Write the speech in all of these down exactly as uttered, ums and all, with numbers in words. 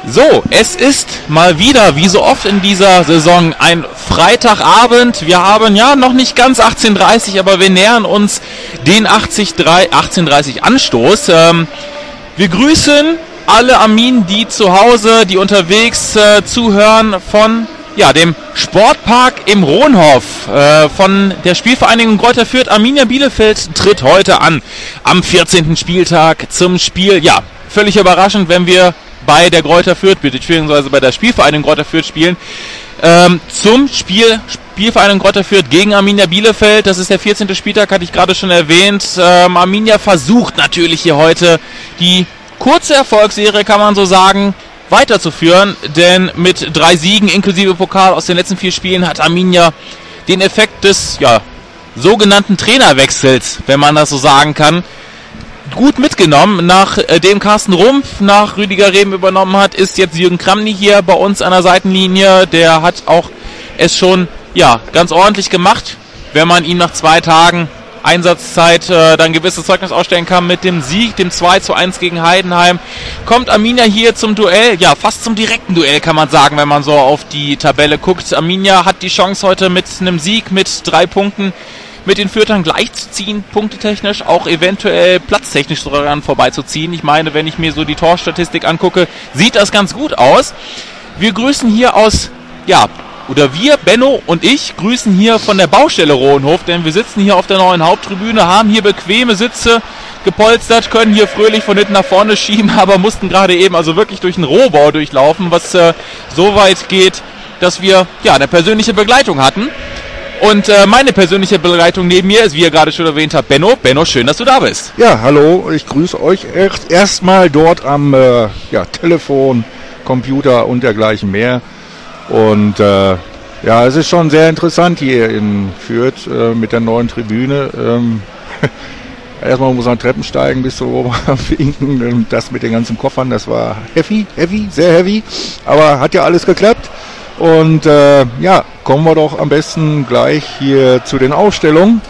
So, es ist mal wieder, wie so oft in dieser Saison, ein Freitagabend. Wir haben ja noch nicht ganz achtzehn Uhr dreißig, aber wir nähern uns den achtzehn Uhr dreißig Anstoß. Ähm, wir grüßen alle Arminen, die zu Hause, die unterwegs äh, zuhören von ja, dem Sportpark im Rohnhof äh, von der Spielvereinigung Greuther Fürth. Arminia Bielefeld tritt heute an, am vierzehnten Spieltag zum Spiel. Ja, völlig überraschend, wenn wir bei der Greuther Fürth, beziehungsweise bei der Spielvereinigung Greuther Fürth spielen, ähm, zum Spiel Spielvereinigung Greuther Fürth gegen Arminia Bielefeld. Das ist der vierzehnte Spieltag, hatte ich gerade schon erwähnt. Ähm, Arminia versucht natürlich hier heute die kurze Erfolgsserie, kann man so sagen, weiterzuführen, denn mit drei Siegen inklusive Pokal aus den letzten vier Spielen hat Arminia den Effekt des ja, sogenannten Trainerwechsels, wenn man das so sagen kann, gut mitgenommen. Nachdem Carsten Rumpf nach Rüdiger Rehm übernommen hat, ist jetzt Jürgen Kramny hier bei uns an der Seitenlinie. Der hat auch es schon ja ganz ordentlich gemacht, wenn man ihm nach zwei Tagen Einsatzzeit äh, dann gewisses Zeugnis ausstellen kann mit dem Sieg, dem zwei zu eins gegen Heidenheim. Kommt Arminia hier zum Duell, ja fast zum direkten Duell kann man sagen, wenn man so auf die Tabelle guckt. Arminia hat die Chance heute mit einem Sieg, mit drei Punkten mit den Fürthern gleichzuziehen, punktetechnisch, auch eventuell platztechnisch daran vorbeizuziehen. Ich meine, wenn ich mir so die Torstatistik angucke, sieht das ganz gut aus. Wir grüßen hier aus, ja, oder wir, Benno und ich, grüßen hier von der Baustelle Rohnhof, denn wir sitzen hier auf der neuen Haupttribüne, haben hier bequeme Sitze gepolstert, können hier fröhlich von hinten nach vorne schieben, aber mussten gerade eben also wirklich durch einen Rohbau durchlaufen, was äh, so weit geht, dass wir ja eine persönliche Begleitung hatten. Und äh, meine persönliche Begleitung neben mir ist, wie ihr gerade schon erwähnt habt, Benno. Benno, schön, dass du da bist. Ja, hallo, ich grüße euch erst erstmal dort am äh, ja, Telefon, Computer und dergleichen mehr. Und äh, ja, es ist schon sehr interessant hier in Fürth äh, mit der neuen Tribüne. Ähm, erstmal muss man Treppen steigen bis zur Oberfinken. Und das mit den ganzen Koffern, das war heavy, heavy, sehr heavy. Aber hat ja alles geklappt. Und äh, ja, kommen wir doch am besten gleich hier zu den Aufstellungen.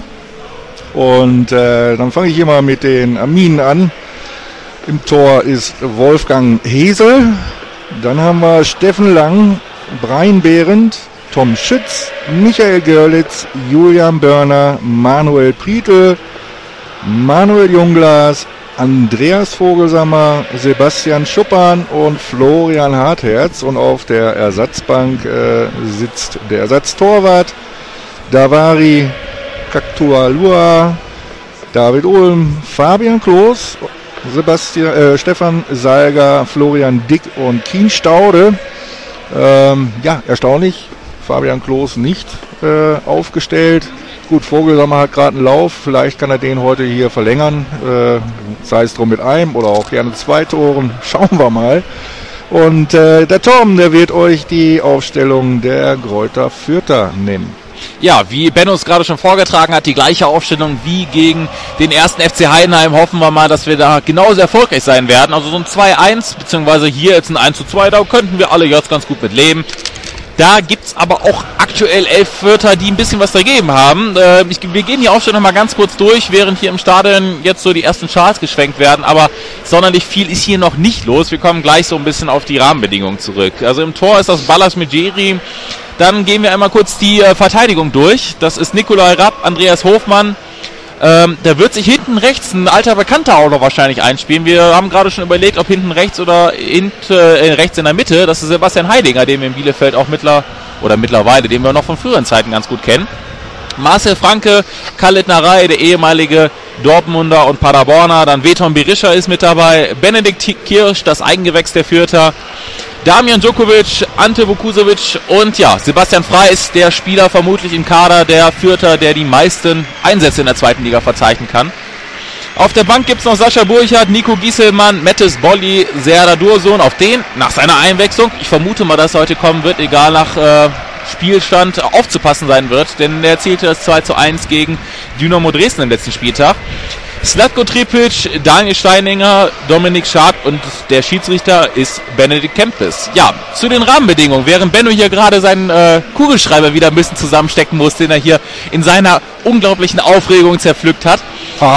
Und äh, dann fange ich hier mal mit den Arminen an. Im Tor ist Wolfgang Hesel. Dann haben wir Steffen Lang, Brian Behrendt, Tom Schütz, Michael Görlitz, Julian Börner, Manuel Prietl, Manuel Jungglas, Andreas Vogelsammer, Sebastian Schuppan und Florian Hartherz. Und auf der Ersatzbank äh, sitzt der Ersatztorwart Davari Kaktualua, David Ulm, Fabian Kloß, Sebastian, äh, Stefan Salger, Florian Dick und Kien Staude. Ähm, ja, erstaunlich, Fabian Kloß nicht äh, aufgestellt. Gut, Vogelsammer hat gerade einen Lauf, vielleicht kann er den heute hier verlängern, äh, sei es drum mit einem oder auch gerne zwei Toren, schauen wir mal. Und äh, der Tom, der wird euch die Aufstellung der Greuther Fürther nennen. Ja, wie Benno es gerade schon vorgetragen hat, die gleiche Aufstellung wie gegen den ersten F C Heidenheim. Hoffen wir mal, dass wir da genauso erfolgreich sein werden. Also so ein zwei eins, beziehungsweise hier jetzt ein eins zu zwei, da könnten wir alle jetzt ganz gut mit leben. Da gibt's aber auch aktuell elf Fürther, die ein bisschen was dagegen haben. Äh, ich, wir gehen die Aufstellung noch mal ganz kurz durch, während hier im Stadion jetzt so die ersten Schals geschwenkt werden. Aber sonderlich viel ist hier noch nicht los. Wir kommen gleich so ein bisschen auf die Rahmenbedingungen zurück. Also im Tor ist das Balazs Medjeri. Dann gehen wir einmal kurz die äh, Verteidigung durch. Das ist Nikolai Rapp, Andreas Hofmann. Ähm, da wird sich hinten rechts ein alter Bekannter auch noch wahrscheinlich einspielen. Wir haben gerade schon überlegt, ob hinten rechts oder hint, äh, rechts in der Mitte. Das ist Sebastian Heidinger, den wir in Bielefeld auch mittler oder mittlerweile, den wir noch von früheren Zeiten ganz gut kennen. Marcel Franke, Khaled Narei, der ehemalige Dortmunder und Paderborner. Dann Veton Berisha ist mit dabei. Benedikt Kirsch, das Eigengewächs der Fürther. Damian Djokovic, Ante Vukusovic und ja, Sebastian Frey ist der Spieler vermutlich im Kader der Fürther, der die meisten Einsätze in der zweiten Liga verzeichnen kann. Auf der Bank gibt es noch Sascha Burchardt, Nico Gieselmann, Mettes Bolli, Serdar Dursun. Auf den, nach seiner Einwechslung, ich vermute mal, dass er heute kommen wird, egal nach äh, Spielstand, aufzupassen sein wird, denn er erzielte das zwei zu eins gegen Dynamo Dresden im letzten Spieltag. Slatko Tripic, Daniel Steininger, Dominik Schad und der Schiedsrichter ist Benedikt Kempis. Ja, zu den Rahmenbedingungen, während Benno hier gerade seinen äh, Kugelschreiber wieder ein bisschen zusammenstecken muss, den er hier in seiner unglaublichen Aufregung zerpflückt hat. Ha.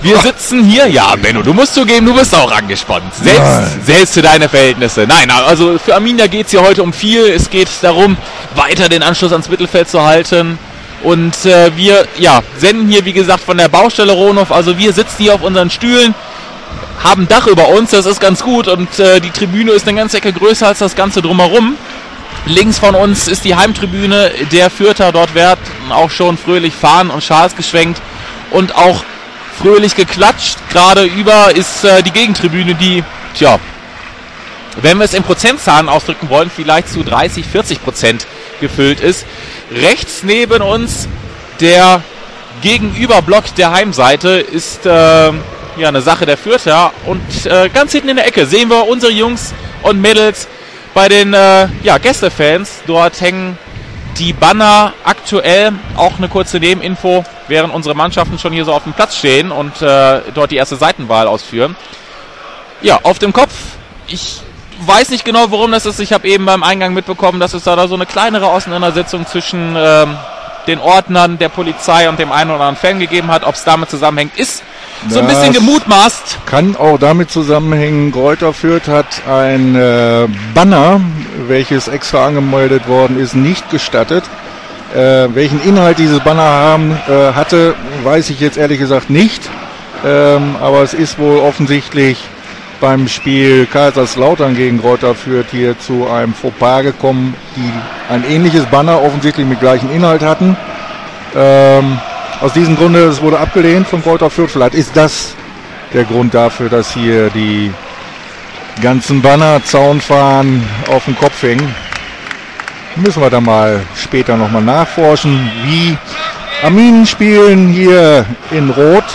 Wir sitzen hier, ja Benno, du musst zugeben, du bist auch angespannt. Selbst, selbst für deine Verhältnisse. Nein, also für Arminia geht es hier heute um viel. Es geht darum, weiter den Anschluss ans Mittelfeld zu halten. Und äh, wir ja, senden hier, wie gesagt, von der Baustelle Rohnhof. Also wir sitzen hier auf unseren Stühlen, haben Dach über uns, das ist ganz gut. Und äh, die Tribüne ist eine ganze Ecke größer als das Ganze drumherum. Links von uns ist die Heimtribüne der Fürther. Dort werden auch schon fröhlich Fahnen und Schals geschwenkt und auch fröhlich geklatscht. Gerade über ist äh, die Gegentribüne, die, tja, wenn wir es in Prozentzahlen ausdrücken wollen, vielleicht zu dreißig, vierzig Prozent gefüllt ist. Rechts neben uns der Gegenüberblock der Heimseite ist äh, ja eine Sache der Fürther. Und äh, ganz hinten in der Ecke sehen wir unsere Jungs und Mädels bei den äh, ja, Gästefans. Dort hängen die Banner aktuell, auch eine kurze Nebeninfo, während unsere Mannschaften schon hier so auf dem Platz stehen und äh, dort die erste Seitenwahl ausführen. Ja, auf dem Kopf, ich weiß nicht genau, worum das ist. Ich habe eben beim Eingang mitbekommen, dass es da so eine kleinere Auseinandersetzung zwischen ähm, den Ordnern, der Polizei und dem einen oder anderen Fan gegeben hat. Ob es damit zusammenhängt, ist so ein bisschen gemutmaßt. Kann auch damit zusammenhängen, Greuther Fürth hat ein äh, Banner, welches extra angemeldet worden ist, nicht gestattet. Äh, welchen Inhalt dieses Banner haben äh, hatte, weiß ich jetzt ehrlich gesagt nicht. Ähm, aber es ist wohl offensichtlich beim Spiel Kaiserslautern gegen Greuther Fürth hier zu einem Fauxpas gekommen, die ein ähnliches Banner offensichtlich mit gleichem Inhalt hatten. Ähm, aus diesem Grunde, es wurde abgelehnt von Greuther Fürth. Vielleicht ist das der Grund dafür, dass hier die ganzen Banner, Zaunfahnen auf dem Kopf hängen. Müssen wir da mal später nochmal nachforschen, wie Arminen spielen hier in Rot.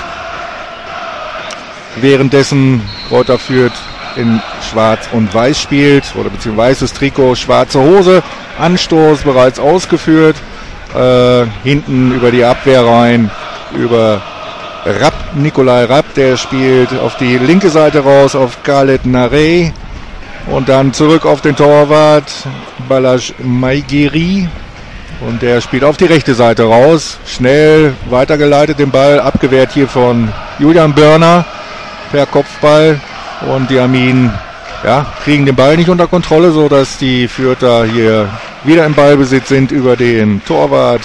Währenddessen Greuther Fürth in Schwarz und Weiß spielt, oder beziehungsweise weißes Trikot, schwarze Hose. Anstoß bereits ausgeführt. Äh, hinten über die Abwehr rein, über Rapp, Nikolai Rapp, der spielt auf die linke Seite raus, auf Khaled Narey. Und dann zurück auf den Torwart, Balazs Maigeri. Und der spielt auf die rechte Seite raus. Schnell weitergeleitet den Ball, abgewehrt hier von Julian Börner per Kopfball. Und die Arminen ja, kriegen den Ball nicht unter Kontrolle, sodass die Fürther hier wieder im Ballbesitz sind über den Torwart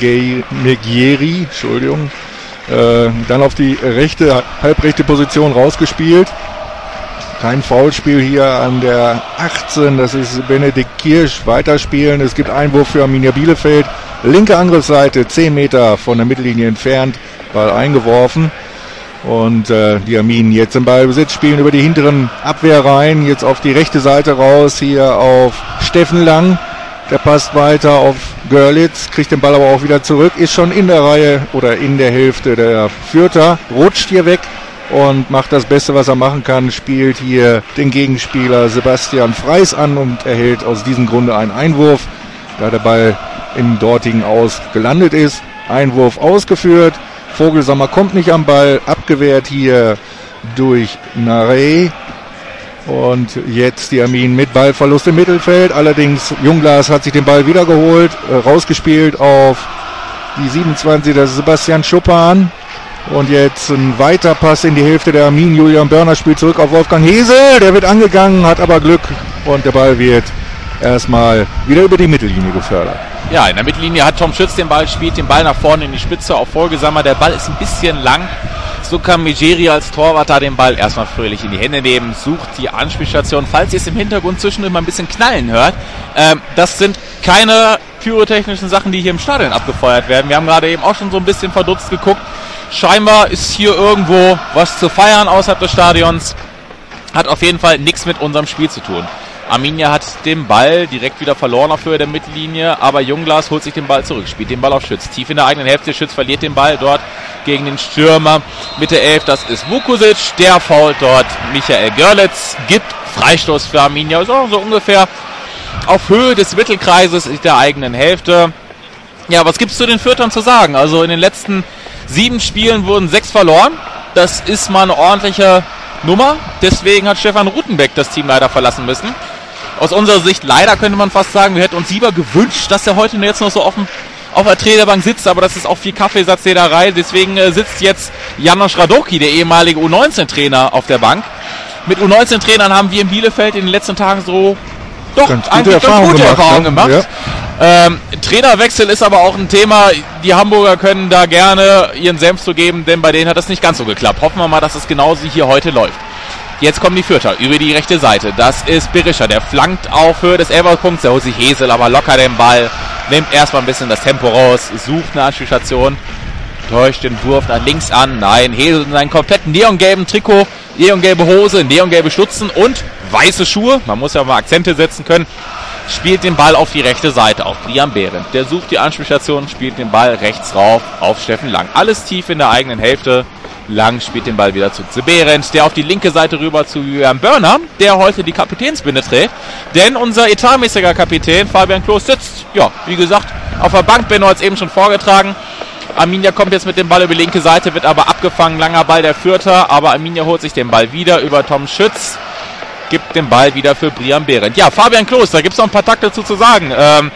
Megieri, Entschuldigung. Äh, dann auf die rechte, halbrechte Position rausgespielt. Kein Foulspiel hier an der achtzehn, das ist Benedikt Kirsch, weiterspielen. Es gibt Einwurf für Arminia Bielefeld. Linke Angriffsseite, zehn Meter von der Mittellinie entfernt, Ball eingeworfen. Und äh, die Arminen jetzt im Ballbesitz, spielen über die hinteren Abwehrreihen, jetzt auf die rechte Seite raus, hier auf Steffen Lang. Der passt weiter auf Görlitz, kriegt den Ball aber auch wieder zurück, ist schon in der Reihe oder in der Hälfte der Fürther, rutscht hier weg und macht das Beste, was er machen kann, spielt hier den Gegenspieler Sebastian Freis an und erhält aus diesem Grunde einen Einwurf, da der Ball im dortigen Aus gelandet ist. Einwurf ausgeführt, Vogelsammer kommt nicht am Ball, abgewehrt hier durch Narey. Und jetzt die Arminen mit Ballverlust im Mittelfeld. Allerdings Jungglas hat sich den Ball wieder geholt, äh, rausgespielt auf die siebenundzwanzig, das ist Sebastian Schuppan. Und jetzt ein weiter Pass in die Hälfte der Arminen. Julian Börner spielt zurück auf Wolfgang Hesel. Der wird angegangen, hat aber Glück. Und der Ball wird erstmal wieder über die Mittellinie gefördert. Ja, in der Mittellinie hat Tom Schütz den Ball, spielt den Ball nach vorne in die Spitze auf Vogelsammer. Der Ball ist ein bisschen lang. So kann Megieri als Torwart da den Ball erstmal fröhlich in die Hände nehmen, sucht die Anspielstation. Falls ihr es im Hintergrund zwischendurch mal ein bisschen knallen hört, ähm, das sind keine pyrotechnischen Sachen, die hier im Stadion abgefeuert werden. Wir haben gerade eben auch schon so ein bisschen verdutzt geguckt. Scheinbar ist hier irgendwo was zu feiern außerhalb des Stadions. Hat auf jeden Fall nichts mit unserem Spiel zu tun. Arminia hat den Ball direkt wieder verloren auf Höhe der Mittellinie, aber Jungglas holt sich den Ball zurück, spielt den Ball auf Schütz. Tief in der eigenen Hälfte, Schütz verliert den Ball dort gegen den Stürmer Mitte elf, das ist Vukusic, der fault dort Michael Görlitz, gibt Freistoß für Arminia, so, so ungefähr auf Höhe des Mittelkreises der eigenen Hälfte. Ja, was gibt's zu den Fürthern zu sagen? Also in den letzten sieben Spielen wurden sechs verloren, das ist mal eine ordentliche Nummer, deswegen hat Stefan Rutenbeck das Team leider verlassen müssen. Aus unserer Sicht leider könnte man fast sagen, wir hätten uns lieber gewünscht, dass er heute jetzt noch so auf dem, auf der Trainerbank sitzt, aber das ist auch viel Kaffeesatzlederei. Deswegen äh, sitzt jetzt Janosch Radoki, der ehemalige U neunzehn Trainer, auf der Bank. Mit U neunzehn Trainern haben wir in Bielefeld in den letzten Tagen so doch ganz eigentlich gute ganz gute Erfahrungen gemacht. Ja. Ähm, Trainerwechsel ist aber auch ein Thema. Die Hamburger können da gerne ihren Senf zu geben, denn bei denen hat das nicht ganz so geklappt. Hoffen wir mal, dass es genauso hier heute läuft. Jetzt kommen die Fürther über die rechte Seite. Das ist Berischer, der flankt auf Höhe des Elferpunkts. Da holt sich Hesel aber locker den Ball, nimmt erstmal ein bisschen das Tempo raus, sucht eine Anspielstation, täuscht den Wurf nach links an. Nein, Hesel in seinem kompletten neongelben Trikot, neongelbe Hose, neongelbe Stutzen und weiße Schuhe. Man muss ja mal Akzente setzen können. Spielt den Ball auf die rechte Seite, auf Brian Behrendt. Der sucht die Anspielstation, spielt den Ball rechts rauf auf Steffen Lang. Alles tief in der eigenen Hälfte. Lang spielt den Ball wieder zu Behrendt, der auf die linke Seite rüber zu Julian Börner, der heute die Kapitänsbinde trägt. Denn unser etatmäßiger Kapitän Fabian Klos sitzt, ja, wie gesagt, auf der Bank. Benno hat es eben schon vorgetragen. Arminia kommt jetzt mit dem Ball über die linke Seite, wird aber abgefangen. Langer Ball der Fürther, aber Arminia holt sich den Ball wieder über Tom Schütz. Gibt den Ball wieder für Brian Behrendt. Ja, Fabian Klos, da gibt es noch ein paar Takte dazu zu sagen. Ähm,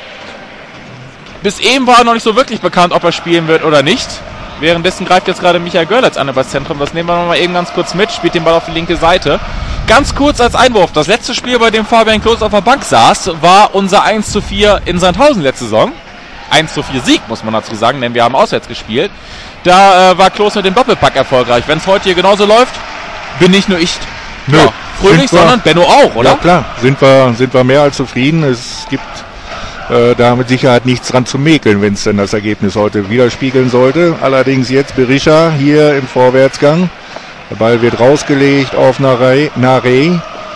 bis eben war er noch nicht so wirklich bekannt, ob er spielen wird oder nicht. Währenddessen greift jetzt gerade Michael Görlitz an über das Zentrum. Das nehmen wir noch mal eben ganz kurz mit. Spielt den Ball auf die linke Seite. Ganz kurz als Einwurf. Das letzte Spiel, bei dem Fabian Klos auf der Bank saß, war unser eins zu vier in Sandhausen letzte Saison. eins zu vier Sieg, muss man dazu sagen, denn wir haben auswärts gespielt. Da äh, war Klos mit dem Doppelpack erfolgreich. Wenn es heute hier genauso läuft, bin nicht nur ich Nö, ja, fröhlich, sondern Benno auch, oder? Ja klar, sind wir, sind wir mehr als zufrieden. Es gibt äh, da mit Sicherheit nichts dran zu mäkeln, wenn es denn das Ergebnis heute widerspiegeln sollte. Allerdings jetzt Berischer hier im Vorwärtsgang. Der Ball wird rausgelegt auf Nare, Nare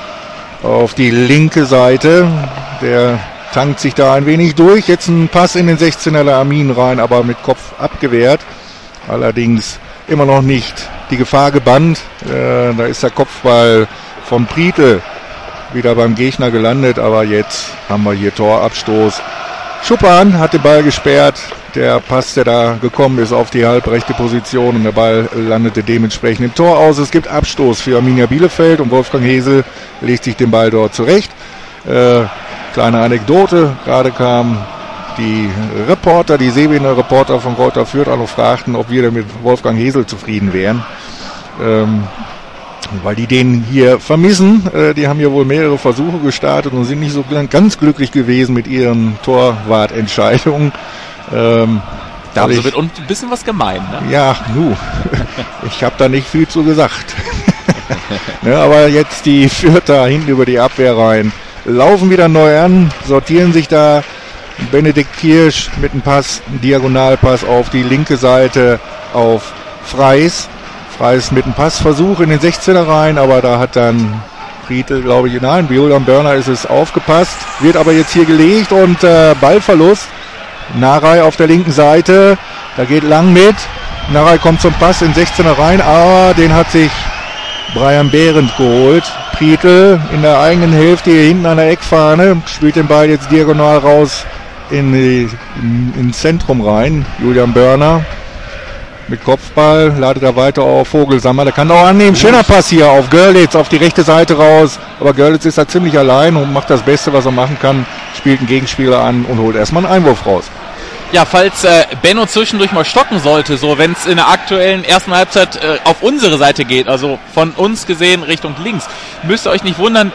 auf die linke Seite. Der tankt sich da ein wenig durch. Jetzt ein Pass in den sechzehner der Armin rein, aber mit Kopf abgewehrt. Allerdings immer noch nicht die Gefahr gebannt. Äh, da ist der Kopfball von Prietl wieder beim Gegner gelandet, aber jetzt haben wir hier Torabstoß. Schuppan hat den Ball gesperrt. Der Pass, der da gekommen ist, auf die halbrechte Position und der Ball landete dementsprechend im Tor aus. Es gibt Abstoß für Arminia Bielefeld und Wolfgang Hesel legt sich den Ball dort zurecht. Äh, kleine Anekdote, gerade kam die Reporter, die Seebener-Reporter von Greuther Fürth an und fragten, ob wir denn mit Wolfgang Hesel zufrieden wären. Ähm, weil die den hier vermissen. Äh, die haben ja wohl mehrere Versuche gestartet und sind nicht so ganz glücklich gewesen mit ihren Torwartentscheidungen. Ähm, da haben sie mit uns ein bisschen was gemein, ne? Ja, nu. Ich habe da nicht viel zu gesagt. Ne, aber jetzt die Fürther hinten über die Abwehr rein. Laufen wieder neu an, sortieren sich da. Benedikt Kirsch mit einem Pass, einem Diagonalpass auf die linke Seite auf Freis. Freis mit einem Passversuch in den sechzehner rein, aber da hat dann Prietl, glaube ich, nein, Julian Börner ist es aufgepasst. Wird aber jetzt hier gelegt und äh, Ballverlust. Narei auf der linken Seite, da geht Lang mit. Narei kommt zum Pass in den sechzehner rein, aber den hat sich Brian Behrendt geholt. Prietl in der eigenen Hälfte hier hinten an der Eckfahne, spielt den Ball jetzt diagonal raus in die, in, ins Zentrum rein. Julian Börner mit Kopfball, ladet er weiter auf Vogelsammer. Der kann auch annehmen. Schöner Pass hier auf Görlitz, auf die rechte Seite raus. Aber Görlitz ist da ziemlich allein und macht das Beste, was er machen kann. Spielt einen Gegenspieler an und holt erstmal einen Einwurf raus. Ja, falls äh, Benno zwischendurch mal stocken sollte, so wenn es in der aktuellen ersten Halbzeit äh, auf unsere Seite geht, also von uns gesehen Richtung links, müsst ihr euch nicht wundern.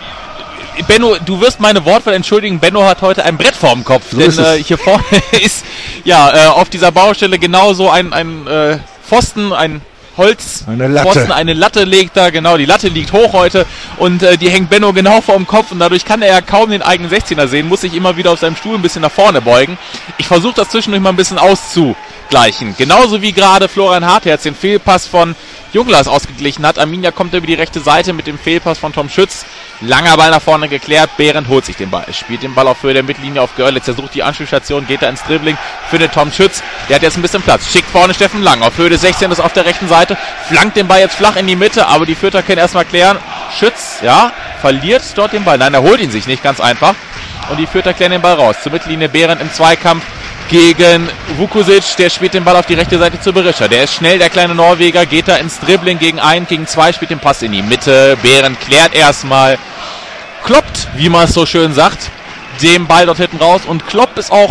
Benno, du wirst meine Wortwahl entschuldigen, Benno hat heute ein Brett vorm Kopf, so denn äh, hier vorne ist ja äh, auf dieser Baustelle genauso ein, ein äh, Pfosten, ein Holz, eine Latte. Pfosten, eine Latte liegt da, genau, die Latte liegt hoch heute und äh, die hängt Benno genau vorm Kopf und dadurch kann er ja kaum den eigenen sechzehner sehen, muss sich immer wieder auf seinem Stuhl ein bisschen nach vorne beugen. Ich versuche das zwischendurch mal ein bisschen auszugleichen, genauso wie gerade Florian Hartherz den Fehlpass von Junglas ausgeglichen hat. Arminia kommt über die rechte Seite mit dem Fehlpass von Tom Schütz. Langer Ball nach vorne geklärt. Behrendt holt sich den Ball. Spielt den Ball auf Höhe der Mittellinie auf Görlitz. Er sucht die Anspielstation, geht da ins Dribbling, findet Tom Schütz. Der hat jetzt ein bisschen Platz. Schickt vorne Steffen Lang. Auf Höhe des sechzehnten auf der rechten Seite. Flankt den Ball jetzt flach in die Mitte, aber die Fürther können erstmal klären. Schütz, ja, verliert dort den Ball. Nein, er holt ihn sich nicht, ganz einfach. Und die Fürther klären den Ball raus. Zur Mittellinie Behrendt im Zweikampf gegen Vukusic, der spielt den Ball auf die rechte Seite zu Berischer. Der ist schnell, der kleine Norweger, geht da ins Dribbling gegen einen, gegen zwei, spielt den Pass in die Mitte. Behrendt klärt erstmal, kloppt, wie man es so schön sagt, den Ball dort hinten raus. Und Klopp ist auch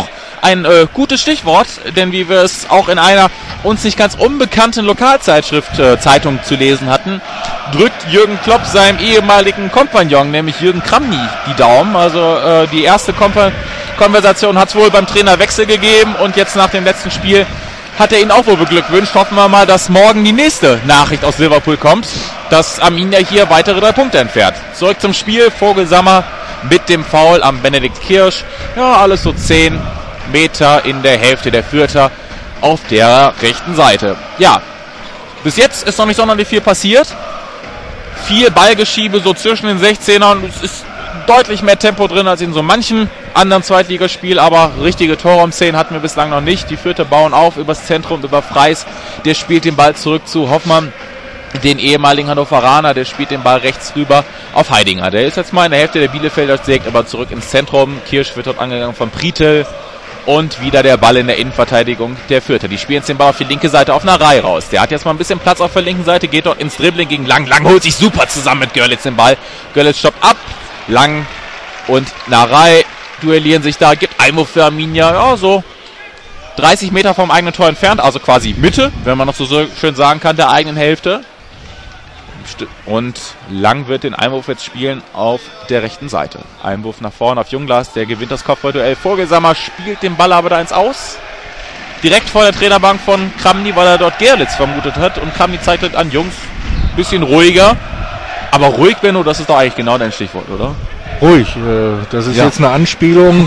ein äh, gutes Stichwort, denn wie wir es auch in einer uns nicht ganz unbekannten Lokalzeitschrift äh, Zeitung zu lesen hatten, drückt Jürgen Klopp seinem ehemaligen Kompagnon, nämlich Jürgen Kramny, die Daumen. Also äh, die erste Kom- Konversation hat es wohl beim Trainerwechsel gegeben und jetzt nach dem letzten Spiel hat er ihn auch wohl beglückwünscht. Hoffen wir mal, dass morgen die nächste Nachricht aus Liverpool kommt, dass Arminia hier weitere drei Punkte entfernt. Zurück zum Spiel. Vogelsammer mit dem Foul am Benedikt Kirsch. Ja, alles so zehn Meter in der Hälfte der Fürther auf der rechten Seite. Ja, bis jetzt ist noch nicht sonderlich viel passiert. Viel Ballgeschiebe so zwischen den sechzehnern. Es ist deutlich mehr Tempo drin als in so manchen anderen Zweitligaspiel, aber richtige Torraumszenen hatten wir bislang noch nicht. Die Fürther bauen auf übers Zentrum, über Freis. Der spielt den Ball zurück zu Hoffmann, den ehemaligen Hannoveraner. Der spielt den Ball rechts rüber auf Heidinger. Der ist jetzt mal in der Hälfte der Bielefelder, sägt aber zurück ins Zentrum. Kirsch wird dort angegangen von Prietl. Und wieder der Ball in der Innenverteidigung der Fürther. Die spielen jetzt den Ball auf die linke Seite auf Narei raus. Der hat jetzt mal ein bisschen Platz auf der linken Seite, geht dort ins Dribbling gegen Lang. Lang holt sich super zusammen mit Görlitz den Ball. Görlitz stoppt ab. Lang und Narei duellieren sich da. Gibt Einwurf für Arminia. Ja, so dreißig Meter vom eigenen Tor entfernt. Also quasi Mitte, wenn man noch so schön sagen kann, der eigenen Hälfte. Und Lang wird den Einwurf jetzt spielen auf der rechten Seite. Einwurf nach vorne auf Jungglas, der gewinnt das Kopfballduell. Vogelsammer spielt den Ball aber da ins Aus. Direkt vor der Trainerbank von Kramny, weil er dort Gerlitz vermutet hat. Und Kramny zeigt halt an, Jungs, bisschen ruhiger. Aber ruhig, Benno, das ist doch eigentlich genau dein Stichwort, oder? Ruhig, äh, das ist ja. jetzt eine Anspielung,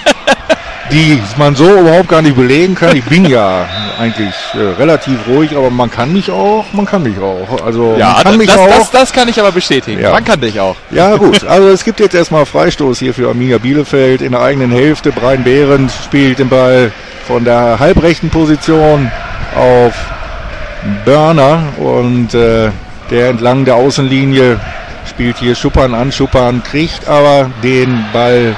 die man so überhaupt gar nicht belegen kann. Ich bin ja eigentlich äh, relativ ruhig, aber man kann mich auch, man kann mich auch. Also ja, man kann mich das, auch. Das, das kann ich aber bestätigen. Ja. Man kann dich auch. Ja gut, also es gibt jetzt erstmal Freistoß hier für Arminia Bielefeld in der eigenen Hälfte. Brian Behrendt spielt den Ball von der halbrechten Position auf Börner und äh, der entlang der Außenlinie spielt hier Schuppan an. Schuppan kriegt aber den Ball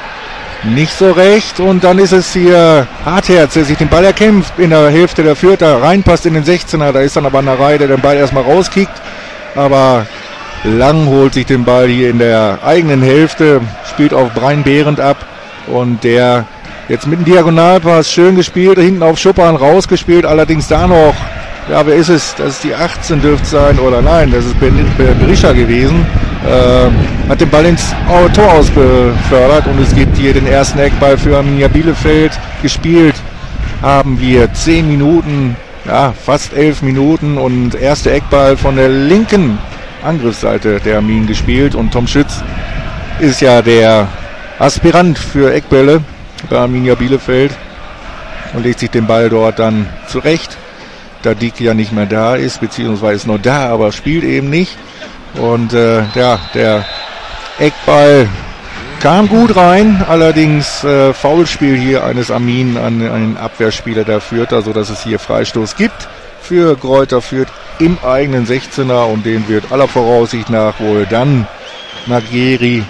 nicht so recht und dann ist es hier Hartherz, der sich den Ball erkämpft in der Hälfte der Fürther, reinpasst in den sechzehner, da ist dann aber eine Reihe, der den Ball erstmal rauskickt, aber Lang holt sich den Ball hier in der eigenen Hälfte, spielt auf Brian Behrendt ab und der jetzt mit dem Diagonalpass schön gespielt, hinten auf Schuppan rausgespielt, allerdings da noch, ja, wer ist es? Das ist die achtzehn dürfte sein, oder nein, das ist Berisha gewesen. Äh, hat den Ball ins Tor ausbefördert und es gibt hier den ersten Eckball für Arminia Bielefeld. Gespielt haben wir zehn Minuten, ja, fast elf Minuten und erster Eckball von der linken Angriffsseite der Armin gespielt und Tom Schütz ist ja der Aspirant für Eckbälle bei Arminia Bielefeld und legt sich den Ball dort dann zurecht, da Dick ja nicht mehr da ist, beziehungsweise ist noch da, aber spielt eben nicht. Und äh, ja, der Eckball kam gut rein, allerdings äh, Foulspiel hier eines Armin an einen Abwehrspieler der Fürther, sodass es hier Freistoß gibt für Greuther Fürth im eigenen sechzehner und den wird aller Voraussicht nach wohl dann Magieri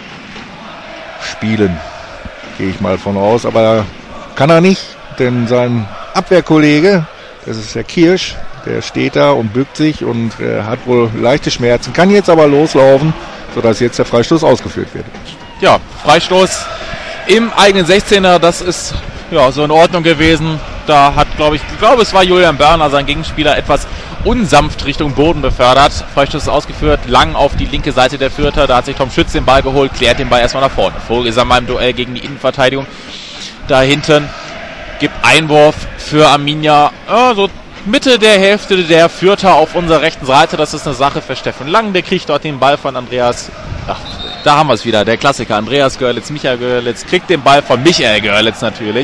spielen, gehe ich mal von aus, aber kann er nicht, denn sein Abwehrkollege, das ist der Kirsch, der steht da und bückt sich und äh, hat wohl leichte Schmerzen, kann jetzt aber loslaufen, sodass jetzt der Freistoß ausgeführt wird. Ja, Freistoß im eigenen sechzehner, das ist ja so in Ordnung gewesen. Da hat, glaube ich, ich glaube es war Julian Börner, sein Gegenspieler, etwas unsanft Richtung Boden befördert. Freistoß ist ausgeführt, Lang auf die linke Seite der Fürther, da hat sich Tom Schütz den Ball geholt, klärt den Ball erstmal nach vorne. Vogelsammer im Duell gegen die Innenverteidigung. Da hinten gibt Einwurf für Arminia, ja, so Mitte der Hälfte der Fürther auf unserer rechten Seite. Das ist eine Sache für Steffen Lang. Der kriegt dort den Ball von Andreas. Ach, da haben wir es wieder. Der Klassiker. Andreas Görlitz, Michael Görlitz kriegt den Ball von Michael Görlitz natürlich.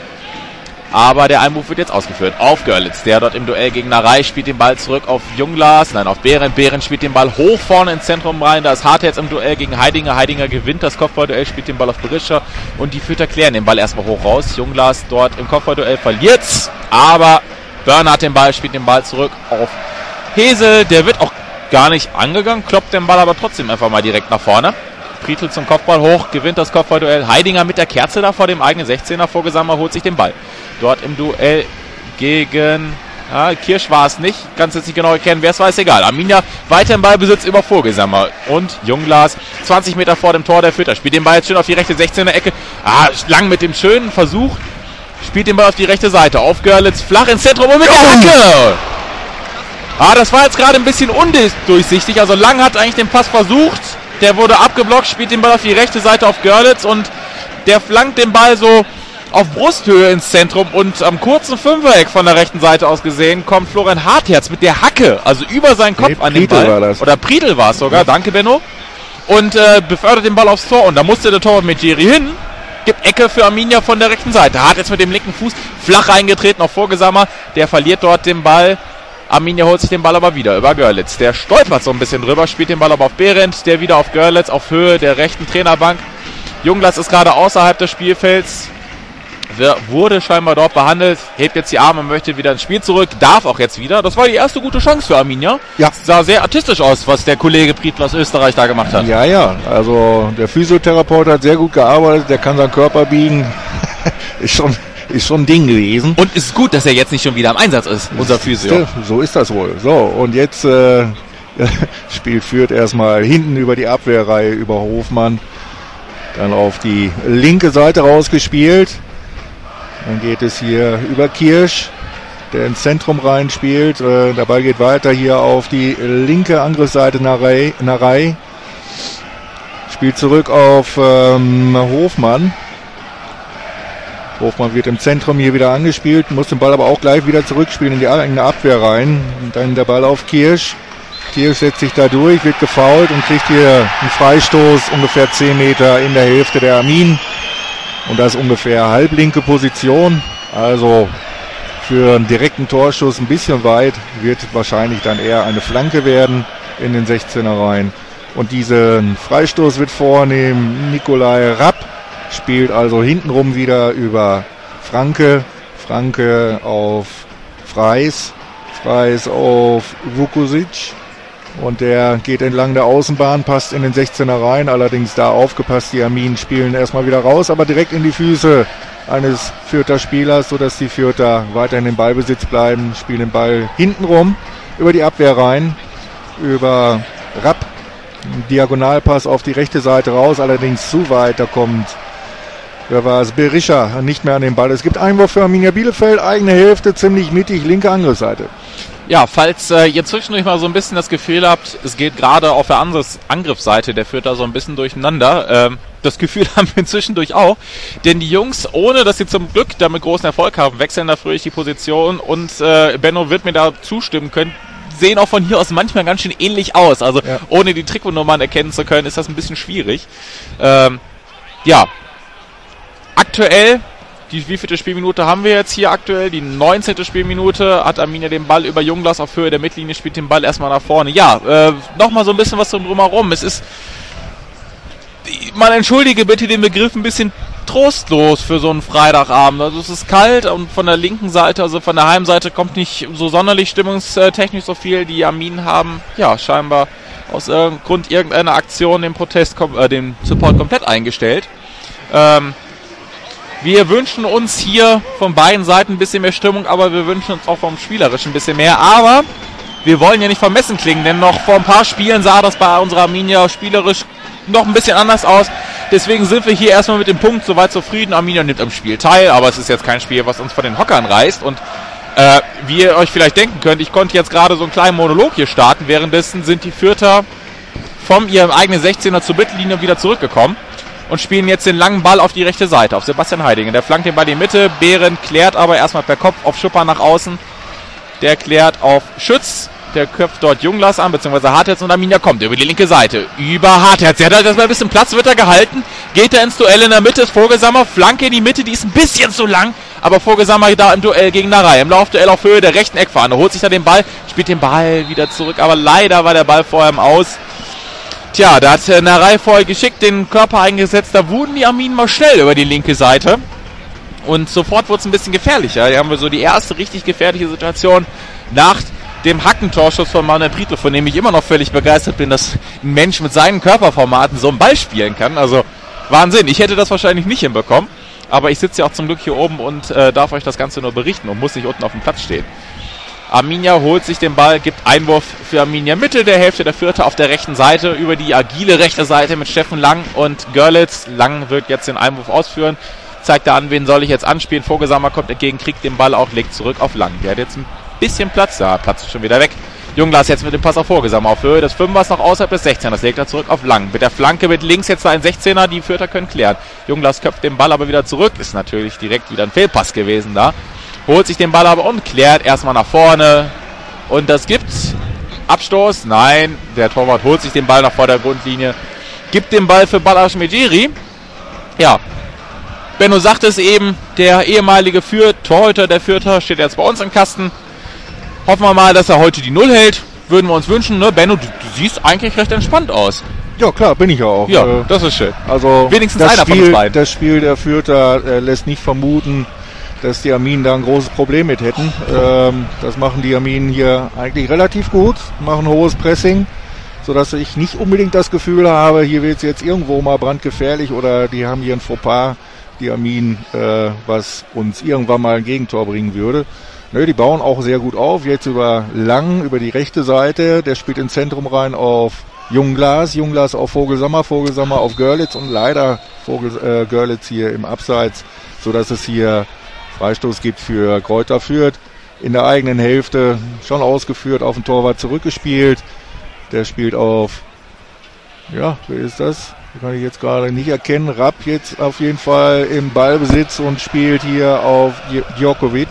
Aber der Einwurf wird jetzt ausgeführt auf Görlitz. Der dort im Duell gegen Narei spielt den Ball zurück auf Jungglas. Nein, auf Behrendt. Behrendt spielt den Ball hoch vorne ins Zentrum rein. Da ist Hartherz im Duell gegen Heidinger. Heidinger gewinnt das Kopfballduell, spielt den Ball auf Berischer. Und die Fürther klären den Ball erstmal hoch raus. Jungglas dort im Kopfballduell verliert's. Aber Börner hat den Ball, spielt den Ball zurück auf Hesel. Der wird auch gar nicht angegangen, kloppt den Ball aber trotzdem einfach mal direkt nach vorne. Prietl zum Kopfball hoch, gewinnt das Kopfballduell. Heidinger mit der Kerze da vor dem eigenen sechzehner. Vogelsammer holt sich den Ball. Dort im Duell gegen ja, Kirsch war es nicht. Kannst jetzt nicht genau erkennen, wer es war, ist egal. Arminia weiter im Ballbesitz über Vogelsammer. Und Jungglas zwanzig Meter vor dem Tor der Fürther. Spielt den Ball jetzt schön auf die rechte sechzehner Ecke. Ah, Lang mit dem schönen Versuch, spielt den Ball auf die rechte Seite. Auf Görlitz, flach ins Zentrum und mit der Hacke. Ah, das war jetzt gerade ein bisschen undurchsichtig. Also Lang hat eigentlich den Pass versucht. Der wurde abgeblockt, spielt den Ball auf die rechte Seite auf Görlitz und der flankt den Ball so auf Brusthöhe ins Zentrum und am kurzen Fünfereck von der rechten Seite aus gesehen kommt Florian Hartherz mit der Hacke, also über seinen Kopf nee, an den Ball. War das. Oder Priedl war es sogar, danke Benno. Und äh, befördert den Ball aufs Tor und da musste der Torwart mit Jerry hin. Gibt Ecke für Arminia von der rechten Seite. Hartherz mit dem linken Fuß flach reingetreten auf Vorgesammer. Der verliert dort den Ball. Arminia holt sich den Ball aber wieder über Görlitz. Der stolpert so ein bisschen drüber, spielt den Ball aber auf Behrendt, der wieder auf Görlitz, auf Höhe der rechten Trainerbank. Junglas ist gerade außerhalb des Spielfelds. Der wurde scheinbar dort behandelt, hebt jetzt die Arme und möchte wieder ins Spiel zurück, darf auch jetzt wieder. Das war die erste gute Chance für Arminia. Ja. Sah sehr artistisch aus, was der Kollege Priedl aus Österreich da gemacht hat. Ja, ja, also der Physiotherapeut hat sehr gut gearbeitet, der kann seinen Körper biegen. ist schon... Ist schon ein Ding gewesen. Und ist gut, dass er jetzt nicht schon wieder im Einsatz ist, unser Physio. So ist das wohl. So, und jetzt äh, spielt Fürth erstmal hinten über die Abwehrreihe über Hofmann. Dann auf die linke Seite rausgespielt. Dann geht es hier über Kirsch, der ins Zentrum reinspielt. Äh, der Ball geht weiter hier auf die linke Angriffsseite Narei. Narei. Spielt zurück auf ähm, Hofmann. Hofmann wird im Zentrum hier wieder angespielt, muss den Ball aber auch gleich wieder zurückspielen in die eigene Abwehr rein. Und dann der Ball auf Kirsch. Kirsch setzt sich da durch, wird gefoult und kriegt hier einen Freistoß ungefähr zehn Meter in der Hälfte der Armin. Und das ist ungefähr halblinke Position. Also für einen direkten Torschuss ein bisschen weit, wird wahrscheinlich dann eher eine Flanke werden in den sechzehner rein. Und diesen Freistoß wird vornehmen Nikolai Rapp. Spielt also hintenrum wieder über Franke. Franke auf Freis. Freis auf Vukusic. Und der geht entlang der Außenbahn, passt in den sechzehner rein. Allerdings da aufgepasst, die Arminen spielen erstmal wieder raus, aber direkt in die Füße eines Fürther Spielers, sodass die Fürther weiterhin im Ballbesitz bleiben. Spielen den Ball hintenrum über die Abwehr rein. Über Rapp. Diagonalpass auf die rechte Seite raus, allerdings zu weit. Da kommt... Da war es Berisha nicht mehr an den Ball. Es gibt Einwurf für Arminia Bielefeld, eigene Hälfte, ziemlich mittig, linke Angriffsseite. Ja, falls äh, ihr zwischendurch mal so ein bisschen das Gefühl habt, es geht gerade auf der Angriffsseite, der führt da so ein bisschen durcheinander. Ähm, das Gefühl haben wir zwischendurch auch. Denn die Jungs, ohne dass sie zum Glück damit großen Erfolg haben, wechseln da fröhlich die Position. Und äh, Benno wird mir da zustimmen können, sehen auch von hier aus manchmal ganz schön ähnlich aus. Also ja. Ohne die Trikotnummern erkennen zu können, ist das ein bisschen schwierig. Ähm, ja, aktuell, die wievielte Spielminute haben wir jetzt hier aktuell? Die neunzehnte Spielminute hat Arminia den Ball über Junglas auf Höhe der Mittellinie, spielt den Ball erstmal nach vorne. Ja, äh, nochmal so ein bisschen was drumherum. Es ist, man entschuldige bitte den Begriff, ein bisschen trostlos für so einen Freitagabend. Also es ist kalt und von der linken Seite, also von der Heimseite, kommt nicht so sonderlich stimmungstechnisch so viel. Die Arminen haben, ja, scheinbar aus irgendeinem Grund irgendeiner Aktion den Protest, äh, den Support komplett eingestellt. Ähm, Wir wünschen uns hier von beiden Seiten ein bisschen mehr Stimmung, aber wir wünschen uns auch vom Spielerischen ein bisschen mehr. Aber wir wollen ja nicht vermessen klingen, denn noch vor ein paar Spielen sah das bei unserer Arminia spielerisch noch ein bisschen anders aus. Deswegen sind wir hier erstmal mit dem Punkt soweit zufrieden. Arminia nimmt am Spiel teil, aber es ist jetzt kein Spiel, was uns von den Hockern reißt. Und äh, wie ihr euch vielleicht denken könnt, ich konnte jetzt gerade so einen kleinen Monolog hier starten. Währenddessen sind die Fürther vom ihrem eigenen sechzehner zur Mittellinie wieder zurückgekommen und spielen jetzt den langen Ball auf die rechte Seite, auf Sebastian Heidingen. Der flankt den Ball in die Mitte, Behrendt klärt aber erstmal per Kopf auf Schupper nach außen. Der klärt auf Schütz, der köpft dort Junglas an, beziehungsweise Hartherz, und Arminia kommt über die linke Seite. Über Hartherz, der hat halt erstmal ein bisschen Platz, wird er gehalten, geht er ins Duell in der Mitte, ist Vogelsammer, Flanke in die Mitte, die ist ein bisschen zu lang, aber Vogelsammer da im Duell gegen Narei, im Laufduell auf Höhe der rechten Eckfahne, holt sich da den Ball, spielt den Ball wieder zurück, aber leider war der Ball vorher im Aus. Tja, da hat Narei vorher geschickt den Körper eingesetzt, da wurden die Arminen mal schnell über die linke Seite und sofort wurde es ein bisschen gefährlicher. Hier haben wir so die erste richtig gefährliche Situation nach dem Hackentorschuss von Manuel Priedl, von dem ich immer noch völlig begeistert bin, dass ein Mensch mit seinen Körperformaten so einen Ball spielen kann. Also Wahnsinn, ich hätte das wahrscheinlich nicht hinbekommen, aber ich sitze ja auch zum Glück hier oben und äh, darf euch das Ganze nur berichten und muss nicht unten auf dem Platz stehen. Arminia holt sich den Ball, gibt Einwurf für Arminia Mitte der Hälfte der Vierte auf der rechten Seite über die agile rechte Seite mit Steffen Lang und Görlitz. Lang wird jetzt den Einwurf ausführen. zeigt er an, wen soll ich jetzt anspielen. Vogelsammer kommt entgegen, kriegt den Ball auch, legt zurück auf Lang. Der hat jetzt ein bisschen Platz, da Platz ist schon wieder weg. Junglas jetzt mit dem Pass auf Vogelsammer auf Höhe des Fünfers noch außerhalb des sechzehners. Legt er zurück auf Lang. Mit der Flanke mit links jetzt da ein sechzehner, die Fürther können klären. Junglas köpft den Ball aber wieder zurück. Ist natürlich direkt wieder ein Fehlpass gewesen da. Holt sich den Ball aber und klärt erstmal nach vorne. Und das gibt Abstoß. Nein, der Torwart holt sich den Ball noch vor der Grundlinie. Gibt den Ball für Balasch Mejiri. Ja, Benno sagt es eben, der ehemalige Fürth, Torhüter der Fürther steht jetzt bei uns im Kasten. Hoffen wir mal, dass er heute die Null hält. Würden wir uns wünschen, ne? Benno, du, du siehst eigentlich recht entspannt aus. Ja, klar, bin ich ja auch. Ja, äh, das ist schön. Also wenigstens das einer Spiel, von uns beiden. Das Spiel der Fürther äh, lässt nicht vermuten, dass die Arminen da ein großes Problem mit hätten. Ähm, das machen die Arminen hier eigentlich relativ gut, machen hohes Pressing, sodass ich nicht unbedingt das Gefühl habe, hier wird es jetzt irgendwo mal brandgefährlich oder die haben hier ein Fauxpas, die Arminen, äh, was uns irgendwann mal ein Gegentor bringen würde. Nö, die bauen auch sehr gut auf, jetzt über Lang, über die rechte Seite, der spielt ins Zentrum rein auf Junglas, Junglas auf Vogelsammer, Vogelsammer auf Görlitz und leider Vogel, äh, Görlitz hier im Abseits, sodass es hier Freistoß gibt für Greuther Fürth. In der eigenen Hälfte schon ausgeführt, auf den Torwart zurückgespielt. Der spielt auf, ja, wer ist das? Das kann ich jetzt gerade nicht erkennen. Rapp jetzt auf jeden Fall im Ballbesitz und spielt hier auf Djokovic.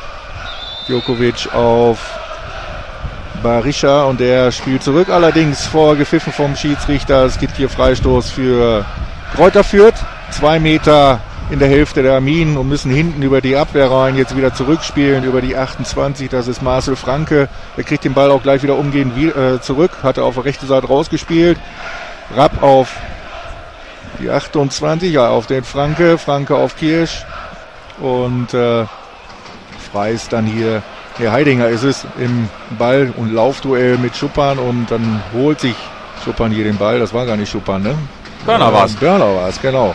Djokovic auf Barisha und der spielt zurück. Allerdings vorgepfiffen vom Schiedsrichter. Es gibt hier Freistoß für Greuther Fürth. Zwei Meter in der Hälfte der Arminen und müssen hinten über die Abwehr rein jetzt wieder zurückspielen, über die achtundzwanzig, das ist Marcel Franke, der kriegt den Ball auch gleich wieder umgehend wie, äh, zurück, hat er auf der rechten Seite rausgespielt, Rapp auf die achtundzwanzig, ja auf den Franke, Franke auf Kirsch und äh, frei ist dann hier, der Heidinger ist es, im Ball- und Laufduell mit Schuppan und dann holt sich Schuppan hier den Ball, das war gar nicht Schuppan, ne? Börner war es. Börner war es, genau.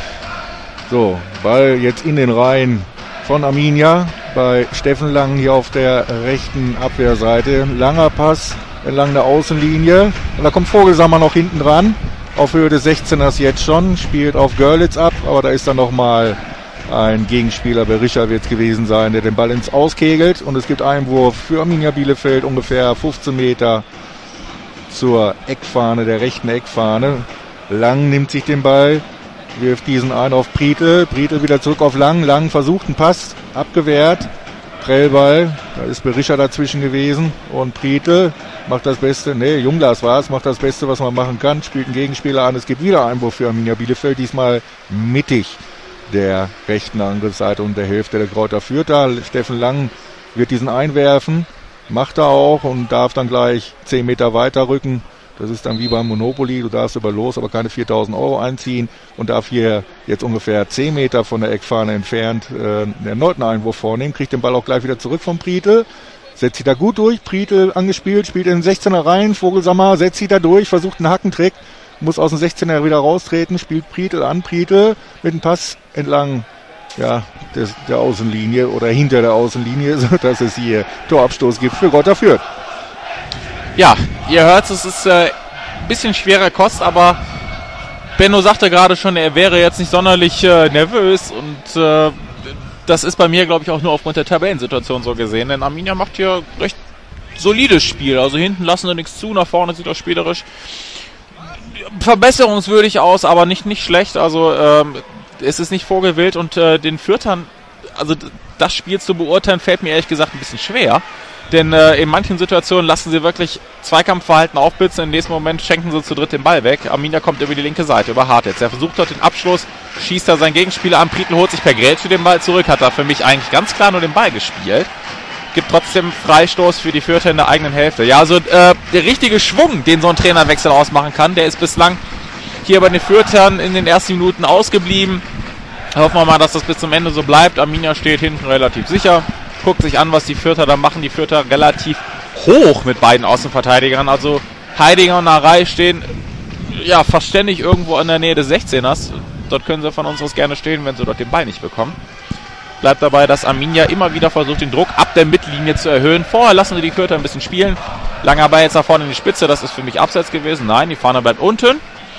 So, Ball jetzt in den Reihen von Arminia bei Steffen Lang hier auf der rechten Abwehrseite. Langer Pass entlang der Außenlinie. Und da kommt Vogelsammer noch hinten dran. Auf Höhe des sechzehners jetzt schon. Spielt auf Görlitz ab, aber da ist dann nochmal ein Gegenspieler, Berisha wird es gewesen sein, der den Ball ins Aus kegelt. Und es gibt Einwurf für Arminia Bielefeld, ungefähr fünfzehn Meter zur Eckfahne, der rechten Eckfahne. Lang nimmt sich den Ball, wirft diesen ein auf Prietl, Prietl wieder zurück auf Lang, Lang versucht einen Pass, abgewehrt, Prellball, da ist Berisha dazwischen gewesen und Prietl macht das Beste, ne, Junglas war es, macht das Beste, was man machen kann, spielt einen Gegenspieler an, es gibt wieder Einwurf für Arminia Bielefeld, diesmal mittig der rechten Angriffsseite und der Hälfte der Greuther Fürth da. Steffen Lang wird diesen einwerfen, macht er auch und darf dann gleich zehn Meter weiter rücken. Das ist dann wie beim Monopoly, du darfst über los, aber keine viertausend Euro einziehen und darf hier jetzt ungefähr zehn Meter von der Eckfahne entfernt äh, einen erneuten Einwurf vornehmen, kriegt den Ball auch gleich wieder zurück vom Prietl, setzt sich da gut durch, Prietl angespielt, spielt in den sechzehner rein, Vogelsammer setzt sich da durch, versucht einen Hackentrick, muss aus dem sechzehner wieder raustreten, spielt Prietl an, Prietl mit dem Pass entlang ja, des, der Außenlinie oder hinter der Außenlinie, sodass es hier Torabstoß gibt für Greuther Fürth. Ja, ihr hört es, ist äh, ein bisschen schwerer Kost, aber Benno sagte gerade schon, er wäre jetzt nicht sonderlich äh, nervös und äh, das ist bei mir, glaube ich, auch nur aufgrund der Tabellensituation so gesehen, denn Arminia macht hier recht solides Spiel, also hinten lassen sie nichts zu, nach vorne sieht das spielerisch verbesserungswürdig aus, aber nicht, nicht schlecht, also ähm, es ist nicht vogelwild und äh, den Fürthern, also das Spiel zu beurteilen, fällt mir ehrlich gesagt ein bisschen schwer. Denn äh, in manchen Situationen lassen sie wirklich Zweikampfverhalten aufblitzen. Im nächsten Moment schenken sie zu dritt den Ball weg. Arminia kommt über die linke Seite, über Hartitz. Er versucht dort den Abschluss, schießt da seinen Gegenspieler an. Prietl holt sich per Grätsche den Ball zurück. Hat da für mich eigentlich ganz klar nur den Ball gespielt. Gibt trotzdem Freistoß für die Fürther in der eigenen Hälfte. Ja, also äh, der richtige Schwung, den so ein Trainerwechsel ausmachen kann, der ist bislang hier bei den Fürthern in den ersten Minuten ausgeblieben. Hoffen wir mal, dass das bis zum Ende so bleibt. Arminia steht hinten relativ sicher. Guckt sich an, was die Fürther da machen. Die Fürther relativ hoch mit beiden Außenverteidigern. Also Heidinger und Narei stehen ja fast ständig irgendwo in der Nähe des sechzehners. Dort können sie von uns aus gerne stehen, wenn sie dort den Ball nicht bekommen. Bleibt dabei, dass Arminia immer wieder versucht, den Druck ab der Mittellinie zu erhöhen. Vorher lassen sie die Fürther ein bisschen spielen. Langer Ball jetzt nach vorne in die Spitze. Das ist für mich abseits gewesen. Nein, die Fahne bleibt unten.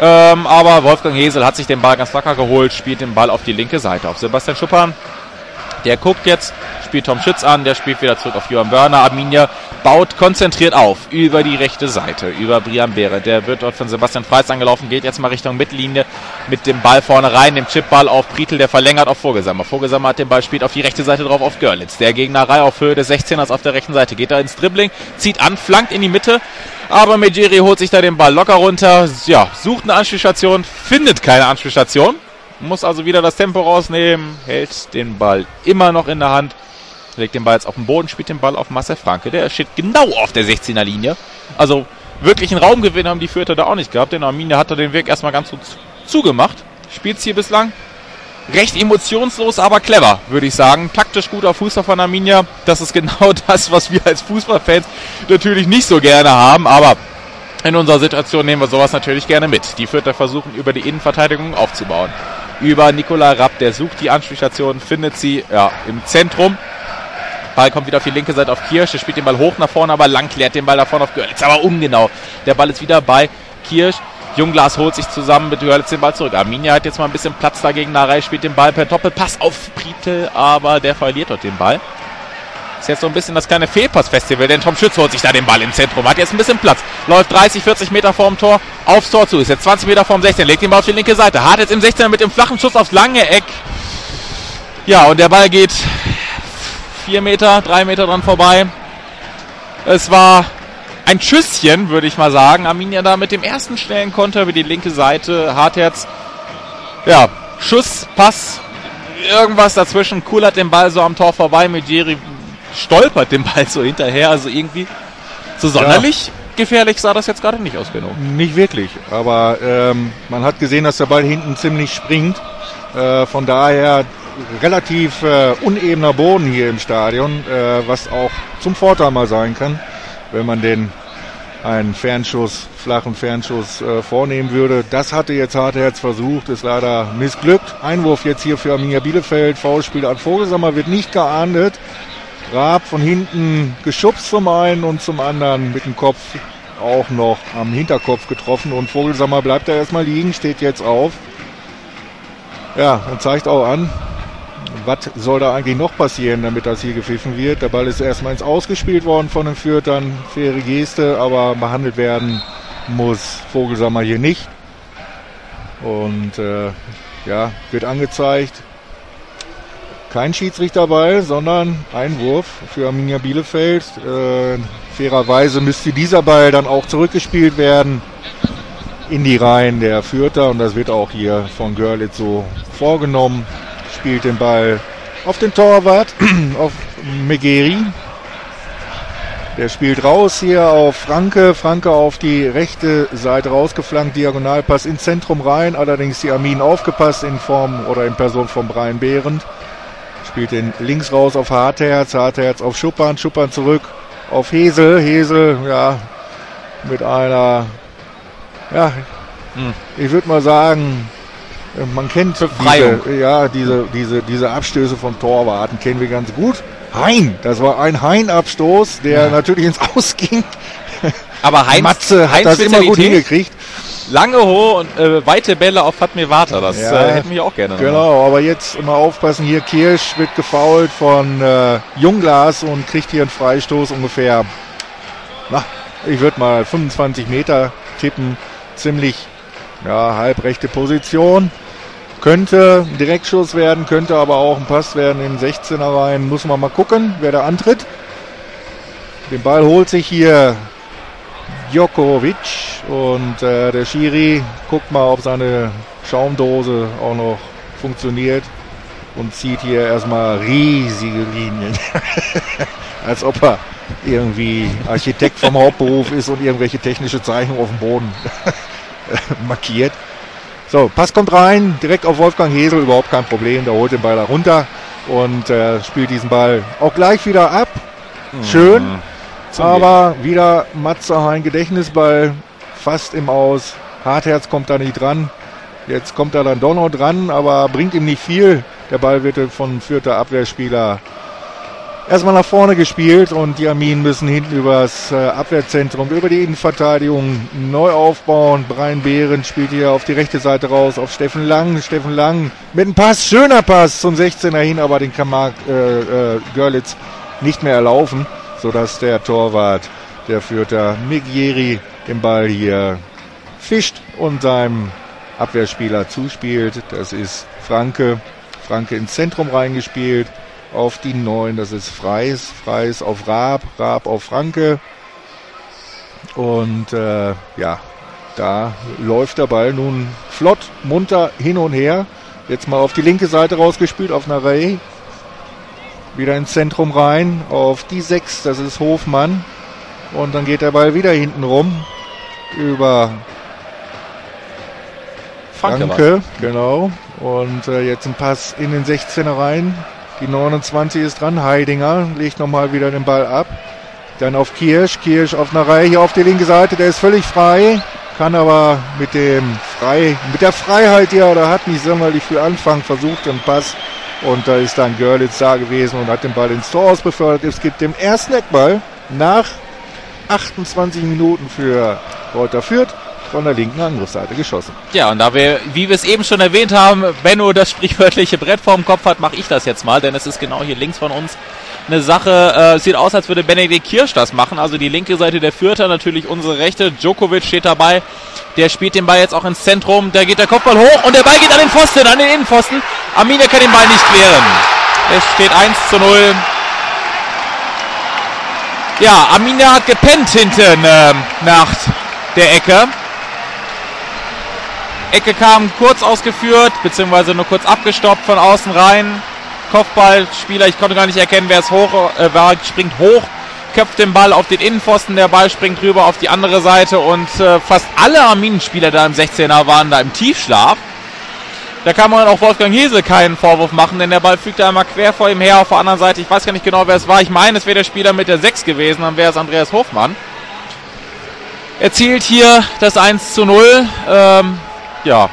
Ähm, aber Wolfgang Hesel hat sich den Ball ganz locker geholt, spielt den Ball auf die linke Seite auf Sebastian Schuppan. Der guckt jetzt, spielt Tom Schütz an, der spielt wieder zurück auf Johann Börner. Arminia baut konzentriert auf, über die rechte Seite, über Brian Behre. Der wird dort von Sebastian Freitz angelaufen, geht jetzt mal Richtung Mittellinie mit dem Ball vorne rein, dem Chipball auf Prietl, der verlängert auf Vogelsammer. Vogelsammer hat den Ball, spielt auf die rechte Seite drauf auf Görlitz. Der Gegnerei auf Höhe des sechzehners auf der rechten Seite, geht da ins Dribbling, zieht an, flankt in die Mitte, aber Mejeri holt sich da den Ball locker runter, ja, sucht eine Anspielstation, findet keine Anspielstation. Muss also wieder das Tempo rausnehmen, hält den Ball immer noch in der Hand, legt den Ball jetzt auf den Boden, spielt den Ball auf Marcel Franke. Der steht genau auf der sechzehner Linie. Also wirklich einen Raumgewinn haben die Fürther da auch nicht gehabt. Denn Arminia hat da den Weg erstmal ganz gut zugemacht. Spielt's hier bislang recht emotionslos, aber clever, würde ich sagen. Taktisch guter Fußball von Arminia. Das ist genau das, was wir als Fußballfans natürlich nicht so gerne haben. Aber in unserer Situation nehmen wir sowas natürlich gerne mit. Die Fürther versuchen über die Innenverteidigung aufzubauen. Über Nicola Rapp, der sucht die Anspielstation, findet sie ja, im Zentrum. Ball kommt wieder auf die linke Seite auf Kirsch, der spielt den Ball hoch nach vorne, aber lang klärt den Ball da vorne auf Görlitz, aber ungenau. Der Ball ist wieder bei Kirsch. Jungglas holt sich zusammen mit Görlitz den Ball zurück. Arminia hat jetzt mal ein bisschen Platz dagegen, Narei spielt den Ball per Doppelpass auf Prietl, aber der verliert dort den Ball. Ist jetzt so ein bisschen das kleine Fehlpass-Festival, denn Tom Schütz holt sich da den Ball im Zentrum, hat jetzt ein bisschen Platz, läuft dreißig, vierzig Meter vorm Tor aufs Tor zu, ist jetzt zwanzig Meter vorm sechzehn, legt den Ball auf die linke Seite, hat jetzt im sechzehner mit dem flachen Schuss aufs lange Eck. Ja, und der Ball geht vier Meter, drei Meter dran vorbei. Es war ein Schüsschen, würde ich mal sagen. Arminia da mit dem ersten schnellen Konter über die linke Seite, Hartherz, ja, Schuss, Pass, irgendwas dazwischen, kullert den Ball so am Tor vorbei, Mejeri stolpert den Ball so hinterher, also irgendwie so sonderlich ja. Gefährlich sah das jetzt gerade nicht aus, Benno. Nicht wirklich, aber ähm, man hat gesehen, dass der Ball hinten ziemlich springt, äh, von daher relativ äh, unebener Boden hier im Stadion, äh, was auch zum Vorteil mal sein kann, wenn man den einen Fernschuss, flachen Fernschuss äh, vornehmen würde. Das hatte jetzt Hartherz versucht, ist leider missglückt. Einwurf jetzt hier für Arminia Bielefeld, Foulspiel an Vogelsammer, wird nicht geahndet. Raab von hinten geschubst zum einen und zum anderen mit dem Kopf auch noch am Hinterkopf getroffen und Vogelsammer bleibt da erstmal liegen, steht jetzt auf. Ja, und zeigt auch an, was soll da eigentlich noch passieren, damit das hier gepfiffen wird. Der Ball ist erstmal ins Ausgespielt worden von den Fürthern, faire Geste, aber behandelt werden muss Vogelsammer hier nicht. Und äh, ja, wird angezeigt. Kein Schiedsrichterball, sondern Einwurf für Arminia Bielefeld. Äh, fairerweise müsste dieser Ball dann auch zurückgespielt werden in die Reihen der Fürther. Und das wird auch hier von Görlitz so vorgenommen. Spielt den Ball auf den Torwart, auf Mejeri. Der spielt raus hier auf Franke. Franke auf die rechte Seite rausgeflankt, Diagonalpass ins Zentrum rein. Allerdings die Armin aufgepasst in Form oder in Person von Brian Behrendt. Spielt den links raus auf Hartherz, Hartherz auf Schuppan, Schuppan zurück auf Hesel. Hesel, ja, mit einer, ja, hm. ich würde mal sagen, man kennt diese, ja, diese, diese, diese Abstöße vom Torwarten kennen wir ganz gut. Hein, das war ein Hein-Abstoß, der ja. natürlich ins Aus ging. Aber Hein, Matze hat Heinz das immer gut hingekriegt. Lange, hohe und äh, weite Bälle auf Fatmir Vata, das ja, äh, hätten wir auch gerne. Genau, noch. Aber jetzt immer aufpassen, hier Kirsch wird gefoult von äh, Jungglas und kriegt hier einen Freistoß ungefähr, na, ich würde mal fünfundzwanzig Meter tippen, ziemlich, ja, halbrechte Position. Könnte ein Direktschuss werden, könnte aber auch ein Pass werden in den sechzehner rein. Muss man mal gucken, wer da antritt. Den Ball holt sich hier Djokovic und äh, der Schiri guckt mal, ob seine Schaumdose auch noch funktioniert und zieht hier erstmal riesige Linien. Als ob er irgendwie Architekt vom Hauptberuf ist und irgendwelche technische Zeichnungen auf dem Boden markiert. So, Pass kommt rein, direkt auf Wolfgang Hesel, überhaupt kein Problem, der holt den Ball da runter und äh, spielt diesen Ball auch gleich wieder ab. Schön, mhm. aber wieder Matze Hein Gedächtnisball, fast im Aus. Hartherz kommt da nicht dran, jetzt kommt er dann doch noch dran, aber bringt ihm nicht viel. Der Ball wird von Fürther Abwehrspieler erstmal nach vorne gespielt und die Arminen müssen hinten übers äh, Abwehrzentrum, über die Innenverteidigung neu aufbauen. Brian Behrendt spielt hier auf die rechte Seite raus, auf Steffen Lang. Steffen Lang mit einem Pass, schöner Pass zum sechzehner hin, aber den kann Marc äh, äh, Görlitz nicht mehr erlaufen, sodass der Torwart, der Fürther Migieri, den Ball hier fischt und seinem Abwehrspieler zuspielt. Das ist Franke. Franke ins Zentrum reingespielt. Auf die neun, das ist Freis. Freis auf Raab. Raab auf Franke. Und äh, ja, da läuft der Ball nun flott, munter hin und her. Jetzt mal auf die linke Seite rausgespielt, auf Narey. Wieder ins Zentrum rein. Auf die sechs, das ist Hofmann. Und dann geht der Ball wieder hinten rum. Über Franke, genau. Und äh, jetzt ein Pass in den sechzehner rein. Die neunundzwanzig ist dran. Heidinger legt nochmal wieder den Ball ab. Dann auf Kirsch. Kirsch auf einer Reihe hier auf die linke Seite. Der ist völlig frei. Kann aber mit dem frei, mit der Freiheit, die er da hat, nicht sonderlich viel anfangen. Versucht den Pass. Und da ist dann Görlitz da gewesen und hat den Ball ins Tor ausbefördert. Es gibt den ersten Eckball nach achtundzwanzig Minuten für Greuther Fürth. Von der linken Angriffsseite geschossen. Ja, und da wir, wie wir es eben schon erwähnt haben, Benno das sprichwörtliche Brett vorm Kopf hat, mache ich das jetzt mal, denn es ist genau hier links von uns eine Sache, äh, sieht aus, als würde Benedikt Kirsch das machen, also die linke Seite der Fürther, natürlich unsere rechte, Djokovic steht dabei, der spielt den Ball jetzt auch ins Zentrum, da geht der Kopfball hoch und der Ball geht an den Pfosten, an den Innenpfosten, Arminia kann den Ball nicht klären. Es steht eins zu null. Ja, Arminia hat gepennt hinten äh, nach der Ecke. Ecke kam kurz ausgeführt, beziehungsweise nur kurz abgestoppt von außen rein. Kopfballspieler, ich konnte gar nicht erkennen, wer es hoch äh, war, springt hoch, köpft den Ball auf den Innenpfosten, der Ball springt rüber auf die andere Seite und äh, fast alle Arminenspieler da im sechzehner waren da im Tiefschlaf. Da kann man auch Wolfgang Hese keinen Vorwurf machen, denn der Ball fügte einmal quer vor ihm her auf der anderen Seite. Ich weiß gar nicht genau, wer es war. Ich meine, es wäre der Spieler mit der sechs gewesen, dann wäre es Andreas Hofmann. Erzielt hier das eins zu null. Ähm, Ja,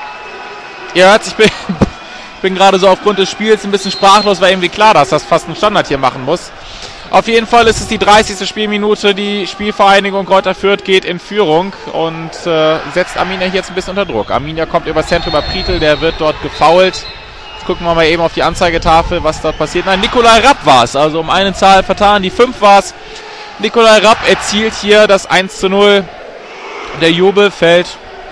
ihr hört, ich bin, bin gerade so aufgrund des Spiels ein bisschen sprachlos, weil irgendwie klar, dass das fast ein Standard hier machen muss. Auf jeden Fall ist es die dreißigste Spielminute, die Spielvereinigung Greuther Fürth geht in Führung und äh, setzt Arminia hier jetzt ein bisschen unter Druck. Arminia kommt über Zentrum, über Prietl, der wird dort gefoult. Jetzt gucken wir mal eben auf die Anzeigetafel, was dort passiert. Nein, Nikolai Rapp war es, also um eine Zahl vertan, die fünf war es. Nikolai Rapp erzielt hier das eins zu null. Der Jubel fällt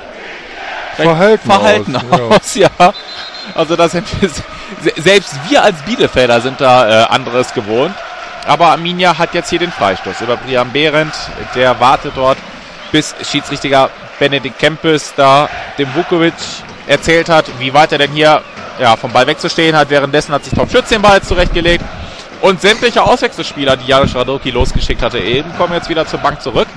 Verhalten, Verhalten aus, aus ja. ja. Also das sind wir, selbst wir als Bielefelder sind da äh, anderes gewohnt. Aber Arminia hat jetzt hier den Freistoß über Brian Behrendt. Der wartet dort, bis Schiedsrichter Benedikt Kempes da dem Vukovic erzählt hat, wie weit er denn hier ja, vom Ball wegzustehen hat. Währenddessen hat sich Tom Schütz den Ball zurechtgelegt. Und sämtliche Auswechselspieler, die Janusz Radocki losgeschickt hatte eben, kommen jetzt wieder zur Bank zurück.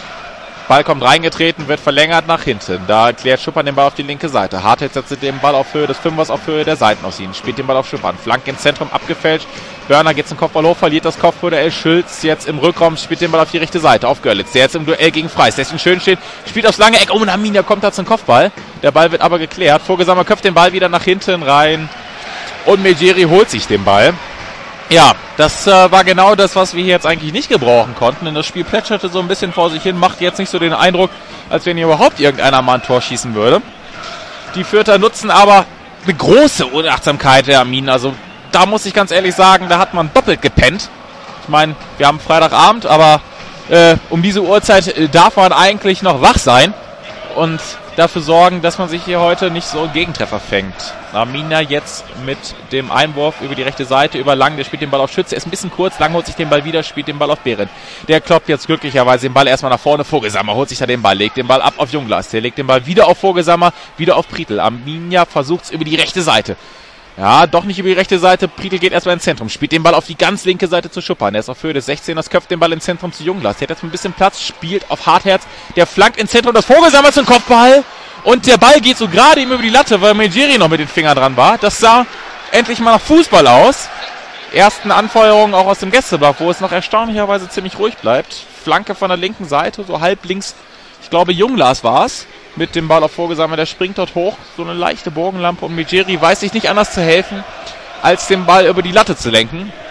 Ball kommt reingetreten, wird verlängert nach hinten. Da klärt Schuppern den Ball auf die linke Seite. Hartwig setzt den Ball auf Höhe des Fünfers, auf Höhe der Seitenausschienen. Spielt den Ball auf Schuppern. Flank ins Zentrum abgefälscht. Börner geht zum Kopfball hoch, verliert das Kopfballduell. Schülz jetzt im Rückraum, spielt den Ball auf die rechte Seite. Auf Görlitz, der jetzt im Duell gegen Freis. Der ist schön steht, spielt aufs lange Eck. Oh, und Arminia kommt da zum Kopfball. Der Ball wird aber geklärt. Vogelsammer köpft den Ball wieder nach hinten rein. Und Megeri holt sich den Ball. Ja, das äh, war genau das, was wir hier jetzt eigentlich nicht gebrauchen konnten, denn das Spiel plätscherte so ein bisschen vor sich hin, macht jetzt nicht so den Eindruck, als wenn hier überhaupt irgendeiner mal ein Tor schießen würde. Die Fürther nutzen aber eine große Unachtsamkeit der Arminen, also da muss ich ganz ehrlich sagen, da hat man doppelt gepennt. Ich meine, wir haben Freitagabend, aber äh, um diese Uhrzeit äh, darf man eigentlich noch wach sein und dafür sorgen, dass man sich hier heute nicht so einen Gegentreffer fängt. Arminia jetzt mit dem Einwurf über die rechte Seite, über Lang, der spielt den Ball auf Schütze, er ist ein bisschen kurz, Lang holt sich den Ball wieder, spielt den Ball auf Behrendt. Der kloppt jetzt glücklicherweise den Ball erstmal nach vorne, Vogelsammer holt sich da den Ball, legt den Ball ab auf Junglas, der legt den Ball wieder auf Vogelsammer, wieder auf Prietl. Arminia versucht es über die rechte Seite. Ja, doch nicht über die rechte Seite. Prietl geht erstmal ins Zentrum, spielt den Ball auf die ganz linke Seite zu Schuppern. Der ist auf Höhe des sechzehners, köpft den Ball ins Zentrum zu Junglas. Der hat jetzt ein bisschen Platz, spielt auf Hartherz. Der flankt ins Zentrum, das Vogelsammer zum Kopfball. Und der Ball geht so gerade ihm über die Latte, weil Megeri noch mit den Fingern dran war. Das sah endlich mal nach Fußball aus. Ersten Anfeuerungen auch aus dem Gästeblock, wo es noch erstaunlicherweise ziemlich ruhig bleibt. Flanke von der linken Seite, so halb links. Ich glaube, Junglas war es. Mit dem Ball auf Vogelsammer, der springt dort hoch. So eine leichte Bogenlampe und Megeri weiß sich nicht anders zu helfen, als den Ball über die Latte zu lenken. Gibt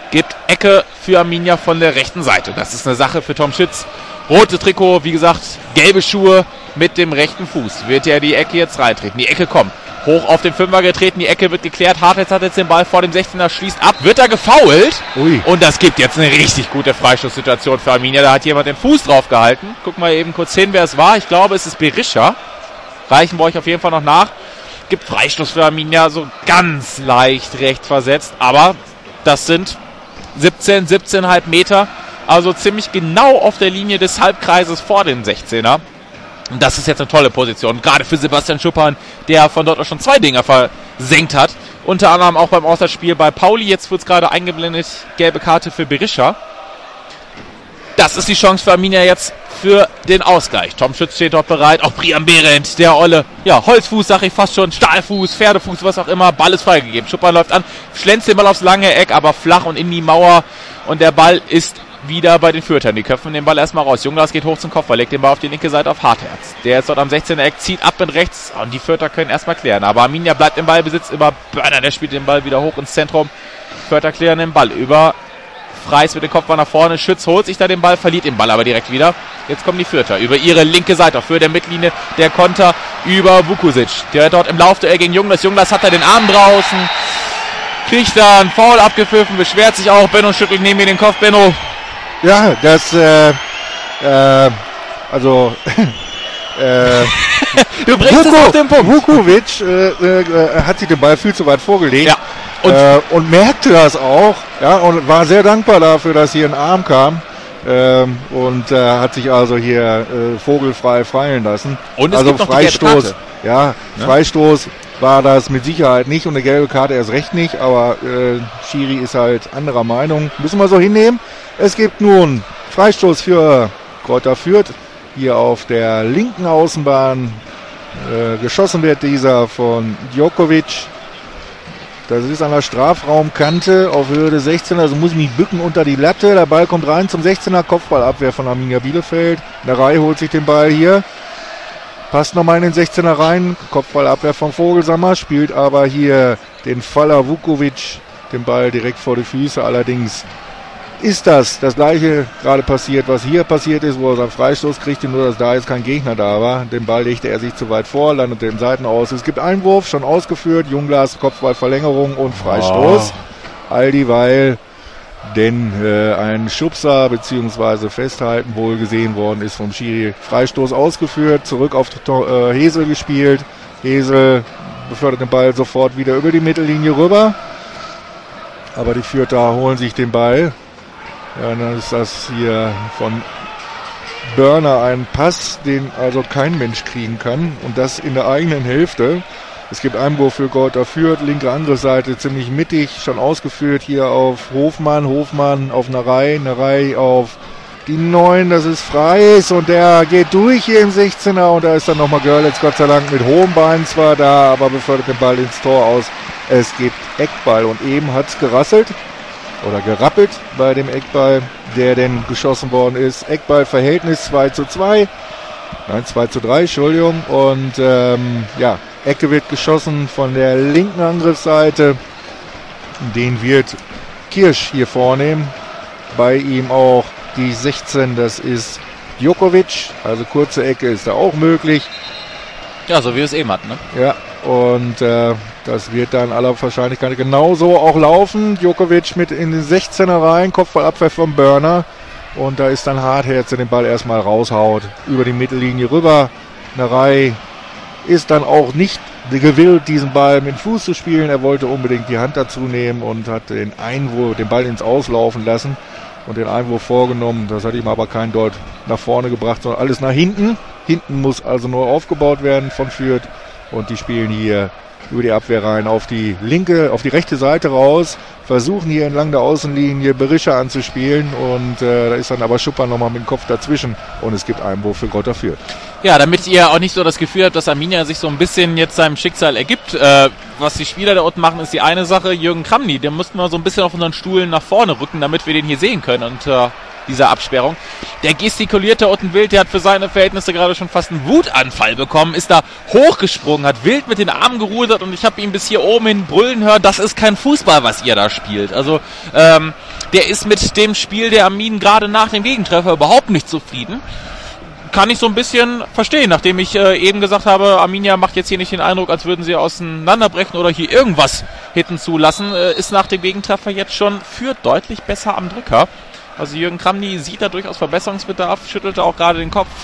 Ecke für Arminia von der rechten Seite. Das ist eine Sache für Tom Schütz. Rote Trikot, wie gesagt, gelbe Schuhe mit dem rechten Fuß. Wird er die Ecke jetzt reintreten. Die Ecke kommt. Hoch auf den Fünfer getreten, die Ecke wird geklärt. Hartwitz hat jetzt den Ball vor dem sechzehner, schließt ab. Wird er gefoult? Ui. Und das gibt jetzt eine richtig gute Freistoßsituation für Arminia. Da hat jemand den Fuß drauf gehalten. Gucken wir eben kurz hin, wer es war. Ich glaube, es ist Berisha. Reichen wir euch auf jeden Fall noch nach. Gibt Freistoß für Arminia, so ganz leicht rechts versetzt. Aber das sind siebzehn, siebzehn Komma fünf Meter. Also ziemlich genau auf der Linie des Halbkreises vor dem sechzehner. Und das ist jetzt eine tolle Position, gerade für Sebastian Schuppan, der von dort auch schon zwei Dinger versenkt hat. Unter anderem auch beim Auswärtsspiel bei Pauli. Jetzt wird es gerade eingeblendet, gelbe Karte für Berisha. Das ist die Chance für Arminia jetzt für den Ausgleich. Tom Schütz steht dort bereit, auch Brian Behrendt, der Olle, ja, Holzfuß, sag ich fast schon, Stahlfuß, Pferdefuß, was auch immer, Ball ist freigegeben. Schuppan läuft an, schlänzt den Ball aufs lange Eck, aber flach und in die Mauer. Und der Ball ist wieder bei den Fürtern. Die köpfen den Ball erstmal raus. Junglas geht hoch zum Kopfball, legt den Ball auf die linke Seite auf Hartherz. Der ist dort am sechzehner Eck, zieht ab und rechts und die Fürther können erstmal klären. Aber Arminia bleibt im Ballbesitz über Börner, der spielt den Ball wieder hoch ins Zentrum. Fürther klären den Ball über Freis mit dem Kopfball nach vorne. Schütz holt sich da den Ball, verliert den Ball aber direkt wieder. Jetzt kommen die Fürther über ihre linke Seite, für der Mittellinie der Konter über Vukusic. Der dort im Laufduell gegen Junglas. Junglas hat da den Arm draußen, kriegt da einen Foul abgepfiffen, beschwert sich auch. Benno schüttelt neben mir den Kopf. Benno, ja, das, äh, äh, also, äh, du bringst Vuko, es auf den Punkt. Vukovic äh, äh, hat sich den Ball viel zu weit vorgelegt. Ja. Und, äh, und merkte das auch, ja, und war sehr dankbar dafür, dass hier ein Arm kam. Ähm, und äh, hat sich also hier äh, vogelfrei fallen lassen. Und es also gibt noch Freistoß, die gelbe Karte. ja, Ja, Freistoß war das mit Sicherheit nicht und eine gelbe Karte erst recht nicht, aber äh, Schiri ist halt anderer Meinung. Müssen wir so hinnehmen. Es gibt nun Freistoß für Greuther Fürth, hier auf der linken Außenbahn. Äh, geschossen wird dieser von Djokovic. Das ist an der Strafraumkante auf Höhe des sechzehner, also muss ich mich bücken unter die Latte. Der Ball kommt rein zum sechzehner, Kopfballabwehr von Arminia Bielefeld. Der Reihe holt sich den Ball hier. Passt nochmal in den sechzehner rein. Kopfballabwehr von Vogelsammer, spielt aber hier den Faller Vukovic den Ball direkt vor die Füße. Allerdings ist das das gleiche gerade passiert, was hier passiert ist, wo er seinen Freistoß kriegte, nur dass da jetzt kein Gegner da war. Den Ball legte er sich zu weit vor, landet den Seiten aus. Es gibt Einwurf, schon ausgeführt, Junglas, Kopfballverlängerung und Freistoß. Oh. All dieweil denn äh, ein Schubser bzw. Festhalten wohl gesehen worden ist vom Schiri. Freistoß ausgeführt, zurück auf äh, Hesel gespielt. Hesel befördert den Ball sofort wieder über die Mittellinie rüber. Aber die Fürther holen sich den Ball. Ja, dann ist das hier von Börner ein Pass, den also kein Mensch kriegen kann. Und das in der eigenen Hälfte. Es gibt Einwurf für Greuther Fürth, linke andere Seite, ziemlich mittig, schon ausgeführt hier auf Hofmann, Hofmann auf Narei, Narei auf die neun, das ist Freis und der geht durch hier im sechzehner und da ist dann nochmal Görlitz, Gott sei Dank mit hohem Bein zwar da, aber befördert den Ball ins Tor aus. Es gibt Eckball und eben hat es gerasselt oder gerappelt bei dem Eckball, der denn geschossen worden ist. Eckball-Verhältnis zwei zu zwei, nein zwei zu drei, Entschuldigung, und ähm, ja, Ecke wird geschossen von der linken Angriffsseite. Den wird Kirsch hier vornehmen. Bei ihm auch die sechzehn, das ist Djokovic. Also kurze Ecke ist da auch möglich. Ja, so wie wir es eben hatten, ne? Ja, und äh, das wird dann aller Wahrscheinlichkeit genauso auch laufen. Djokovic mit in den sechzehner rein, Kopfballabwehr vom Börner. Und da ist dann Hartherz, der den Ball erstmal raushaut. Über die Mittellinie rüber. Eine Reihe. Ist dann auch nicht gewillt, diesen Ball mit dem Fuß zu spielen. Er wollte unbedingt die Hand dazu nehmen und hat den Einwurf, den Ball ins Auslaufen lassen und den Einwurf vorgenommen. Das hat ihm aber kein Deut nach vorne gebracht, sondern alles nach hinten. Hinten muss also nur aufgebaut werden von Fürth und die spielen hier über die Abwehr rein auf die linke, auf die rechte Seite raus, versuchen hier entlang der Außenlinie Berisha anzuspielen und äh, da ist dann aber Schuppan nochmal mit dem Kopf dazwischen und es gibt Einwurf für Greuther Fürth. Ja, damit ihr auch nicht so das Gefühl habt, dass Arminia sich so ein bisschen jetzt seinem Schicksal ergibt, äh, was die Spieler da unten machen, ist die eine Sache. Jürgen Kramny, den mussten wir so ein bisschen auf unseren Stuhl nach vorne rücken, damit wir den hier sehen können und äh, dieser Absperrung. Der gestikuliert da unten wild, der hat für seine Verhältnisse gerade schon fast einen Wutanfall bekommen, ist da hochgesprungen, hat wild mit den Armen gerudert und ich habe ihn bis hier oben hin brüllen hören, das ist kein Fußball, was ihr da spielt. Also ähm, der ist mit dem Spiel der Arminen gerade nach dem Gegentreffer überhaupt nicht zufrieden. Kann ich so ein bisschen verstehen, nachdem ich äh, eben gesagt habe, Arminia macht jetzt hier nicht den Eindruck, als würden sie auseinanderbrechen oder hier irgendwas hinten zulassen, äh, ist nach dem Gegentreffer jetzt schon für deutlich besser am Drücker. Also Jürgen Kramny sieht da durchaus Verbesserungsbedarf, schüttelte auch gerade den Kopf.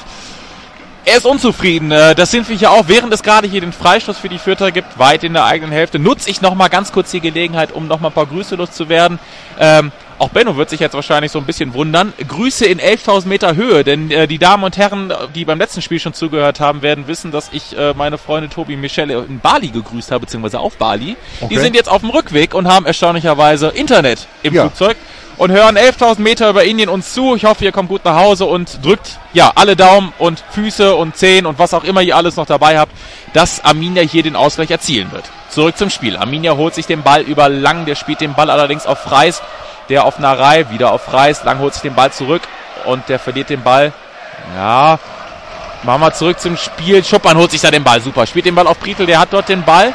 Er ist unzufrieden, äh, das sind wir hier auch, während es gerade hier den Freistoß für die Fürther gibt, weit in der eigenen Hälfte, nutze ich nochmal ganz kurz die Gelegenheit, um nochmal ein paar Grüße loszuwerden. Ähm, Auch Benno wird sich jetzt wahrscheinlich so ein bisschen wundern. Grüße in elftausend Meter Höhe, denn äh, die Damen und Herren, die beim letzten Spiel schon zugehört haben, werden wissen, dass ich äh, meine Freunde Tobi und Michelle in Bali gegrüßt habe, beziehungsweise auf Bali. Okay. Die sind jetzt auf dem Rückweg und haben erstaunlicherweise Internet im ja. Flugzeug und hören elftausend Meter über Indien uns zu. Ich hoffe, ihr kommt gut nach Hause und drückt ja alle Daumen und Füße und Zehen und was auch immer ihr alles noch dabei habt, dass Arminia hier den Ausgleich erzielen wird. Zurück zum Spiel. Arminia holt sich den Ball über Lang, der spielt den Ball allerdings auf Freis. Der auf Narei, wieder auf Freis, Lang holt sich den Ball zurück und der verliert den Ball. Ja, machen wir zurück zum Spiel. Schuppan holt sich da den Ball, super. Spielt den Ball auf Prietl, der hat dort den Ball.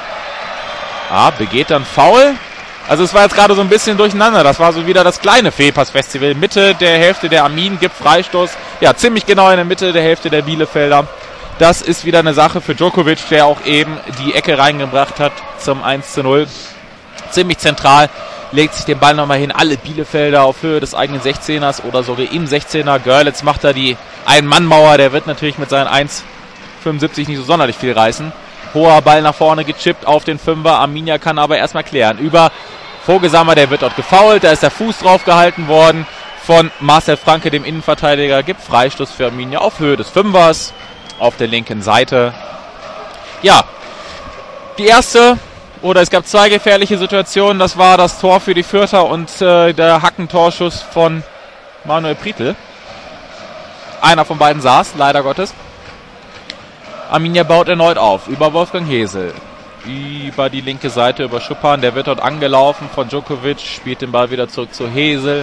Ah, begeht dann Foul. Also es war jetzt gerade so ein bisschen durcheinander. Das war so wieder das kleine Fehlpass-Festival. Mitte der Hälfte der Arminen gibt Freistoß. Ja, ziemlich genau in der Mitte der Hälfte der Bielefelder. Das ist wieder eine Sache für Djokovic, der auch eben die Ecke reingebracht hat zum eins zu null. Ziemlich zentral. Legt sich den Ball nochmal hin, alle Bielefelder auf Höhe des eigenen sechzehners oder sogar im sechzehner. Görlitz macht da die Ein-Mann-Mauer, der wird natürlich mit seinen eins fünfundsiebzig nicht so sonderlich viel reißen. Hoher Ball nach vorne gechippt auf den Fünfer, Arminia kann aber erstmal klären. Über Vogelsammer, der wird dort gefoult, da ist der Fuß drauf gehalten worden von Marcel Franke, dem Innenverteidiger, gibt Freistoß für Arminia auf Höhe des Fünfers, auf der linken Seite. Ja, die erste... Oder es gab zwei gefährliche Situationen. Das war das Tor für die Fürther und äh, der Hackentorschuss von Manuel Prietl. Einer von beiden saß, leider Gottes. Arminia baut erneut auf, über Wolfgang Hesel. Über die linke Seite, über Schuppan. Der wird dort angelaufen von Djokovic, spielt den Ball wieder zurück zu Hesel.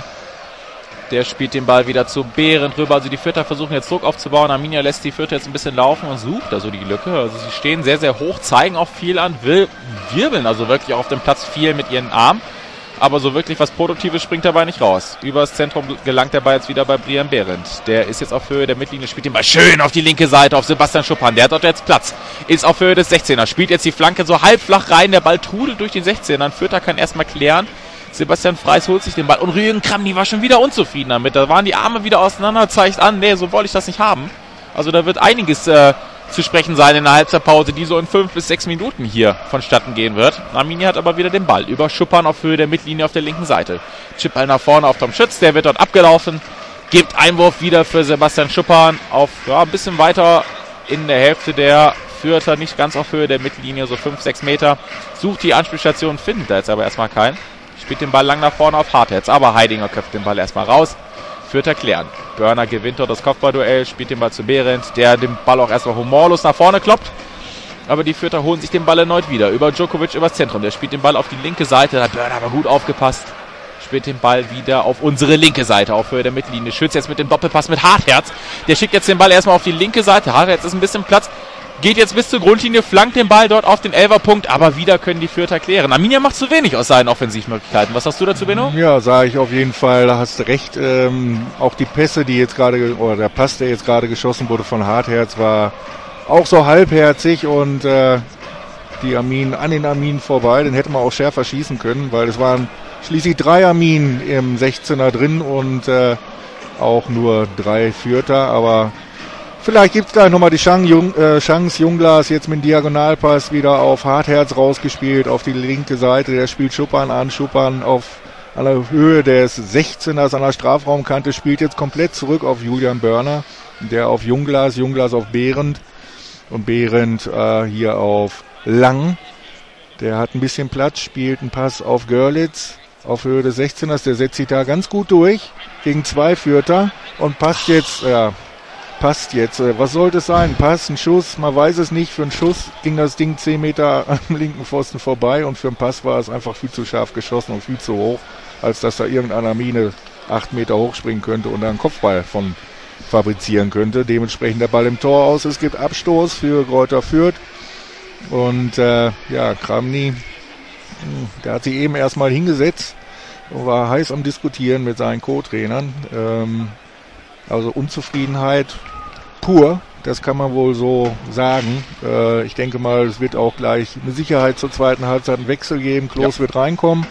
Der spielt den Ball wieder zu Behrendt rüber. Also die Fürther versuchen jetzt Druck aufzubauen. Arminia lässt die Fürther jetzt ein bisschen laufen und sucht also die Lücke. Also sie stehen sehr, sehr hoch, zeigen auch viel an, will, wirbeln also wirklich auch auf dem Platz viel mit ihren Armen. Aber so wirklich was Produktives springt dabei nicht raus. Übers Zentrum gelangt der Ball jetzt wieder bei Brian Behrendt. Der ist jetzt auf Höhe der Mittellinie, spielt den Ball schön auf die linke Seite auf Sebastian Schuppan. Der hat dort jetzt Platz. Ist auf Höhe des sechzehners. Spielt jetzt die Flanke so halb flach rein. Der Ball trudelt durch den sechzehner. Fürther kann erstmal klären. Sebastian Freis holt sich den Ball. Und Jürgen Kramny war schon wieder unzufrieden damit. Da waren die Arme wieder auseinander, zeigt an, nee, so wollte ich das nicht haben. Also da wird einiges äh, zu sprechen sein in der Halbzeitpause, die so in fünf bis sechs Minuten hier vonstatten gehen wird. Arminia hat aber wieder den Ball. Über Schuppan auf Höhe der Mittellinie auf der linken Seite. Chipball nach vorne auf Tom Schütz, der wird dort abgelaufen. Gibt Einwurf wieder für Sebastian Schuppan auf ja, ein bisschen weiter in der Hälfte der Fürther, nicht ganz auf Höhe der Mittellinie, so fünf, sechs Meter. Sucht die Anspielstation, findet da jetzt aber erstmal keinen. Spielt den Ball lang nach vorne auf Hartherz, aber Heidinger köpft den Ball erstmal raus. Fürther klären. Börner gewinnt dort das Kopfballduell, spielt den Ball zu Behrendt, der den Ball auch erstmal humorlos nach vorne kloppt. Aber die Fürther holen sich den Ball erneut wieder. Über Djokovic, übers Zentrum. Der spielt den Ball auf die linke Seite, da hat Börner aber gut aufgepasst. Spielt den Ball wieder auf unsere linke Seite, auf Höhe der Mittellinie. Schütz jetzt mit dem Doppelpass mit Hartherz. Der schickt jetzt den Ball erstmal auf die linke Seite. Hartherz ist ein bisschen Platz. Geht jetzt bis zur Grundlinie, flankt den Ball dort auf den Elferpunkt, aber wieder können die Fürther klären. Arminia macht zu wenig aus seinen Offensivmöglichkeiten. Was hast du dazu, Benno? Ja, sage ich auf jeden Fall, da hast du recht. Ähm, auch die Pässe, die jetzt gerade, oder der Pass, der jetzt gerade geschossen wurde von Hartherz, war auch so halbherzig und äh, die Arminen an den Arminen vorbei. Den hätte man auch schärfer schießen können, weil es waren schließlich drei Arminen im sechzehner drin und äh, auch nur drei Fürther, aber vielleicht gibt es gleich nochmal die Chance, Jung, äh, Chance, Jungglas jetzt mit dem Diagonalpass wieder auf Hartherz rausgespielt, auf die linke Seite, der spielt Schuppan an, Schuppan auf an der Höhe des sechzehners an der Strafraumkante, spielt jetzt komplett zurück auf Julian Börner, der auf Jungglas, Jungglas auf Behrendt und Behrendt äh, hier auf Lang, der hat ein bisschen Platz, spielt einen Pass auf Görlitz, auf Höhe des sechzehners, der setzt sich da ganz gut durch, gegen zwei Fürther und passt jetzt, ja, passt jetzt. Was sollte es sein? Pass, ein Schuss, man weiß es nicht. Für einen Schuss ging das Ding zehn Meter am linken Pfosten vorbei und für einen Pass war es einfach viel zu scharf geschossen und viel zu hoch, als dass da irgendeiner Mine acht Meter hochspringen könnte und da einen Kopfball von fabrizieren könnte. Dementsprechend der Ball im Tor aus. Es gibt Abstoß für Greuther Fürth. Und äh, ja, Kramny, der hat sich eben erstmal hingesetzt und war heiß am Diskutieren mit seinen Co-Trainern. Ähm, also Unzufriedenheit pur, das kann man wohl so sagen. Äh, ich denke mal, es wird auch gleich mit Sicherheit zur zweiten Halbzeit einen Wechsel geben. Klos ja. wird reinkommen.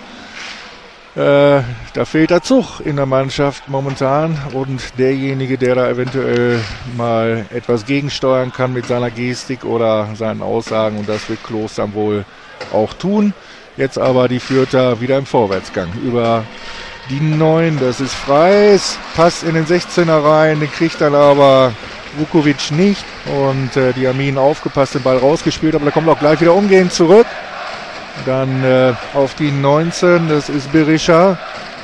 Äh, da fehlt der Zug in der Mannschaft momentan und derjenige, der da eventuell mal etwas gegensteuern kann mit seiner Gestik oder seinen Aussagen, und das wird Klos dann wohl auch tun. Jetzt aber die Fürther wieder im Vorwärtsgang über die neun, das ist Freis, passt in den sechzehner rein, den kriegt dann aber Vukovic nicht und äh, die Armin aufgepasst, den Ball rausgespielt, aber der kommt auch gleich wieder umgehend zurück. Dann äh, auf die neunzehn, das ist Berisha.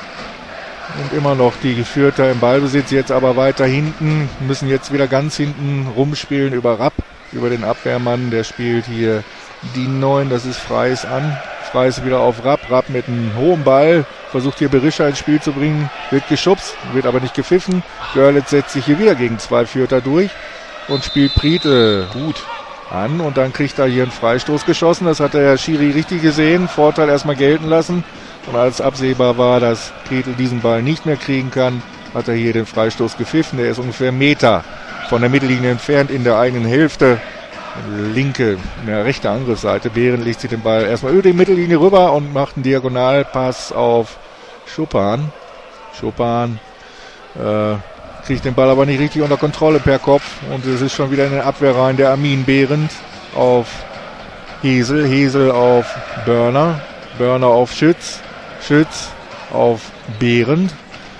Und immer noch die Fürther im Ballbesitz, jetzt aber weiter hinten, müssen jetzt wieder ganz hinten rumspielen über Rapp, über den Abwehrmann, der spielt hier die neun, das ist Freis an. Freis wieder auf Rapp, Rapp mit einem hohen Ball, versucht hier Berisha ins Spiel zu bringen, wird geschubst, wird aber nicht gepfiffen. Görlitz setzt sich hier wieder gegen zwei Fürther durch und spielt Priete gut an und dann kriegt er hier einen Freistoß geschossen. Das hat der Schiri richtig gesehen, Vorteil erstmal gelten lassen und als absehbar war, dass Priete diesen Ball nicht mehr kriegen kann, hat er hier den Freistoß gepfiffen. Der ist ungefähr einen Meter von der Mittellinie entfernt in der eigenen Hälfte. Linke, eine rechte Angriffsseite. Behren legt sich den Ball erstmal über die Mittellinie rüber und macht einen Diagonalpass auf Schuppan. Schuppan äh, kriegt den Ball aber nicht richtig unter Kontrolle per Kopf und es ist schon wieder in den Abwehrreihen der Armin Behrendt auf Hesel, Hesel auf Börner, Börner auf Schütz, Schütz auf Behrendt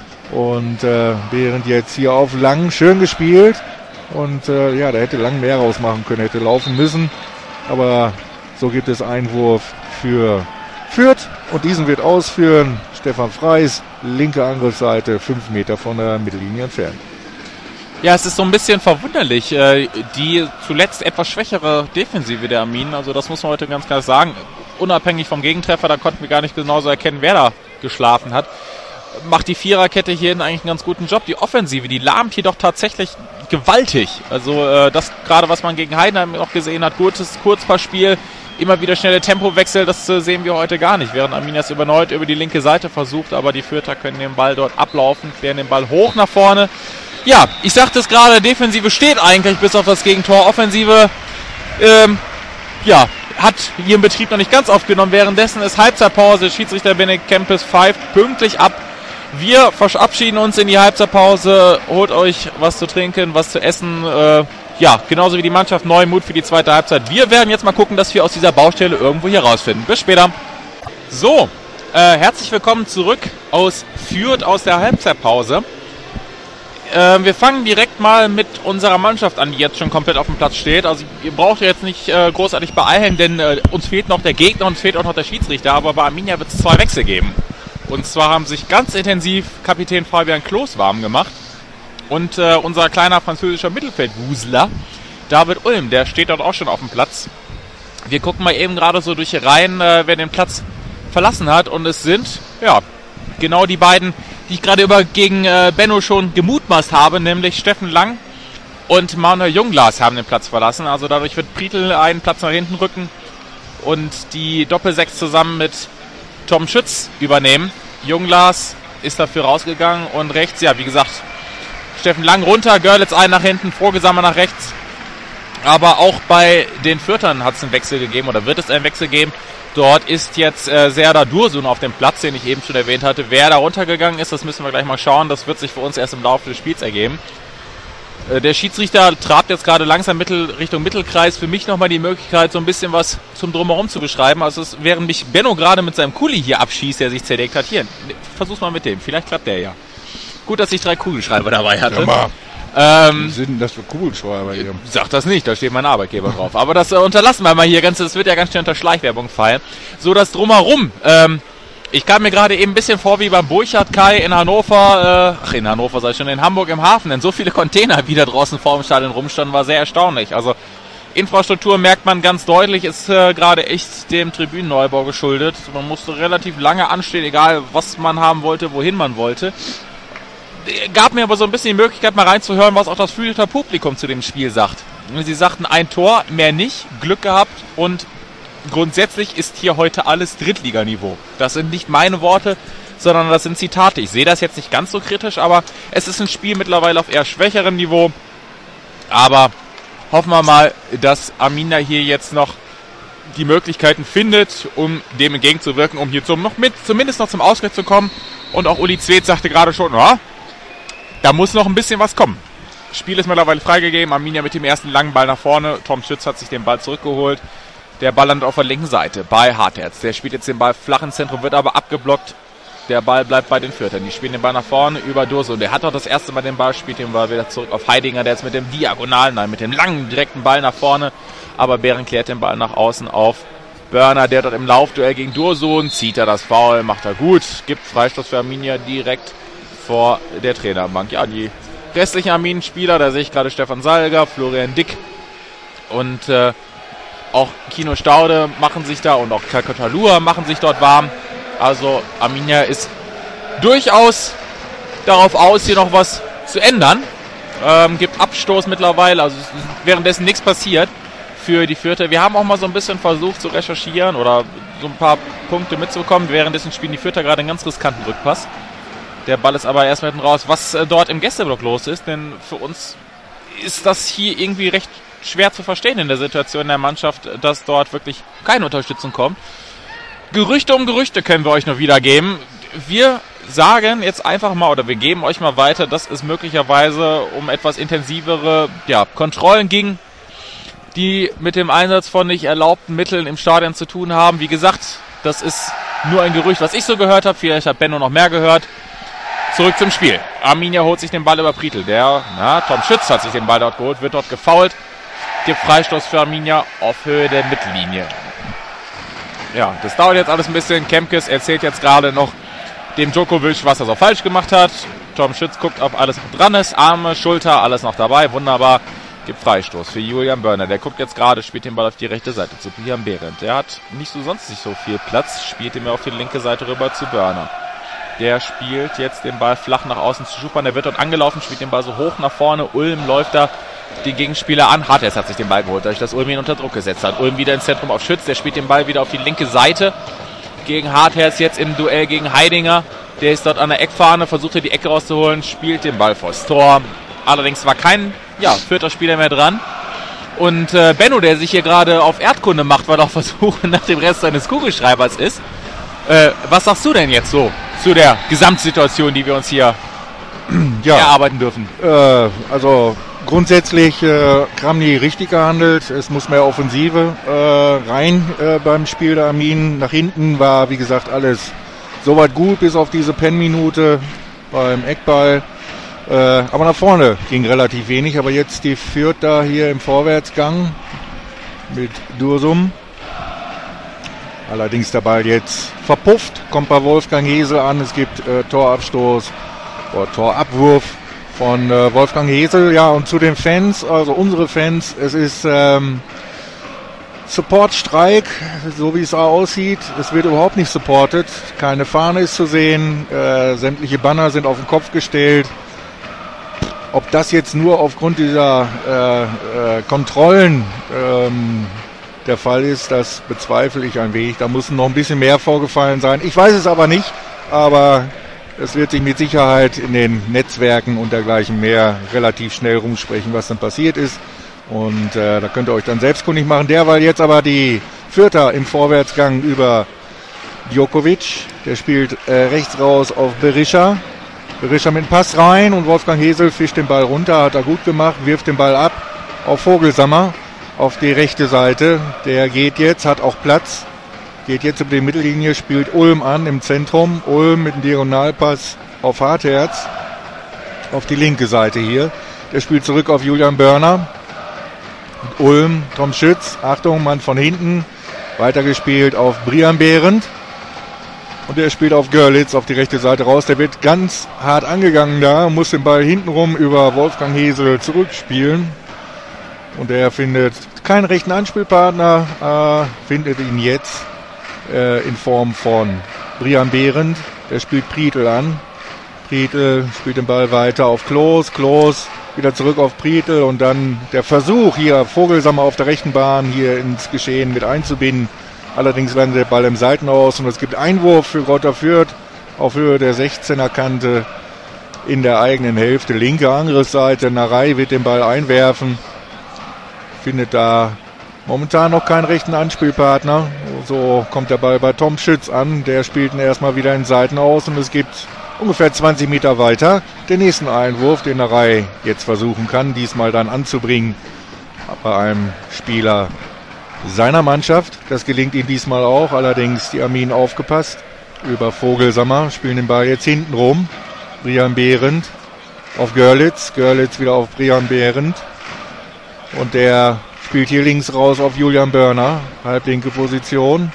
und äh, Behrendt jetzt hier auf Lang, schön gespielt. Und äh, ja, der hätte lang mehr rausmachen können, hätte laufen müssen. Aber so gibt es Einwurf für Fürth. Und diesen wird ausführen Stefan Freis, linke Angriffsseite, fünf Meter von der Mittellinie entfernt. Ja, es ist so ein bisschen verwunderlich. Äh, die zuletzt etwas schwächere Defensive der Arminen, also das muss man heute ganz klar sagen. Unabhängig vom Gegentreffer, da konnten wir gar nicht genauso erkennen, wer da geschlafen hat. Macht die Viererkette hier eigentlich einen ganz guten Job. Die Offensive, die lahmt hier doch tatsächlich gewaltig. Also äh, das gerade, was man gegen Heidenheim noch gesehen hat, gutes Kurzpassspiel, immer wieder schnelle Tempowechsel, das äh, sehen wir heute gar nicht. Während Arminia erneut über die linke Seite versucht, aber die Fürther können den Ball dort ablaufen, klären den Ball hoch nach vorne. Ja, ich sagte es gerade, Defensive steht eigentlich bis auf das Gegentor. Offensive, ähm, ja, hat hier im Betrieb noch nicht ganz aufgenommen. Währenddessen ist Halbzeitpause. Schiedsrichter Benedikt Kempes pfeift pünktlich ab. Wir verabschieden uns in die Halbzeitpause. Holt euch was zu trinken, was zu essen. Äh, ja, genauso wie die Mannschaft. Neuen Mut für die zweite Halbzeit. Wir werden jetzt mal gucken, dass wir aus dieser Baustelle irgendwo hier rausfinden. Bis später. So, äh, herzlich willkommen zurück aus Fürth, aus der Halbzeitpause. Äh, wir fangen direkt mal mit unserer Mannschaft an, die jetzt schon komplett auf dem Platz steht. Also ihr braucht jetzt nicht äh, großartig beeilen, denn äh, uns fehlt noch der Gegner, uns fehlt auch noch der Schiedsrichter. Aber bei Arminia wird es zwei Wechsel geben. Und zwar haben sich ganz intensiv Kapitän Fabian Klos warm gemacht. Und äh, unser kleiner französischer Mittelfeldwusler, David Ulm, der steht dort auch schon auf dem Platz. Wir gucken mal eben gerade so durch die Reihen, äh, wer den Platz verlassen hat. Und es sind, ja, genau die beiden, die ich gerade über gegen äh, Benno schon gemutmaßt habe, nämlich Steffen Lang und Manuel Junglas haben den Platz verlassen. Also dadurch wird Prietl einen Platz nach hinten rücken und die Doppelsechs zusammen mit Tom Schütz übernehmen. Junglas ist dafür rausgegangen und rechts, ja, wie gesagt, Steffen Lang runter, Görlitz ein nach hinten, Vogelsammer nach rechts. Aber auch bei den Fürthern hat es einen Wechsel gegeben oder wird es einen Wechsel geben. Dort ist jetzt äh, Serdar Dursun auf dem Platz, den ich eben schon erwähnt hatte. Wer da runtergegangen ist, das müssen wir gleich mal schauen. Das wird sich für uns erst im Laufe des Spiels ergeben. Äh, der Schiedsrichter trabt jetzt gerade langsam Mittel, Richtung Mittelkreis. Für mich nochmal die Möglichkeit, so ein bisschen was zum Drumherum zu beschreiben. Also es, während mich Benno gerade mit seinem Kuli hier abschießt, der sich zerdeckt hat. Hier, versuch's mal mit dem. Vielleicht klappt der ja. Gut, dass ich drei Kugelschreiber dabei hatte. Ja, Ähm, Was sind denn das für Kugelschreiber hier? Sag das nicht, da steht mein Arbeitgeber drauf. Aber das äh, unterlassen wir mal hier ganz, das wird ja ganz schnell unter Schleichwerbung fallen. So, das Drumherum. Ähm, ich kam mir gerade eben ein bisschen vor wie beim Burchard Kai in Hannover, äh, ach in Hannover sei schon, in Hamburg im Hafen, denn so viele Container wieder draußen vor dem Stadion rumstanden, war sehr erstaunlich. Also Infrastruktur merkt man ganz deutlich, ist äh, gerade echt dem Tribünenneubau geschuldet. Man musste relativ lange anstehen, egal was man haben wollte, wohin man wollte. gab mir aber so ein bisschen die Möglichkeit, mal reinzuhören, was auch das Fürther Publikum zu dem Spiel sagt. Sie sagten, ein Tor, mehr nicht, Glück gehabt und grundsätzlich ist hier heute alles Drittliganiveau. Das sind nicht meine Worte, sondern das sind Zitate. Ich sehe das jetzt nicht ganz so kritisch, aber es ist ein Spiel mittlerweile auf eher schwächerem Niveau. Aber hoffen wir mal, dass Arminia hier jetzt noch die Möglichkeiten findet, um dem entgegenzuwirken, um hier zum, noch mit, zumindest noch zum Ausgleich zu kommen. Und auch Uli Zwedt sagte gerade schon, ja, da muss noch ein bisschen was kommen. Spiel ist mittlerweile freigegeben. Arminia mit dem ersten langen Ball nach vorne. Tom Schütz hat sich den Ball zurückgeholt. Der Ball landet auf der linken Seite bei Hartherz. Der spielt jetzt den Ball flach ins Zentrum, wird aber abgeblockt. Der Ball bleibt bei den Fürthern. Die spielen den Ball nach vorne über Durso. Der hat doch das erste Mal den Ball, spielt den Ball wieder zurück auf Heidinger, der jetzt mit dem diagonalen, nein, mit dem langen, direkten Ball nach vorne. Aber Behren klärt den Ball nach außen auf Börner, der dort im Laufduell gegen Durso, zieht er das Foul, macht er gut, gibt Freistoß für Arminia direkt vor der Trainerbank. Ja, die restlichen Arminien-Spieler, da sehe ich gerade Stefan Salger, Florian Dick und äh, auch Kino Staude machen sich da und auch Kalkotalua machen sich dort warm. Also Arminia ist durchaus darauf aus, hier noch was zu ändern. Ähm, gibt Abstoß mittlerweile, also währenddessen nichts passiert für die Fürther. Wir haben auch mal so ein bisschen versucht zu recherchieren oder so ein paar Punkte mitzubekommen. Währenddessen spielen die Fürther gerade einen ganz riskanten Rückpass. Der Ball ist aber erstmal hinten raus, was äh, dort im Gästeblock los ist, denn für uns ist das hier irgendwie recht schwer zu verstehen in der Situation der Mannschaft, dass dort wirklich keine Unterstützung kommt. Gerüchte um Gerüchte können wir euch noch wiedergeben. Wir sagen jetzt einfach mal, oder wir geben euch mal weiter, dass es möglicherweise um etwas intensivere ja, Kontrollen ging, die mit dem Einsatz von nicht erlaubten Mitteln im Stadion zu tun haben. Wie gesagt, das ist nur ein Gerücht, was ich so gehört habe. Vielleicht hat Benno noch mehr gehört. Zurück zum Spiel. Arminia holt sich den Ball über Prietl. Der, na, Tom Schütz hat sich den Ball dort geholt, wird dort gefoult. Gibt Freistoß für Arminia auf Höhe der Mittellinie. Ja, das dauert jetzt alles ein bisschen. Kempkes erzählt jetzt gerade noch dem Djokovic, was er so falsch gemacht hat. Tom Schütz guckt, ob alles noch dran ist. Arme, Schulter, alles noch dabei. Wunderbar. Gibt Freistoß für Julian Börner. Der guckt jetzt gerade, spielt den Ball auf die rechte Seite zu Brian Behrendt. Der hat nicht so sonst nicht so viel Platz. Spielt ihn mir auf die linke Seite rüber zu Börner. Der spielt jetzt den Ball flach nach außen zu Schuppan. Der wird dort angelaufen, spielt den Ball so hoch nach vorne. Ulm läuft da die Gegenspieler an. Hartherz hat sich den Ball geholt, dadurch, dass Ulm ihn unter Druck gesetzt hat. Ulm wieder ins Zentrum auf Schütz. Der spielt den Ball wieder auf die linke Seite gegen Hartherz jetzt im Duell gegen Heidinger. Der ist dort an der Eckfahne, versucht die Ecke rauszuholen, spielt den Ball vors Tor. Allerdings war kein ja, vierter Spieler mehr dran. Und äh, Benno, der sich hier gerade auf Erdkunde macht, weil er auf Versuche nach dem Rest seines Kugelschreibers ist. Äh, was sagst du denn jetzt so zu der Gesamtsituation, die wir uns hier ja. erarbeiten dürfen? Äh, also grundsätzlich äh, Kramny richtig gehandelt. Es muss mehr Offensive äh, rein äh, beim Spiel der Arminen. Nach hinten war, wie gesagt, alles soweit gut, bis auf diese Pennminute beim Eckball. Äh, aber nach vorne ging relativ wenig. Aber jetzt die Fürther hier im Vorwärtsgang mit Dursum. Allerdings der Ball jetzt verpufft, kommt bei Wolfgang Hesel an. Es gibt äh, Torabstoß oder Torabwurf von äh, Wolfgang Hesel. Ja, und zu den Fans, also unsere Fans, es ist ähm, Support-Streik, so wie es aussieht. Es wird überhaupt nicht supportet. Keine Fahne ist zu sehen. Äh, sämtliche Banner sind auf den Kopf gestellt. Ob das jetzt nur aufgrund dieser äh, äh, Kontrollen ähm, der Fall ist, das bezweifle ich ein wenig. Da muss noch ein bisschen mehr vorgefallen sein. Ich weiß es aber nicht, aber es wird sich mit Sicherheit in den Netzwerken und dergleichen mehr relativ schnell rumsprechen, was dann passiert ist. Und äh, da könnt ihr euch dann selbstkundig machen. Derweil jetzt aber die Fürther im Vorwärtsgang über Djokovic. Der spielt äh, rechts raus auf Berisha. Berisha mit dem Pass rein und Wolfgang Hesel fischt den Ball runter. Hat er gut gemacht, wirft den Ball ab auf Vogelsammer auf die rechte Seite. Der geht jetzt, hat auch Platz. Geht jetzt über die Mittellinie, spielt Ulm an im Zentrum. Ulm mit dem Diagonalpass auf Hartherz. Auf die linke Seite hier. Der spielt zurück auf Julian Börner. Ulm, Tom Schütz, Achtung, Mann von hinten, weitergespielt auf Brian Behrendt und der spielt auf Görlitz auf die rechte Seite raus. Der wird ganz hart angegangen da, muss den Ball hintenrum über Wolfgang Hesel zurückspielen und der findet keinen rechten Anspielpartner, äh, findet ihn jetzt äh, in Form von Brian Behrendt. Der spielt Prietl an. Prietl spielt den Ball weiter auf Kloß. Kloß wieder zurück auf Prietl und dann der Versuch, hier Vogelsammer auf der rechten Bahn hier ins Geschehen mit einzubinden. Allerdings landet der Ball im Seitenaus und es gibt Einwurf für Greuther Fürth auf Höhe der sechzehner Kante in der eigenen Hälfte. Linke Angriffsseite, Narei wird den Ball einwerfen. Findet da momentan noch keinen rechten Anspielpartner. So kommt der Ball bei Tom Schütz an. Der spielt ihn erstmal wieder in Seitenaus und es gibt ungefähr zwanzig Meter weiter den nächsten Einwurf, den Narei jetzt versuchen kann, diesmal dann anzubringen bei einem Spieler seiner Mannschaft. Das gelingt ihm diesmal auch, allerdings die Armin aufgepasst. Über Vogelsammer spielen den Ball jetzt hinten rum. Brian Behrendt auf Görlitz. Görlitz wieder auf Brian Behrendt. Und der spielt hier links raus auf Julian Börner. Halblinke Position.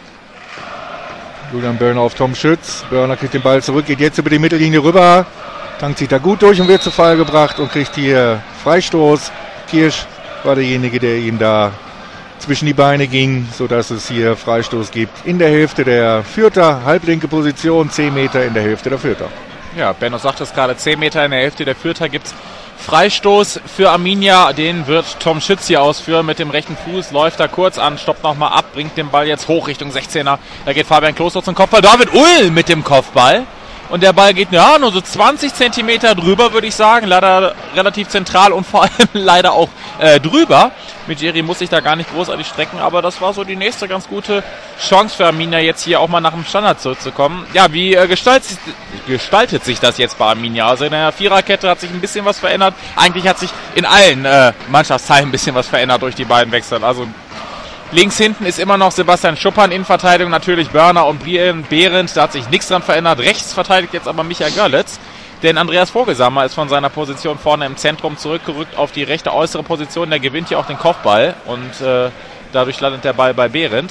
Julian Börner auf Tom Schütz. Börner kriegt den Ball zurück, geht jetzt über die Mittellinie rüber. Tankt sich da gut durch und wird zu Fall gebracht und kriegt hier Freistoß. Kirsch war derjenige, der ihn da zwischen die Beine ging, sodass es hier Freistoß gibt in der Hälfte der Fürther. Halblinke Position, zehn Meter in der Hälfte der Fürther. Ja, Benno sagt es gerade, zehn Meter in der Hälfte der Fürther gibt es Freistoß für Arminia. Den wird Tom Schütz hier ausführen mit dem rechten Fuß. Läuft da kurz an, stoppt nochmal ab, bringt den Ball jetzt hoch Richtung sechzehner. Da geht Fabian Kloß zum Kopfball. David Ull mit dem Kopfball. Und der Ball geht ja nur so zwanzig Zentimeter drüber, würde ich sagen. Leider relativ zentral und vor allem leider auch äh, drüber. Mit Jerry muss ich da gar nicht großartig strecken, aber das war so die nächste ganz gute Chance für Arminia, jetzt hier auch mal nach dem Standard zurückzukommen. Ja, wie äh, gestaltet, gestaltet sich das jetzt bei Arminia? Also in der Viererkette hat sich ein bisschen was verändert. Eigentlich hat sich in allen äh, Mannschaftsteilen ein bisschen was verändert durch die beiden Wechsel. Also links hinten ist immer noch Sebastian Schuppern, in Verteidigung natürlich Börner und Brian Behrendt, da hat sich nichts dran verändert. Rechts verteidigt jetzt aber Michael Görlitz, denn Andreas Vogelsammer ist von seiner Position vorne im Zentrum zurückgerückt auf die rechte äußere Position. Der gewinnt hier auch den Kopfball und äh, dadurch landet der Ball bei Behrendt.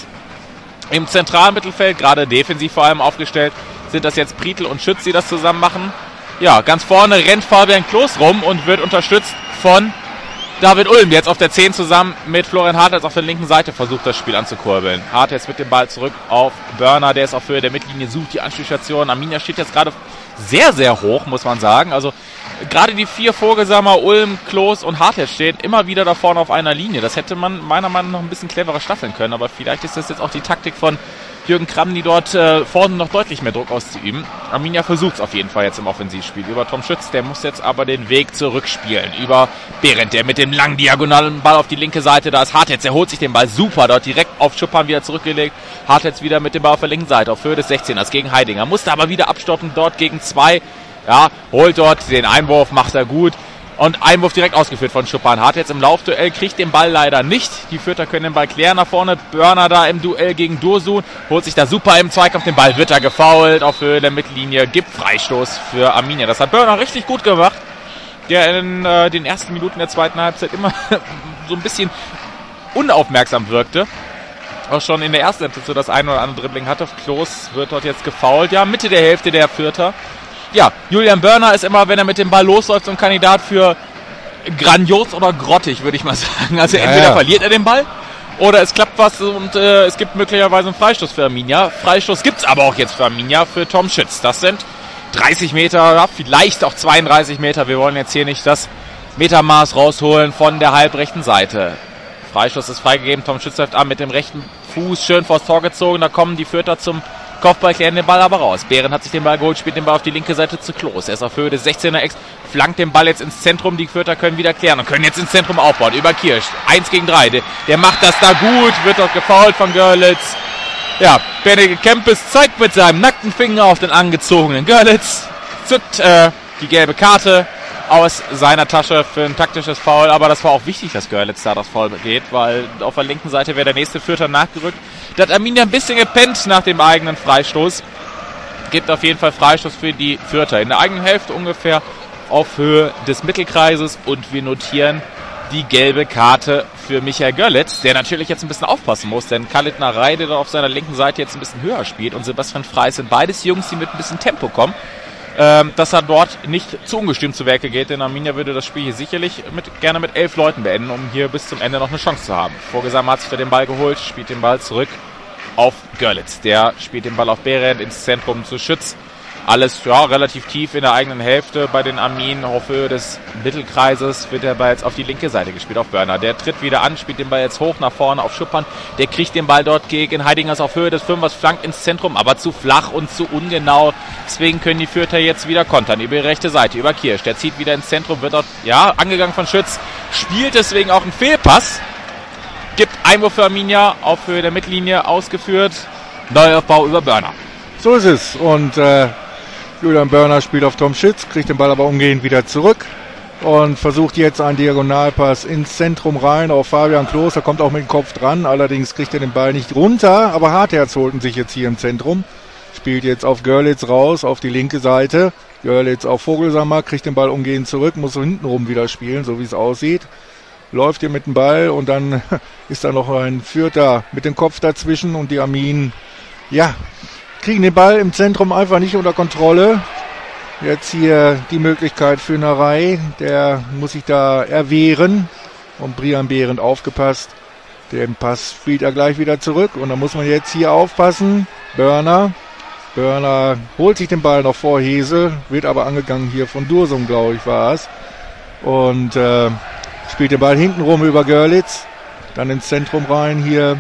Im zentralen Mittelfeld, gerade defensiv vor allem aufgestellt, sind das jetzt Prietl und Schütz, die das zusammen machen. Ja, ganz vorne rennt Fabian Kloß rum und wird unterstützt von David Ulm, der jetzt auf der zehn zusammen mit Florian Hartels auf der linken Seite versucht, das Spiel anzukurbeln. Hartels mit dem Ball zurück auf Börner, der ist auf Höhe der Mittellinie, sucht die Anspielstation. Arminia steht jetzt gerade sehr, sehr hoch, muss man sagen. Also gerade die vier Vogelsammer, Ulm, Kloß und Hartels stehen immer wieder da vorne auf einer Linie. Das hätte man meiner Meinung nach noch ein bisschen cleverer staffeln können, aber vielleicht ist das jetzt auch die Taktik von Jürgen Kramm, die dort äh, vorne noch deutlich mehr Druck auszuüben. Arminia versucht es auf jeden Fall jetzt im Offensivspiel. Über Tom Schütz, der muss jetzt aber den Weg zurückspielen. Über Behrendt, der mit dem langen diagonalen Ball auf die linke Seite, da ist Hartels, der holt sich den Ball super, dort direkt auf Schuppern wieder zurückgelegt. Hartels wieder mit dem Ball auf der linken Seite, auf Höhe des sechzehners gegen Heidinger. Musste aber wieder abstoppen, dort gegen zwei. Ja, holt dort den Einwurf, macht er gut. Und Einwurf direkt ausgeführt von Schuppern. Hart jetzt im Laufduell, kriegt den Ball leider nicht. Die Fürther können den Ball klären nach vorne. Börner da im Duell gegen Dursun. Holt sich da super im Zweikampf den Ball. Wird da gefoult auf Höhe der Mittellinie. Gibt Freistoß für Arminia. Das hat Börner richtig gut gemacht. Der in äh, den ersten Minuten der zweiten Halbzeit immer so ein bisschen unaufmerksam wirkte. Auch schon in der ersten Halbzeit so das ein oder andere Dribbling hatte. Kloß wird dort jetzt gefoult. Ja, Mitte der Hälfte der Fürther. Ja, Julian Börner ist immer, wenn er mit dem Ball losläuft, so ein Kandidat für grandios oder grottig, würde ich mal sagen. Also entweder ja, ja. verliert er den Ball oder es klappt was und äh, es gibt möglicherweise einen Freistoß für Arminia. Freistoß gibt es aber auch jetzt für Arminia, für Tom Schütz. Das sind dreißig Meter, ja, vielleicht auch zweiunddreißig Meter. Wir wollen jetzt hier nicht das Metermaß rausholen von der halbrechten Seite. Freistoß ist freigegeben, Tom Schütz läuft an mit dem rechten Fuß, schön vors Tor gezogen. Da kommen die Fürther zum Kopfball, klären den Ball aber raus. Behrendt hat sich den Ball geholt, spielt den Ball auf die linke Seite zu Kloß. Er ist auf Höhe des sechzehner Ex, flankt den Ball jetzt ins Zentrum. Die Fürther können wieder klären und können jetzt ins Zentrum aufbauen. Über Kirsch, eins gegen drei. Der, der macht das da gut, wird dort gefoult von Görlitz. Ja, Benedikt Kempes zeigt mit seinem nackten Finger auf den angezogenen Görlitz. Zückt äh, die gelbe Karte aus seiner Tasche für ein taktisches Foul. Aber das war auch wichtig, dass Görlitz da das Foul geht, weil auf der linken Seite wäre der nächste Fürther nachgerückt. Da hat Arminia ein bisschen gepennt nach dem eigenen Freistoß. Gibt auf jeden Fall Freistoß für die Fürther. In der eigenen Hälfte ungefähr auf Höhe des Mittelkreises. Und wir notieren die gelbe Karte für Michael Görlitz, der natürlich jetzt ein bisschen aufpassen muss, denn Khalid Narei, der auf seiner linken Seite jetzt ein bisschen höher spielt, und Sebastian Frey sind beides Jungs, die mit ein bisschen Tempo kommen. Ähm, dass er dort nicht zu ungestüm zu Werke geht, denn Arminia würde das Spiel hier sicherlich mit, gerne mit elf Leuten beenden, um hier bis zum Ende noch eine Chance zu haben. Vogelsammer hat sich für den Ball geholt, spielt den Ball zurück auf Görlitz. Der spielt den Ball auf Behrendt ins Zentrum zu Schütz. Alles ja relativ tief in der eigenen Hälfte bei den Arminen. Auf Höhe des Mittelkreises wird der Ball jetzt auf die linke Seite gespielt, auf Börner. Der tritt wieder an, spielt den Ball jetzt hoch nach vorne auf Schuppern. Der kriegt den Ball dort gegen Heidingers auf Höhe des Fünfers, flankt ins Zentrum, aber zu flach und zu ungenau. Deswegen können die Fürther jetzt wieder kontern über die rechte Seite, über Kirsch. Der zieht wieder ins Zentrum, wird dort ja angegangen von Schütz, spielt deswegen auch einen Fehlpass. Gibt Einwurf für Arminia auf Höhe der Mittellinie ausgeführt. Neuaufbau über Börner. So ist es. Und äh, Julian Börner spielt auf Tom Schütz, kriegt den Ball aber umgehend wieder zurück und versucht jetzt einen Diagonalpass ins Zentrum rein auf Fabian Kloster, kommt auch mit dem Kopf dran, allerdings kriegt er den Ball nicht runter, aber Hartherz holten sich jetzt hier im Zentrum, spielt jetzt auf Görlitz raus, auf die linke Seite, Görlitz auf Vogelsammer, kriegt den Ball umgehend zurück, muss so hintenrum wieder spielen, so wie es aussieht. Läuft hier mit dem Ball und dann ist da noch ein Fürther mit dem Kopf dazwischen und die Arminen, ja, kriegen den Ball im Zentrum einfach nicht unter Kontrolle. Jetzt hier die Möglichkeit für Narei, der muss sich da erwehren und Brian Behrendt aufgepasst. Den Pass spielt er gleich wieder zurück und dann muss man jetzt hier aufpassen. Börner, Börner holt sich den Ball noch vor Hesel, wird aber angegangen hier von Dursum, glaube ich, war es. Und äh, spielt den Ball hintenrum über Görlitz, dann ins Zentrum rein hier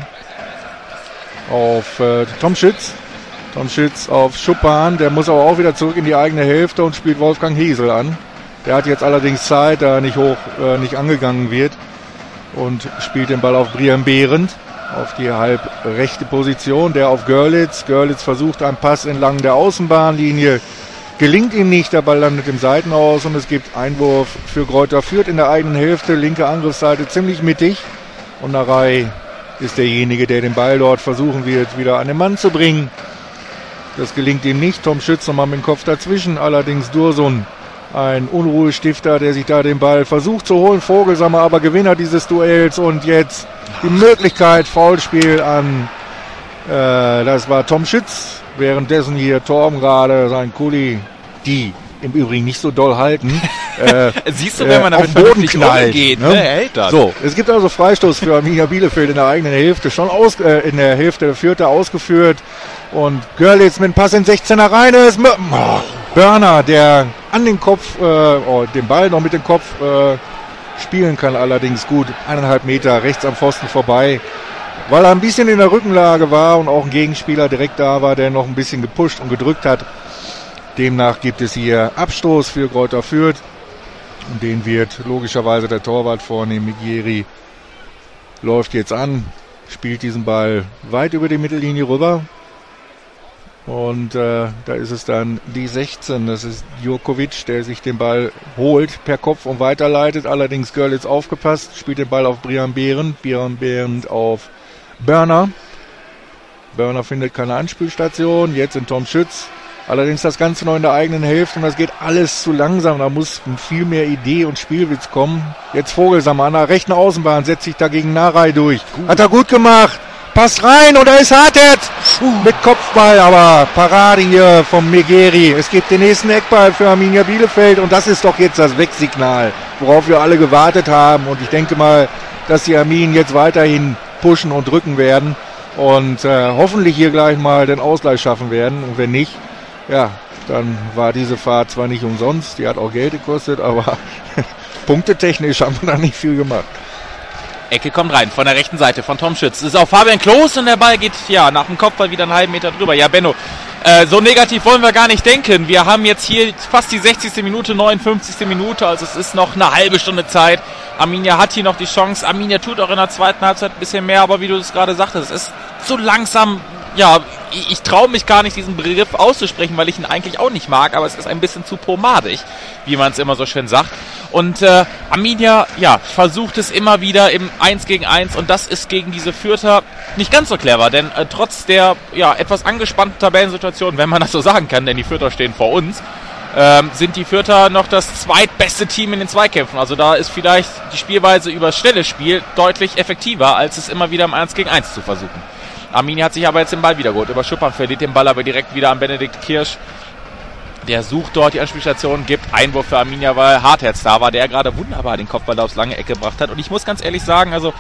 auf äh, Tom Schütz. Tom Schütz auf Schuppan, der muss aber auch wieder zurück in die eigene Hälfte und spielt Wolfgang Hesel an. Der hat jetzt allerdings Zeit, da nicht hoch, äh, nicht angegangen wird und spielt den Ball auf Brian Behrendt, auf die halb rechte Position, der auf Görlitz. Görlitz versucht einen Pass entlang der Außenbahnlinie, gelingt ihm nicht, der Ball landet im Seitenaus und es gibt Einwurf für Greuther Fürth in der eigenen Hälfte, linke Angriffsseite ziemlich mittig und Narei ist derjenige, der den Ball dort versuchen wird, wieder an den Mann zu bringen. Das gelingt ihm nicht. Tom Schütz nochmal mit dem Kopf dazwischen. Allerdings Dursun, ein Unruhestifter, der sich da den Ball versucht zu holen. Vogelsammer aber Gewinner dieses Duells. Und jetzt die Möglichkeit, Foulspiel an, äh, das war Tom Schütz. Währenddessen hier Torben gerade sein Kuli, die im Übrigen nicht so doll halten. äh, Siehst du, wenn man äh, damit vernünftig umgeht, ne? Hält das. So, es gibt also Freistoß für Arminia Bielefeld in der eigenen Hälfte, schon aus, äh, in der Hälfte der Vierter ausgeführt. Und Görlitz mit dem Pass in sechzehner rein ist. Oh, Börner, der an den Kopf, äh, oh, den Ball noch mit dem Kopf äh, spielen kann, allerdings gut eineinhalb Meter rechts am Pfosten vorbei. Weil er ein bisschen in der Rückenlage war und auch ein Gegenspieler direkt da war, der noch ein bisschen gepusht und gedrückt hat. Demnach gibt es hier Abstoß für Greuther Fürth. Und den wird logischerweise der Torwart vornehmen. Migieri läuft jetzt an, spielt diesen Ball weit über die Mittellinie rüber. Und äh, da ist es dann die sechzehn. Das ist Jurkovic, der sich den Ball holt, per Kopf und weiterleitet. Allerdings Görlitz aufgepasst, spielt den Ball auf Brian Behrendt. Brian Behrendt auf Börner. Börner findet keine Anspielstation. Jetzt in Tom Schütz. Allerdings das Ganze noch in der eigenen Hälfte und das geht alles zu langsam. Da muss viel mehr Idee und Spielwitz kommen. Jetzt Vogelsammer an der rechten Außenbahn, setzt sich dagegen Narei durch. Hat er gut gemacht. Passt rein und da ist Hartherz mit Kopfball, aber Parade hier vom Megeri. Es gibt den nächsten Eckball für Arminia Bielefeld und das ist doch jetzt das Wegsignal, worauf wir alle gewartet haben. Und ich denke mal, dass die Arminen jetzt weiterhin pushen und drücken werden und äh, hoffentlich hier gleich mal den Ausgleich schaffen werden. Und wenn nicht, ja, dann war diese Fahrt zwar nicht umsonst, die hat auch Geld gekostet, aber punktetechnisch haben wir da nicht viel gemacht. Ecke kommt rein von der rechten Seite von Tom Schütz. Das ist auch Fabian Klos und der Ball geht ja nach dem Kopfball wieder einen halben Meter drüber. Ja, Benno, äh, so negativ wollen wir gar nicht denken. Wir haben jetzt hier fast die sechzigste Minute, neunundfünfzigste Minute, also es ist noch eine halbe Stunde Zeit. Arminia hat hier noch die Chance. Arminia tut auch in der zweiten Halbzeit ein bisschen mehr, aber wie du es gerade sagtest, es ist so langsam. Ja, ich, ich traue mich gar nicht, diesen Begriff auszusprechen, weil ich ihn eigentlich auch nicht mag, aber es ist ein bisschen zu pomadig, wie man es immer so schön sagt. Und äh, Arminia, ja, versucht es immer wieder im eins gegen eins und das ist gegen diese Fürther nicht ganz so clever, denn äh, trotz der ja etwas angespannten Tabellensituation, wenn man das so sagen kann, denn die Fürther stehen vor uns, ähm, sind die Fürther noch das zweitbeste Team in den Zweikämpfen. Also da ist vielleicht die Spielweise über das schnelle Spiel deutlich effektiver, als es immer wieder im eins gegen eins zu versuchen. Arminia hat sich aber jetzt den Ball wieder geholt. Über Schuppern verliert den Ball aber direkt wieder an Benedikt Kirsch. Der sucht dort die Anspielstation, gibt Einwurf für Arminia, weil Hartherz da war, der gerade wunderbar den Kopfball aufs lange Eck gebracht hat. Und ich muss ganz ehrlich sagen, also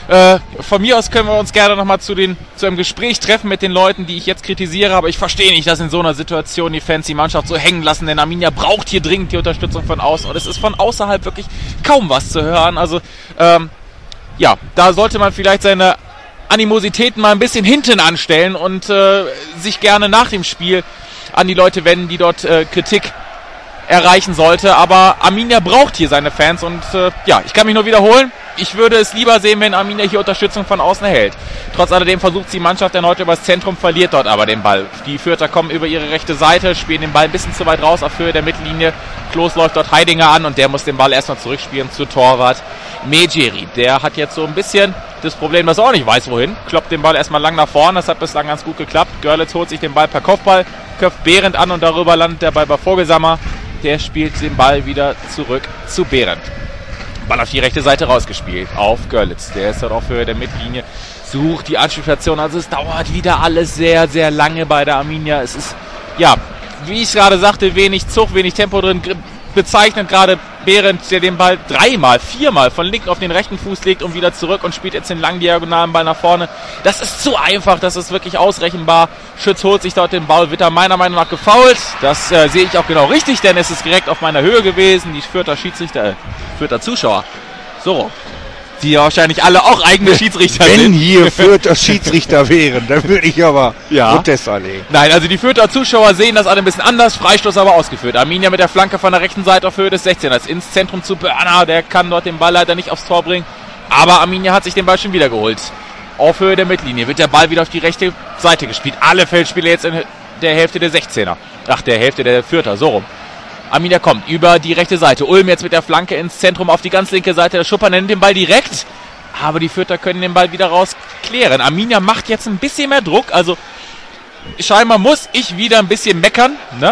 Äh, von mir aus können wir uns gerne nochmal zu den zu einem Gespräch treffen mit den Leuten, die ich jetzt kritisiere, aber ich verstehe nicht, dass in so einer Situation die Fans die Mannschaft so hängen lassen, denn Arminia braucht hier dringend die Unterstützung von außen und es ist von außerhalb wirklich kaum was zu hören. Also ähm, ja, da sollte man vielleicht seine Animositäten mal ein bisschen hinten anstellen und äh, sich gerne nach dem Spiel an die Leute wenden, die dort äh, Kritik erreichen sollte, aber Arminia braucht hier seine Fans und äh, ja, ich kann mich nur wiederholen, ich würde es lieber sehen, wenn Arminia hier Unterstützung von außen erhält. Trotz alledem versucht die Mannschaft erneut übers Zentrum, verliert dort aber den Ball. Die Fürther kommen über ihre rechte Seite, spielen den Ball ein bisschen zu weit raus auf Höhe der Mittellinie. Klos läuft dort Heidinger an und der muss den Ball erstmal zurückspielen zu Torwart Mejeri. Der hat jetzt so ein bisschen das Problem, dass er auch nicht weiß, wohin. Kloppt den Ball erstmal lang nach vorne, das hat bislang ganz gut geklappt. Görlitz holt sich den Ball per Kopfball, köpft Behrendt an und darüber landet der Ball bei Vogelsammer. Der spielt den Ball wieder zurück zu Behrendt. Ball auf die rechte Seite rausgespielt, auf Görlitz. Der ist dort auf Höhe der Mittellinie, sucht die Anspielstation. Also es dauert wieder alles sehr, sehr lange bei der Arminia. Es ist, ja, wie ich gerade sagte, wenig Zug, wenig Tempo drin. Bezeichnet gerade Behrendt, der den Ball dreimal, viermal von linken auf den rechten Fuß legt und wieder zurück und spielt jetzt den langen diagonalen Ball nach vorne. Das ist zu einfach, das ist wirklich ausrechenbar. Schütz holt sich dort den Ball, wird er meiner Meinung nach gefoult. Das äh, sehe ich auch genau richtig, denn es ist direkt auf meiner Höhe gewesen. Die Fürther Schiedsrichter, äh, Fürther Zuschauer, so, die ja wahrscheinlich alle auch eigene Schiedsrichter Wenn sind. Wenn hier Fürther Schiedsrichter wären, dann würde ich aber ja. Protest anlegen. Nein, also die Fürther Zuschauer sehen das alle ein bisschen anders. Freistoß aber ausgeführt. Arminia mit der Flanke von der rechten Seite auf Höhe des sechzehners ins Zentrum zu Börner. Der kann dort den Ball leider nicht aufs Tor bringen. Aber Arminia hat sich den Ball schon wieder geholt. Auf Höhe der Mittellinie wird der Ball wieder auf die rechte Seite gespielt. Alle Feldspieler jetzt in der Hälfte der sechzehner. Ach, der Hälfte der Fürther, so rum. Arminia kommt über die rechte Seite. Ulm jetzt mit der Flanke ins Zentrum auf die ganz linke Seite. Der Schupper nimmt den Ball direkt. Aber die Fürther können den Ball wieder rausklären. Arminia macht jetzt ein bisschen mehr Druck. Also scheinbar muss ich wieder ein bisschen meckern, ne?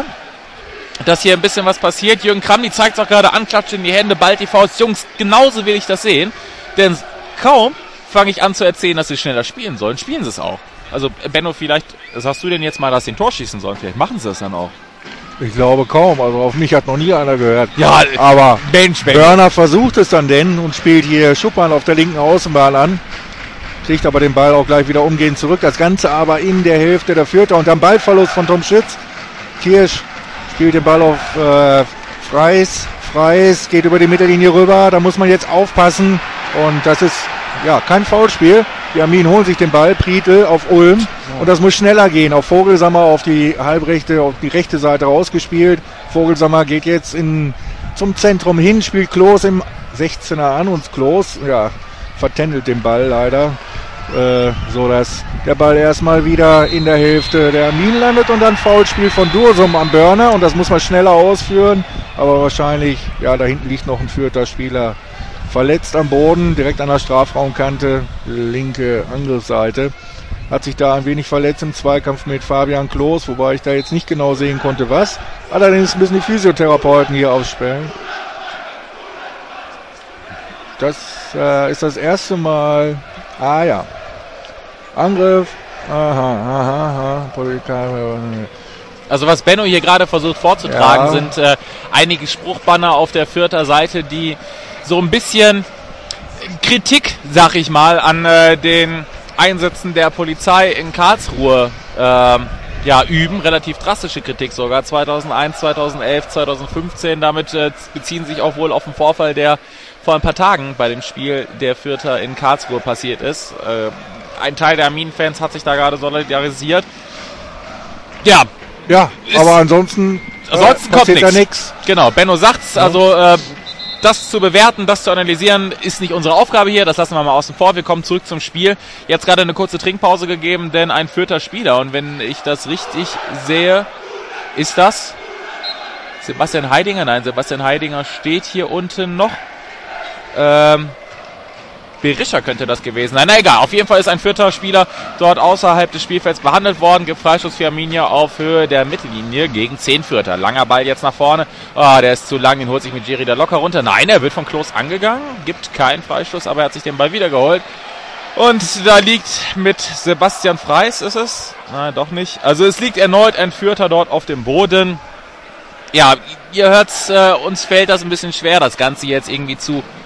Dass hier ein bisschen was passiert. Jürgen Kramny zeigt es auch gerade an, klatscht in die Hände, ballt die Faust. Jungs, genauso will ich das sehen. Denn kaum fange ich an zu erzählen, dass sie schneller spielen sollen, spielen sie es auch. Also Benno, vielleicht sagst du denn jetzt mal, dass sie ein Tor schießen sollen. Vielleicht machen sie es dann auch. Ich glaube kaum, also auf mich hat noch nie einer gehört. Ja, aber Mensch, Mensch. Börner versucht es dann denn und spielt hier Schuppern auf der linken Außenbahn an. Kriegt aber den Ball auch gleich wieder umgehend zurück. Das Ganze aber in der Hälfte der Fürther und dann Ballverlust von Tom Schütz. Kirsch spielt den Ball auf äh, Freis. Freis geht über die Mittellinie rüber. Da muss man jetzt aufpassen. Und das ist ja kein Foulspiel. Die Armin holen sich den Ball. Prietl auf Ulm. Und das muss schneller gehen. Auf Vogelsammer auf die halbrechte, auf die rechte Seite rausgespielt. Vogelsammer geht jetzt in, zum Zentrum hin, spielt Klos im sechzehner an und Klos, ja, vertändelt den Ball leider. Äh, so dass der Ball erstmal wieder in der Hälfte der Armin landet und dann Foulspiel von Dursum am Börner. Und das muss man schneller ausführen. Aber wahrscheinlich, ja, da hinten liegt noch ein Fürther Spieler verletzt am Boden, direkt an der Strafraumkante, linke Angriffsseite. Hat sich da ein wenig verletzt im Zweikampf mit Fabian Klos, wobei ich da jetzt nicht genau sehen konnte, was. Allerdings müssen die Physiotherapeuten hier aufsperren. Das äh, ist das erste Mal. Ah ja. Angriff. Aha, aha, aha. Polizei. Also was Benno hier gerade versucht vorzutragen, ja. sind äh, einige Spruchbanner auf der Fürther Seite, die so ein bisschen Kritik, sag ich mal, an äh, den Einsätzen der Polizei in Karlsruhe äh, ja, üben. Relativ drastische Kritik sogar. zweitausendeins, zweitausendelf, zweitausendfünfzehn. Damit äh, beziehen sich auch wohl auf den Vorfall, der vor ein paar Tagen bei dem Spiel der Fürther in Karlsruhe passiert ist. Äh, ein Teil der Armin-Fans hat sich da gerade solidarisiert. Ja. Ja, aber ansonsten, ansonsten äh, kommt da nichts. Genau, Benno sagt's, ja. also äh, das zu bewerten, das zu analysieren, ist nicht unsere Aufgabe hier. Das lassen wir mal außen vor. Wir kommen zurück zum Spiel. Jetzt gerade eine kurze Trinkpause gegeben, denn ein Fürther Spieler. Und wenn ich das richtig sehe, ist das Sebastian Heidinger. Nein, Sebastian Heidinger steht hier unten noch. Ähm, Berischer könnte das gewesen sein. Na egal, auf jeden Fall ist ein Fürther Spieler dort außerhalb des Spielfelds behandelt worden. Gibt Freistoß für Arminia auf Höhe der Mittellinie gegen zehn Fürther. Langer Ball jetzt nach vorne. Ah, oh, der ist zu lang, den holt sich mit Jerry da locker runter. Nein, er wird von Klos angegangen. Gibt keinen Freistoß, aber er hat sich den Ball wieder geholt. Und da liegt mit Sebastian Freis, ist es? Nein, doch nicht. Also es liegt erneut ein Fürther dort auf dem Boden. Ja, ihr hört's, äh, uns fällt das ein bisschen schwer, das Ganze jetzt irgendwie zu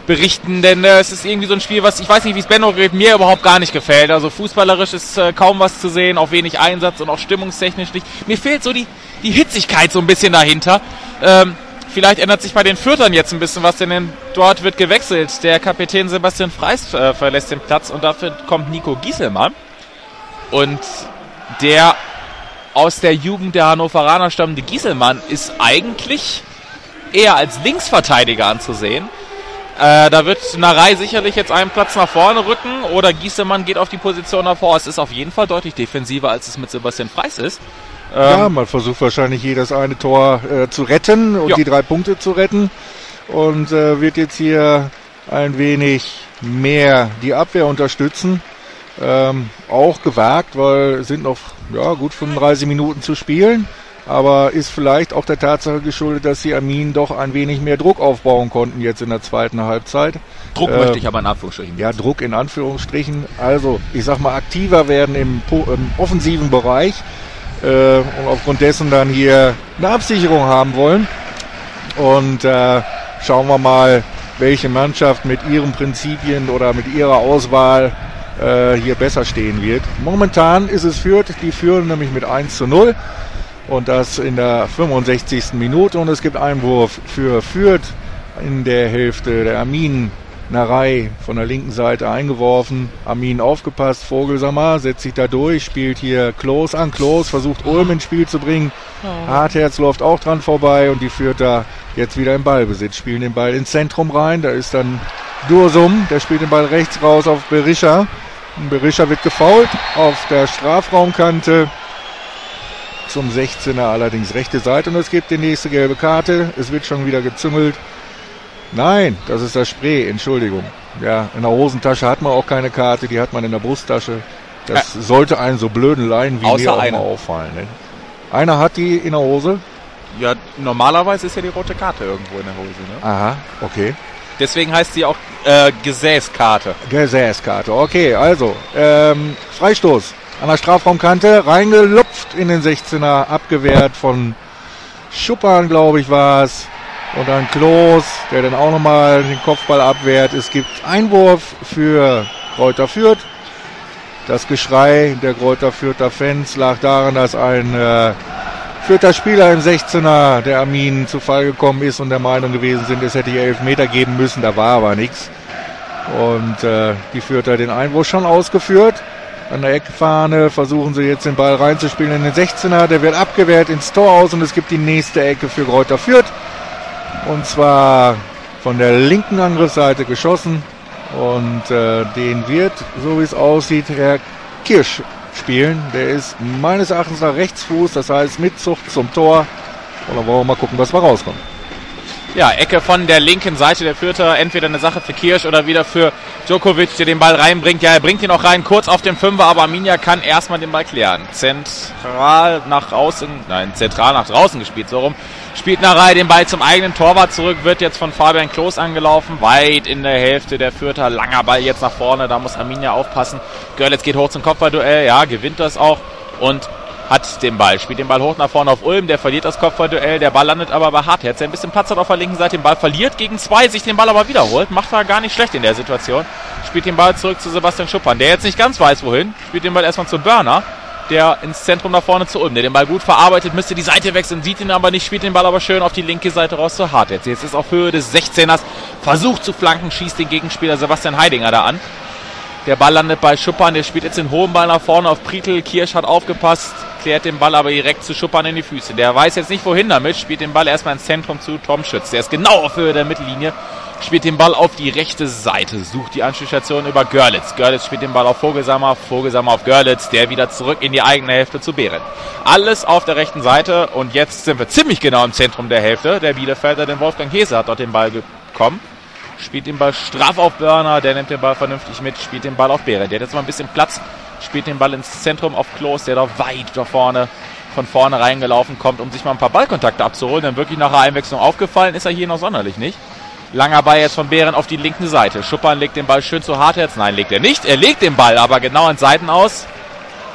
berichten, denn äh, es ist irgendwie so ein Spiel, was, ich weiß nicht, wie es Benno redet, mir überhaupt gar nicht gefällt. Also fußballerisch ist äh, kaum was zu sehen, auch wenig Einsatz und auch stimmungstechnisch nicht. Mir fehlt so die, die Hitzigkeit so ein bisschen dahinter. Ähm, vielleicht ändert sich bei den Fürthern jetzt ein bisschen was, denn dort wird gewechselt. Der Kapitän Sebastian Freis äh, verlässt den Platz und dafür kommt Nico Gieselmann. Und der aus der Jugend der Hannoveraner stammende Gieselmann ist eigentlich eher als Linksverteidiger anzusehen. Äh, da wird Narei sicherlich jetzt einen Platz nach vorne rücken oder Gieselmann geht auf die Position davor. Es ist auf jeden Fall deutlich defensiver, als es mit Sebastian Freis ist. Ähm, ja, man versucht wahrscheinlich jedes eine Tor äh, zu retten und ja. die drei Punkte zu retten und äh, wird jetzt hier ein wenig mehr die Abwehr unterstützen. Ähm, auch gewagt, weil es sind noch ja, gut fünfunddreißig Minuten zu spielen. Aber ist vielleicht auch der Tatsache geschuldet, dass die Arminen doch ein wenig mehr Druck aufbauen konnten jetzt in der zweiten Halbzeit. Druck äh, möchte ich aber in Anführungsstrichen. Ja, Druck in Anführungsstrichen. Also, ich sag mal, aktiver werden im, im offensiven Bereich äh, und aufgrund dessen dann hier eine Absicherung haben wollen. Und äh, schauen wir mal, welche Mannschaft mit ihren Prinzipien oder mit ihrer Auswahl äh, hier besser stehen wird. Momentan ist es Fürth, die führen nämlich mit eins zu null. Und das in der fünfundsechzigsten Minute. Und es gibt Einwurf für Fürth in der Hälfte der Arminen. Narei von der linken Seite eingeworfen. Armin aufgepasst. Vogelsammer setzt sich da durch. Spielt hier Klos an. Klos versucht Ulm ins Spiel zu bringen. Oh. Hartherz läuft auch dran vorbei. Und die Fürther jetzt wieder im Ballbesitz. Spielen den Ball ins Zentrum rein. Da ist dann Dursum. Der spielt den Ball rechts raus auf Berisha. Und Berisha wird gefoult auf der Strafraumkante. Zum sechzehner allerdings rechte Seite und es gibt die nächste gelbe Karte. Es wird schon wieder gezüngelt. Nein, das ist das Spray, Entschuldigung. Ja, in der Hosentasche hat man auch keine Karte, die hat man in der Brusttasche. Das ja. sollte einen so blöden Laien wie mir auch mal auffallen. Ne? Einer hat die in der Hose? Ja, normalerweise ist ja die rote Karte irgendwo in der Hose. Ne? Aha, okay. Deswegen heißt sie auch äh, Gesäßkarte. Gesäßkarte, okay, also ähm, Freistoß. An der Strafraumkante, reingelupft in den sechzehner, abgewehrt von Schuppan, glaube ich, war es. Und dann Klos, der dann auch nochmal den Kopfball abwehrt. Es gibt Einwurf für Greuther Fürth. Das Geschrei der Greuther Fürther Fans lag daran, dass ein äh, Fürther Spieler im sechzehner der Arminen zu Fall gekommen ist und der Meinung gewesen sind, es hätte hier Elfmeter geben müssen. Da war aber nichts. Und äh, die Fürther den Einwurf schon ausgeführt. An der Eckfahne versuchen sie jetzt den Ball reinzuspielen in den sechzehner. Der wird abgewehrt ins Tor aus und es gibt die nächste Ecke für Greuther Fürth. Und zwar von der linken Angriffsseite geschossen. Und äh, den wird, so wie es aussieht, Herr Kirsch spielen. Der ist meines Erachtens nach Rechtsfuß, das heißt mit Zucht zum Tor. Und dann wollen wir mal gucken, was wir rauskommen. Ja, Ecke von der linken Seite der Fürther, entweder eine Sache für Kirsch oder wieder für Djokovic, der den Ball reinbringt. Ja, er bringt ihn auch rein, kurz auf den Fünfer, aber Arminia kann erstmal den Ball klären. Zentral nach außen, nein, zentral nach draußen gespielt, so rum. Spielt Narei den Ball zum eigenen Torwart zurück, wird jetzt von Fabian Klos angelaufen, weit in der Hälfte der Fürther, langer Ball jetzt nach vorne, da muss Arminia aufpassen. Görlitz geht hoch zum Kopfballduell, ja, gewinnt das auch und hat den Ball, spielt den Ball hoch nach vorne auf Ulm, der verliert das Kopfballduell, der Ball landet aber bei Hartherz, der ein bisschen Platz hat auf der linken Seite, den Ball verliert gegen zwei, sich den Ball aber wiederholt, macht er gar nicht schlecht in der Situation, spielt den Ball zurück zu Sebastian Schuppan, der jetzt nicht ganz weiß wohin, spielt den Ball erstmal zu Börner, der ins Zentrum nach vorne zu Ulm, der den Ball gut verarbeitet, müsste die Seite wechseln, sieht ihn aber nicht, spielt den Ball aber schön auf die linke Seite raus zu Hartherz, jetzt ist auf Höhe des sechzehners, versucht zu flanken, schießt den Gegenspieler Sebastian Heidinger da an. Der Ball landet bei Schuppan, der spielt jetzt den hohen Ball nach vorne auf Prietl. Kirsch hat aufgepasst, klärt den Ball aber direkt zu Schuppan in die Füße. Der weiß jetzt nicht wohin damit, spielt den Ball erstmal ins Zentrum zu Tom Schütz. Der ist genau auf Höhe der Mittellinie, spielt den Ball auf die rechte Seite, sucht die Anspielstation über Görlitz. Görlitz spielt den Ball auf Vogelsammer, Vogelsammer auf Görlitz, der wieder zurück in die eigene Hälfte zu Behrendt. Alles auf der rechten Seite und jetzt sind wir ziemlich genau im Zentrum der Hälfte. Der Bielefelder, den Wolfgang Hese, hat dort den Ball bekommen. Spielt den Ball straff auf Börner, der nimmt den Ball vernünftig mit, spielt den Ball auf Behrendt. Der hat jetzt mal ein bisschen Platz, spielt den Ball ins Zentrum auf Klos, der da weit da vorne, von vorne reingelaufen kommt, um sich mal ein paar Ballkontakte abzuholen. Denn wirklich nach der Einwechslung aufgefallen ist er hier noch sonderlich nicht. Langer Ball jetzt von Behrendt auf die linke Seite. Schuppan legt den Ball schön zu Hartherz. Nein, legt er nicht. Er legt den Ball aber genau ins Seitenaus.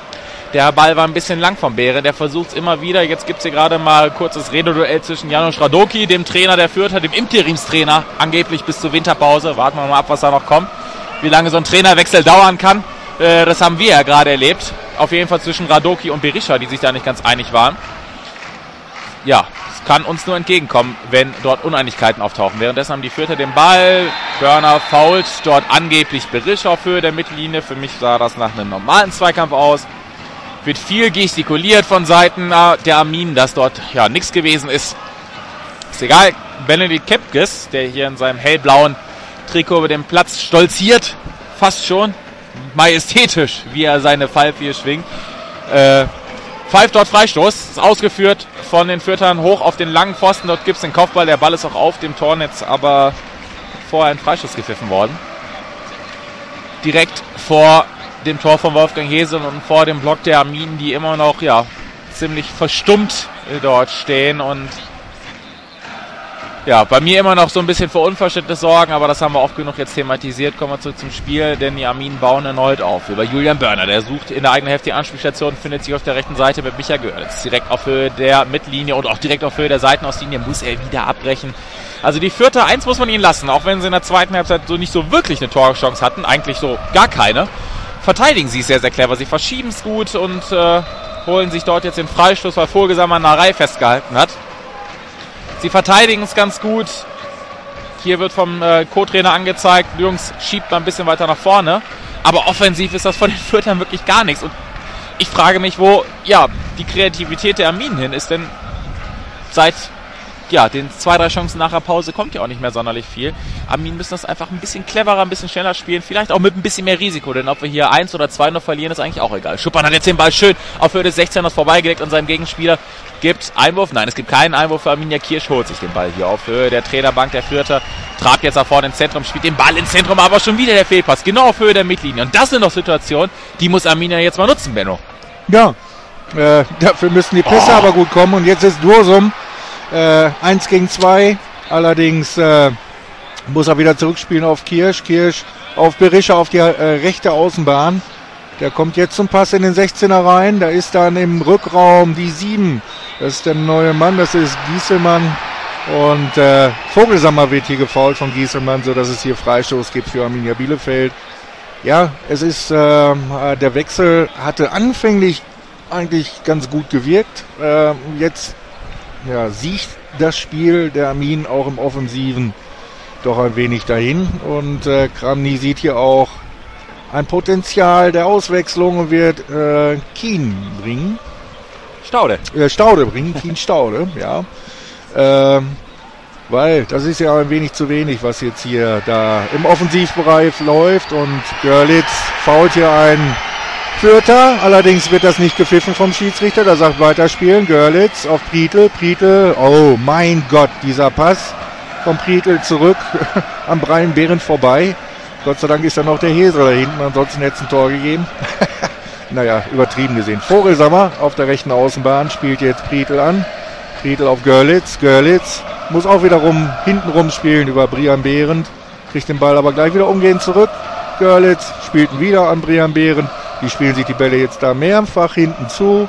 Der Ball war ein bisschen lang vom Behren, der versucht es immer wieder. Jetzt gibt es hier gerade mal ein kurzes Rededuell zwischen Janusz Radoki, dem Trainer der Fürther, dem Interimstrainer, angeblich bis zur Winterpause. Warten wir mal ab, was da noch kommt. Wie lange so ein Trainerwechsel dauern kann, äh, das haben wir ja gerade erlebt. Auf jeden Fall zwischen Radoki und Berisha, die sich da nicht ganz einig waren. Ja, es kann uns nur entgegenkommen, wenn dort Uneinigkeiten auftauchen. Währenddessen haben die Fürther den Ball. Börner fault dort angeblich Berisha auf Höhe der Mittellinie. Für mich sah das nach einem normalen Zweikampf aus. Wird viel gestikuliert von Seiten der Arminen, dass dort ja nichts gewesen ist. Ist egal. Benedikt Kepkes, der hier in seinem hellblauen Trikot über den Platz stolziert, fast schon majestätisch, wie er seine Pfeife hier schwingt. Äh, pfeift dort Freistoß, ist ausgeführt von den Fürthern hoch auf den langen Pfosten. Dort gibt es den Kopfball, der Ball ist auch auf dem Tornetz, aber vorher ein Freistoß gepfiffen worden. Direkt vor dem Tor von Wolfgang Hesel und vor dem Block der Arminen, die immer noch ja ziemlich verstummt äh, dort stehen und ja, bei mir immer noch so ein bisschen für Unverständnis sorgen, aber das haben wir oft genug jetzt thematisiert. Kommen wir zurück zum Spiel, denn die Arminen bauen erneut auf über Julian Börner. Der sucht in der eigenen Hälfte die Anspielstation, findet sich auf der rechten Seite mit Michael Görlitz. Direkt auf Höhe der Mittellinie und auch direkt auf Höhe der Seitenauslinie muss er wieder abbrechen. Also die Fürther, eins muss man ihnen lassen, auch wenn sie in der zweiten Halbzeit so nicht so wirklich eine Torchance hatten, eigentlich so gar keine. Verteidigen sie es sehr, sehr clever. Sie verschieben es gut und äh, holen sich dort jetzt den Freistoß, weil Vogelsammer an der Reihe festgehalten hat. Sie verteidigen es ganz gut. Hier wird vom äh, Co-Trainer angezeigt, Jungs, schiebt mal ein bisschen weiter nach vorne. Aber offensiv ist das von den Fürthern wirklich gar nichts. Und ich frage mich, wo ja die Kreativität der Arminen hin ist, denn seit ja, den zwei, drei Chancen nach der Pause kommt ja auch nicht mehr sonderlich viel. Arminen müssen das einfach ein bisschen cleverer, ein bisschen schneller spielen. Vielleicht auch mit ein bisschen mehr Risiko, denn ob wir hier eins oder zwei noch verlieren, ist eigentlich auch egal. Schuppern hat jetzt den Ball schön auf Höhe des sechzehners vorbeigelegt an seinem Gegenspieler. Gibt Einwurf? Nein, es gibt keinen Einwurf für Arminia Kirch. Holt sich den Ball hier auf Höhe der Trainerbank der Fürther. Trabt jetzt nach vorne ins Zentrum, spielt den Ball ins Zentrum, aber schon wieder der Fehlpass. Genau auf Höhe der Mittellinie. Und das sind doch Situationen, die muss Arminia jetzt mal nutzen, Benno. Ja, äh, dafür müssen die Pässe oh. aber gut kommen. Und jetzt ist Dursum. Äh, eins gegen zwei, allerdings äh, muss er wieder zurückspielen auf Kirch. Kirch auf Berisha auf die äh, rechte Außenbahn. Der kommt jetzt zum Pass in den sechzehner rein. Da ist dann im Rückraum die sieben. Das ist der neue Mann, das ist Gieselmann. Und äh, Vogelsammer wird hier gefoult von Gieselmann, sodass es hier Freistoß gibt für Arminia Bielefeld. Ja, es ist, äh, der Wechsel hatte anfänglich eigentlich ganz gut gewirkt. Äh, jetzt Ja, sieht das Spiel der Arminen auch im Offensiven doch ein wenig dahin. Und äh, Kramny sieht hier auch ein Potenzial der Auswechslung und wird äh, Kien bringen. Staude. Äh, Staude bringen, Kien Staude, ja. Ähm, weil das ist ja ein wenig zu wenig, was jetzt hier da im Offensivbereich läuft. Und Görlitz fault hier einen Fürther, allerdings wird das nicht gepfiffen vom Schiedsrichter, der sagt weiterspielen, Görlitz auf Prietl, Prietl, oh mein Gott, dieser Pass vom Prietl zurück am Brian Behrendt vorbei. Gott sei Dank ist da noch der Hesel da hinten, ansonsten hätte es ein Tor gegeben. Naja, übertrieben gesehen. Vogelsammer auf der rechten Außenbahn spielt jetzt Prietl an, Prietl auf Görlitz, Görlitz muss auch wiederum hinten rumspielen über Brian Behrendt, kriegt den Ball aber gleich wieder umgehend zurück. Görlitz spielt wieder an Brian Behrendt. Die spielen sich die Bälle jetzt da mehrfach hinten zu.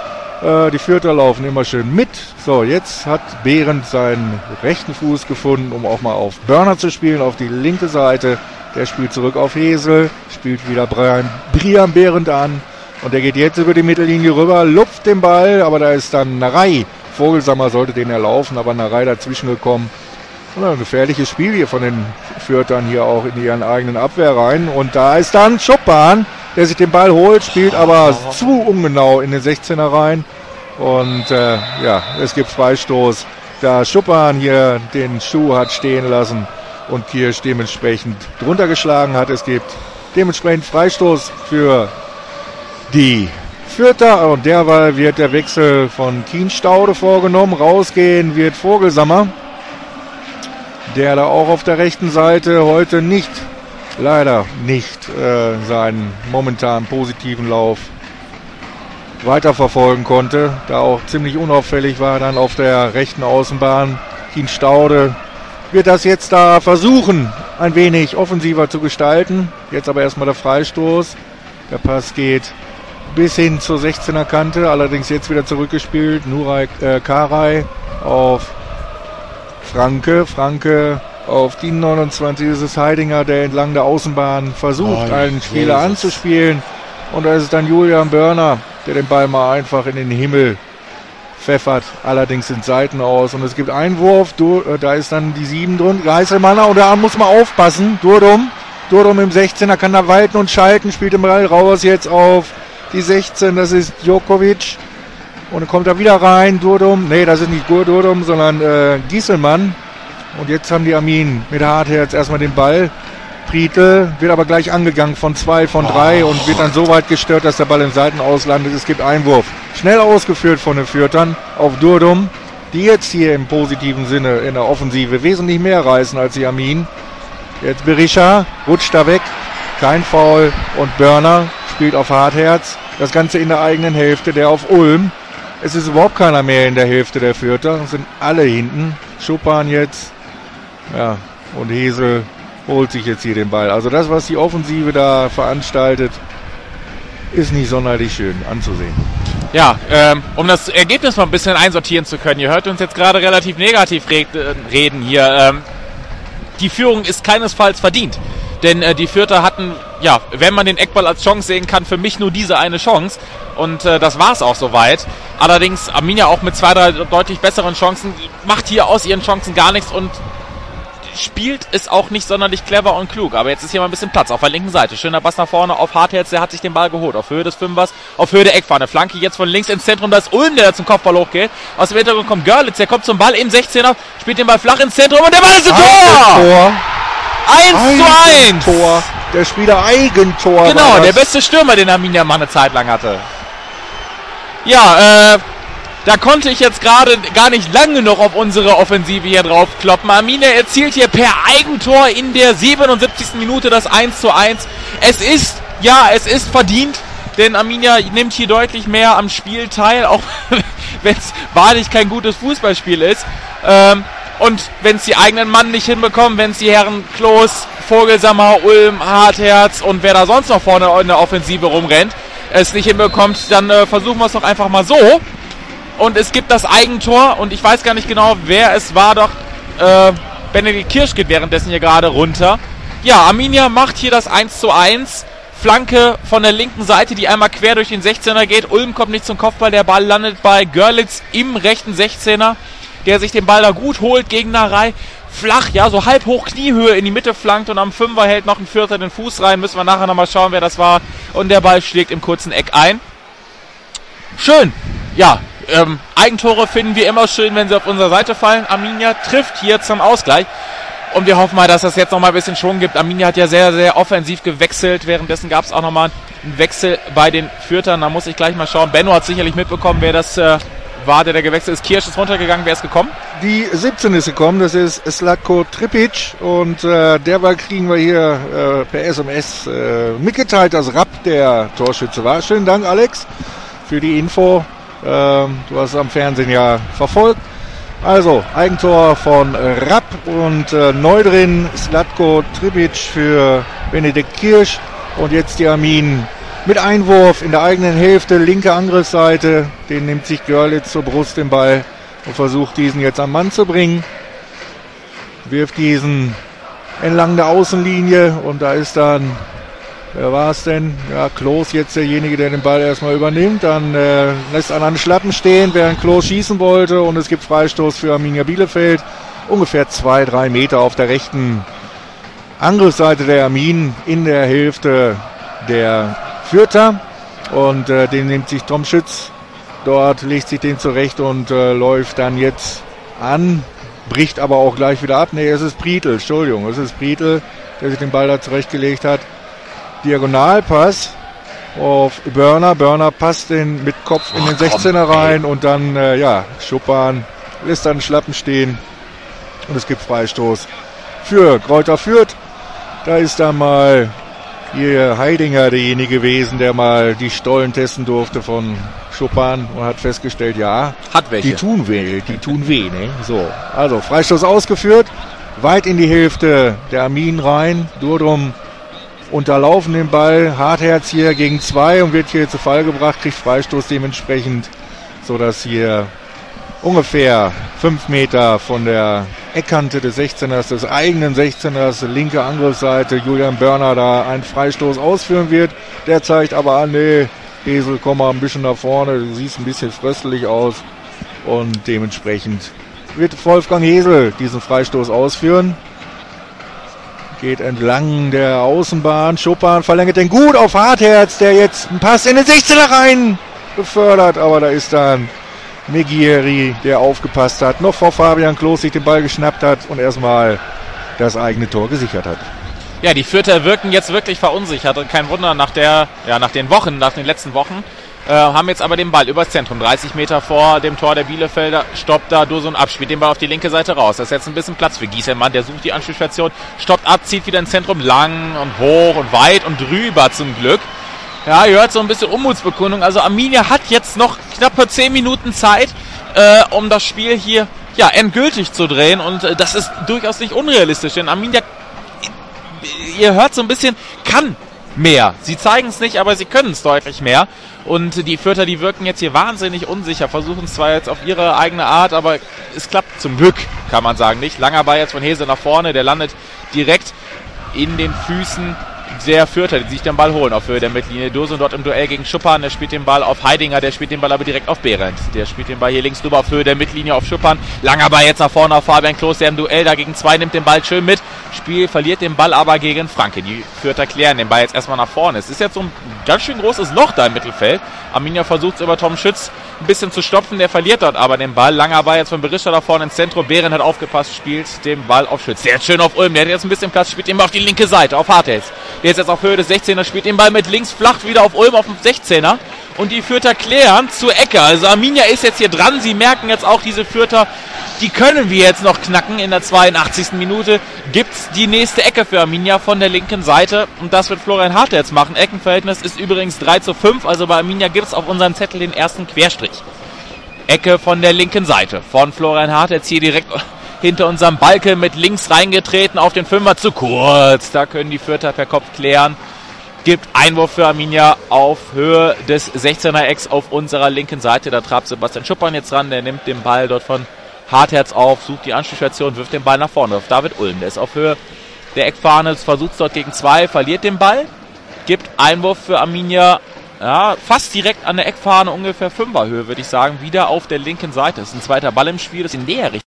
Äh, die Fürther laufen immer schön mit. So, jetzt hat Behrendt seinen rechten Fuß gefunden, um auch mal auf Börner zu spielen, auf die linke Seite. Der spielt zurück auf Hesel, spielt wieder Brian, Brian Behrendt an. Und der geht jetzt über die Mittellinie rüber, lupft den Ball, aber da ist dann Narei. Vogelsammer sollte den erlaufen, aber Narei dazwischen gekommen. Und ein gefährliches Spiel hier von den Fürthern hier auch in ihren eigenen Abwehr rein. Und da ist dann Schuppan, der sich den Ball holt, spielt aber oh. zu ungenau in den sechzehner rein. Und äh, ja, es gibt Freistoß, da Schuppan hier den Schuh hat stehen lassen und Kirch dementsprechend drunter geschlagen hat. Es gibt dementsprechend Freistoß für die Fürther. Und derweil wird der Wechsel von Kien Staude vorgenommen. Rausgehen wird Vogelsammer, der da auch auf der rechten Seite heute nicht, leider nicht, äh, seinen momentan positiven Lauf weiterverfolgen konnte. Da auch ziemlich unauffällig war dann auf der rechten Außenbahn. Kien Staude wird das jetzt da versuchen, ein wenig offensiver zu gestalten. Jetzt aber erstmal der Freistoß. Der Pass geht bis hin zur sechzehner Kante, allerdings jetzt wieder zurückgespielt. Nuray äh, Karay auf Franke, Franke auf die neunundzwanzig, das ist Heidinger, der entlang der Außenbahn versucht, oh, einen Spieler Jesus. anzuspielen. Und da ist es dann Julian Börner, der den Ball mal einfach in den Himmel pfeffert. Allerdings sind Seiten aus. Und es gibt Einwurf, du, äh, da ist dann die sieben drin. Geiselmanner, und da muss man aufpassen. Durdum, Durdum im sechzehner kann da walten und schalten, spielt den Ball raus jetzt auf die sechzehn, das ist Djokovic. Und dann kommt er wieder rein, Durdum. Nee, das ist nicht Durdum, sondern äh, Gieselmann. Und jetzt haben die Armin mit Hartherz erstmal den Ball. Prietl wird aber gleich angegangen von zwei, von drei oh. und wird dann so weit gestört, dass der Ball im Seitenaus landet. Es gibt Einwurf. Schnell ausgeführt von den Fürtern auf Durdum, die jetzt hier im positiven Sinne in der Offensive wesentlich mehr reißen als die Armin. Jetzt Berisha rutscht da weg. Kein Foul. Und Börner spielt auf Hartherz. Das Ganze in der eigenen Hälfte, der auf Ulm. Es ist überhaupt keiner mehr in der Hälfte der Fürther. Es sind alle hinten. Schuppan jetzt. Ja, und Hesel holt sich jetzt hier den Ball. Also das, was die Offensive da veranstaltet, ist nicht sonderlich schön anzusehen. Ja, ähm, um das Ergebnis mal ein bisschen einsortieren zu können. Ihr hört uns jetzt gerade relativ negativ re- reden hier. Ähm, die Führung ist keinesfalls verdient. Denn äh, die Fürther hatten, ja, wenn man den Eckball als Chance sehen kann, für mich nur diese eine Chance. Und äh, das war es auch soweit. Allerdings Arminia auch mit zwei, drei deutlich besseren Chancen, macht hier aus ihren Chancen gar nichts und spielt es auch nicht sonderlich clever und klug. Aber jetzt ist hier mal ein bisschen Platz auf der linken Seite. Schöner Pass nach vorne auf Hartherz, der hat sich den Ball geholt. Auf Höhe des Fünfers, auf Höhe der Eckfahne. Flanke jetzt von links ins Zentrum, da ist Ulm, der da zum Kopfball hochgeht. Aus dem Hintergrund kommt Görlitz, der kommt zum Ball im sechzehner, spielt den Ball flach ins Zentrum und der Ball ist ein Tor! Tor! eins zu eins! Tor. Der Spieler Eigentor. Genau, der beste Stürmer, den Arminia mal eine Zeit lang hatte. Ja, äh, da konnte ich jetzt gerade gar nicht lange noch auf unsere Offensive hier drauf kloppen. Arminia erzielt hier per Eigentor in der siebenundsiebzigsten Minute das eins zu eins. Es ist, ja, es ist verdient, denn Arminia nimmt hier deutlich mehr am Spiel teil, auch wenn es wahrlich kein gutes Fußballspiel ist. Ähm, und wenn es die eigenen Mann nicht hinbekommen, wenn es die Herren Klos, Vogelsammer, Ulm, Hartherz und wer da sonst noch vorne in der Offensive rumrennt, es nicht hinbekommt, dann äh, versuchen wir es doch einfach mal so. Und es gibt das Eigentor und ich weiß gar nicht genau, wer es war, doch äh, Benedikt Kirsch geht währenddessen hier gerade runter. Ja, Arminia macht hier das eins zu eins. Flanke von der linken Seite, die einmal quer durch den sechzehner geht. Ulm kommt nicht zum Kopfball, der Ball landet bei Görlitz im rechten sechzehner, der sich den Ball da gut holt gegen Narei. Flach, ja, so halb hoch Kniehöhe in die Mitte flankt und am Fünfer hält noch ein Vierter den Fuß rein. Müssen wir nachher nochmal schauen, wer das war. Und der Ball schlägt im kurzen Eck ein. Schön, ja. Ähm, Eigentore finden wir immer schön, wenn sie auf unserer Seite fallen. Arminia trifft hier zum Ausgleich. Und wir hoffen mal, dass das jetzt noch mal ein bisschen Schwung gibt. Arminia hat ja sehr, sehr offensiv gewechselt. Währenddessen gab es auch noch mal einen Wechsel bei den Fürtern. Da muss ich gleich mal schauen. Benno hat sicherlich mitbekommen, wer das äh, war, der der gewechselt ist. Kirsch ist runtergegangen. Wer ist gekommen? Die siebzehn ist gekommen. Das ist Slatko Tripic. Und äh, derweil kriegen wir hier äh, per S M S äh, mitgeteilt, dass Rapp der Torschütze war. Schönen Dank, Alex, für die Info. Ähm, du hast es am Fernsehen ja verfolgt. Also, Eigentor von Rapp und äh, neu drin Slatko Tripic für Benedikt Kirsch. Und jetzt die Armin mit Einwurf in der eigenen Hälfte, linke Angriffsseite. Den nimmt sich Görlitz zur Brust den Ball und versucht diesen jetzt am Mann zu bringen. Wirft diesen entlang der Außenlinie und da ist dann... Wer war es denn? Ja, Klos jetzt derjenige, der den Ball erstmal übernimmt. Dann äh, lässt einer einen Schlappen stehen, während Klos schießen wollte. Und es gibt Freistoß für Arminia Bielefeld. Ungefähr zwei, drei Meter auf der rechten Angriffsseite der Armin in der Hälfte der Fürther. Und äh, den nimmt sich Tom Schütz. Dort legt sich den zurecht und äh, läuft dann jetzt an. Bricht aber auch gleich wieder ab. Nee, es ist Prietl, Entschuldigung. Es ist Prietl, der sich den Ball da zurechtgelegt hat. Diagonalpass auf Börner. Börner passt den mit Kopf in den sechzehner rein und dann, äh, ja, Schuppan lässt dann Schlappen stehen und es gibt Freistoß für Greuther Fürth. Da ist dann mal hier Heidinger derjenige gewesen, der mal die Stollen testen durfte von Schuppan und hat festgestellt, ja, hat welche. Die tun weh, die tun weh, ne? So, also Freistoß ausgeführt, weit in die Hälfte der Armin rein, Durdum unterlaufen den Ball. Hartherz hier gegen zwei und wird hier zu Fall gebracht, kriegt Freistoß dementsprechend, sodass hier ungefähr fünf Meter von der Eckkante des sechzehners, des eigenen sechzehners, linke Angriffsseite, Julian Börner da einen Freistoß ausführen wird. Der zeigt aber an, nee, Hesel, komm mal ein bisschen nach vorne, du siehst ein bisschen fröstelig aus. Und dementsprechend wird Wolfgang Hesel diesen Freistoß ausführen. Geht entlang der Außenbahn. Schuppan verlängert den gut auf Hartherz, der jetzt einen Pass in den sechzehner rein befördert. Aber da ist dann Megieri, der aufgepasst hat, noch vor Fabian Klos sich den Ball geschnappt hat und erstmal das eigene Tor gesichert hat. Ja, die Fürther wirken jetzt wirklich verunsichert und kein Wunder nach der, ja, nach den Wochen, nach den letzten Wochen. Äh, haben jetzt aber den Ball übers Zentrum, dreißig Meter vor dem Tor der Bielefelder, stoppt da Dursun ab, spielt den Ball auf die linke Seite raus. Das ist jetzt ein bisschen Platz für Gieselmann, der sucht die Anspielstation, stoppt ab, zieht wieder ins Zentrum, lang und hoch und weit und drüber zum Glück. Ja, ihr hört so ein bisschen Unmutsbekundung. Also Arminia hat jetzt noch knappe zehn Minuten Zeit, äh, um das Spiel hier ja endgültig zu drehen. Und äh, das ist durchaus nicht unrealistisch, denn Arminia, ihr hört so ein bisschen, kann mehr. Sie zeigen es nicht, aber sie können es deutlich mehr. Und die Fürther, die wirken jetzt hier wahnsinnig unsicher, versuchen es zwar jetzt auf ihre eigene Art, aber es klappt zum Glück, kann man sagen, nicht. Langer Ball jetzt von Hese nach vorne, der landet direkt in den Füßen der Fürther, die sich den Ball holen auf Höhe der Mittellinie. Dursun dort im Duell gegen Schuppan, der spielt den Ball auf Heidinger, der spielt den Ball aber direkt auf Behrendt. Der spielt den Ball hier links rüber auf Höhe der Mittellinie auf Schuppan. Langer Ball jetzt nach vorne auf Fabian Klos, der im Duell da gegen zwei nimmt den Ball schön mit. Spiel verliert den Ball aber gegen Franke. Die Fürther klären den Ball jetzt erstmal nach vorne. Es ist jetzt so ein ganz schön großes Loch da im Mittelfeld. Arminia versucht es über Tom Schütz ein bisschen zu stopfen, der verliert dort aber den Ball. Langer Ball jetzt von Berischer da vorne ins Zentrum. Behrendt hat aufgepasst, spielt den Ball auf Schütz. Der ist schön auf Ulm, der hat jetzt ein bisschen Platz, spielt den Ball auf die linke Seite, auf Hartels. Der ist jetzt auf Höhe des sechzehner, spielt den Ball mit links flach wieder auf Ulm auf dem sechzehner. Und die Fürther klären zu Ecke. Also Arminia ist jetzt hier dran. Sie merken jetzt auch, diese Fürther, die können wir jetzt noch knacken. In der zweiundachtzigsten Minute gibt's die nächste Ecke für Arminia von der linken Seite. Und das wird Florian Harte jetzt machen. Eckenverhältnis ist übrigens drei zu fünf. Also bei Arminia gibt's auf unserem Zettel den ersten Querstrich. Ecke von der linken Seite von Florian Harte. Jetzt hier direkt hinter unserem Balken mit links reingetreten auf den Fünfer. Zu kurz. Da können die Fürther per Kopf klären. Gibt Einwurf für Arminia auf Höhe des sechzehner Ecks auf unserer linken Seite. Da trabt Sebastian Schuppan jetzt ran. Der nimmt den Ball dort von Hartherz auf, sucht die Anspielstation, wirft den Ball nach vorne auf David Ulm. Der ist auf Höhe der Eckfahne, versucht dort gegen zwei, verliert den Ball. Gibt Einwurf für Arminia, ja, fast direkt an der Eckfahne, ungefähr Fünferhöhe, würde ich sagen. Wieder auf der linken Seite. Das ist ein zweiter Ball im Spiel, das ist in der Richtung.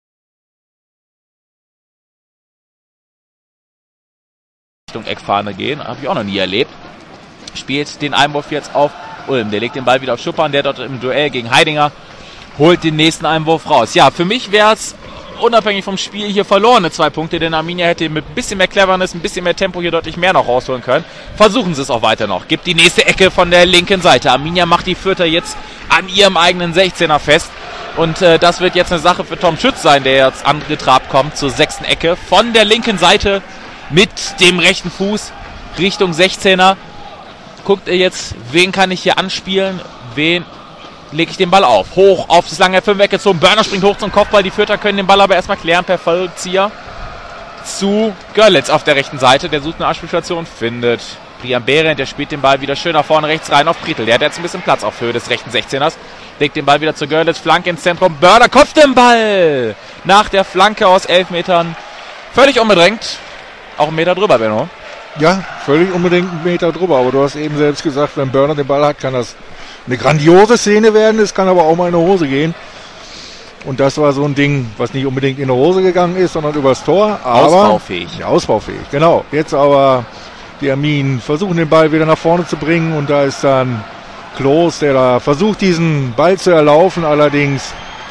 Richtung Eckfahne gehen, habe ich auch noch nie erlebt. Spielt den Einwurf jetzt auf Ulm, der legt den Ball wieder auf Schuppan, der dort im Duell gegen Heidinger holt den nächsten Einwurf raus. Ja, für mich wäre es unabhängig vom Spiel hier verlorene zwei Punkte, denn Arminia hätte mit ein bisschen mehr Cleverness, ein bisschen mehr Tempo hier deutlich mehr noch rausholen können. Versuchen sie es auch weiter noch. Gibt die nächste Ecke von der linken Seite. Arminia macht die Fürther jetzt an ihrem eigenen sechzehner fest. Und äh, das wird jetzt eine Sache für Tom Schütz sein, der jetzt angetrabt kommt zur sechsten Ecke von der linken Seite mit dem rechten Fuß Richtung sechzehner. Guckt ihr jetzt, wen kann ich hier anspielen? Wen lege ich den Ball auf? Hoch auf das lange fünf weggezogen. Börner springt hoch zum Kopfball. Die Fürther können den Ball aber erstmal klären per Vollzieher zu Görlitz auf der rechten Seite. Der sucht eine Anspielstation, findet Brian Behrendt. Der spielt den Ball wieder schön nach vorne rechts rein auf Prietl. Der hat jetzt ein bisschen Platz auf Höhe des rechten sechzehners. Legt den Ball wieder zu Görlitz. Flanke ins Zentrum. Börner kopft den Ball nach der Flanke aus elf Metern. Völlig unbedrängt. Auch einen Meter drüber, Benno. Ja, völlig unbedingt einen Meter drüber. Aber du hast eben selbst gesagt, wenn Börner den Ball hat, kann das eine grandiose Szene werden. Es kann aber auch mal in die Hose gehen. Und das war so ein Ding, was nicht unbedingt in die Hose gegangen ist, sondern übers Tor. Aber ausbaufähig. Ja, ausbaufähig, genau. Jetzt aber die Armin versuchen den Ball wieder nach vorne zu bringen. Und da ist dann Klos, der da versucht, diesen Ball zu erlaufen. Allerdings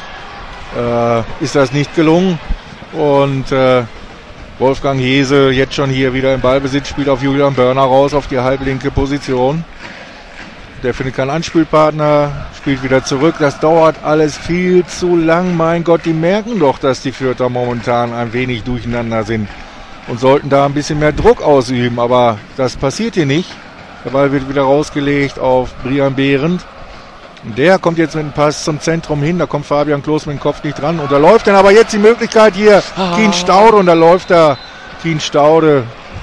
äh, ist das nicht gelungen. Und äh, Wolfgang Hese jetzt schon hier wieder im Ballbesitz, spielt auf Julian Börner raus, auf die halblinke Position. Der findet keinen Anspielpartner, spielt wieder zurück. Das dauert alles viel zu lang. Mein Gott, die merken doch, dass die Fürther momentan ein wenig durcheinander sind und sollten da ein bisschen mehr Druck ausüben. Aber das passiert hier nicht. Der Ball wird wieder rausgelegt auf Brian Behrendt. Der kommt jetzt mit dem Pass zum Zentrum hin. Da kommt Fabian Klos mit dem Kopf nicht dran. Und da läuft dann aber jetzt die Möglichkeit hier, ah. Kien Staude. Und da läuft da Kien Staude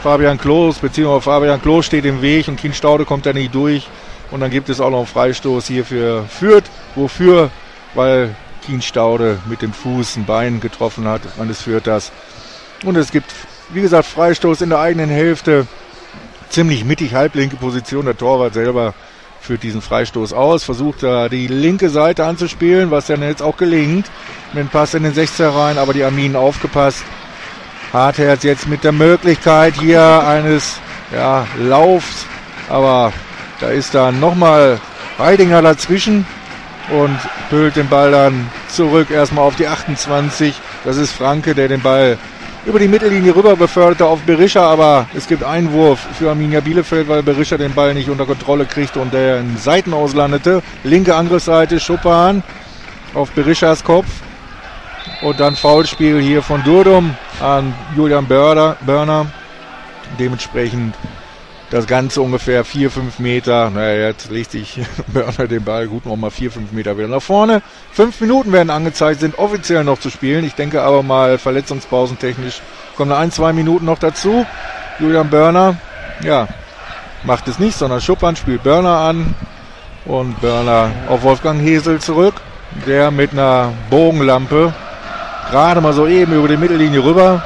Fabian Klos, beziehungsweise Fabian Klos steht im Weg und Kienstaude kommt da nicht durch. Und dann gibt es auch noch einen Freistoß hier für Fürth. Wofür? Weil Kienstaude mit dem Fuß ein Bein getroffen hat, eines Fürthers. Und es gibt, wie gesagt, Freistoß in der eigenen Hälfte. Ziemlich mittig, halblinke Position. Der Torwart selber führt diesen Freistoß aus, versucht da die linke Seite anzuspielen, was dann jetzt auch gelingt. Mit dem Pass in den sechzehner rein, aber die Arminen aufgepasst. Hartherz jetzt mit der Möglichkeit hier eines ja, Laufs, aber da ist dann nochmal Heidinger dazwischen und pölt den Ball dann zurück erstmal auf die achtundzwanzig. Das ist Franke, der den Ball über die Mittellinie rüber beförderte auf Berisha, aber es gibt Einwurf für Arminia Bielefeld, weil Berisha den Ball nicht unter Kontrolle kriegte und der in Seiten auslandete. Linke Angriffsseite, Schuppan auf Berishas Kopf. Und dann Foulspiel hier von Durdum an Julian Börner. Börner. Dementsprechend das Ganze ungefähr vier, fünf Meter. Naja, jetzt legt sich Börner den Ball gut nochmal vier, fünf Meter wieder nach vorne. Fünf Minuten werden angezeigt, sind offiziell noch zu spielen. Ich denke aber mal verletzungspausentechnisch kommen da ein, zwei Minuten noch dazu. Julian Börner, ja, macht es nicht, sondern Schuppan spielt Börner an. Und Börner auf Wolfgang Hesel zurück. Der mit einer Bogenlampe gerade mal so eben über die Mittellinie rüber.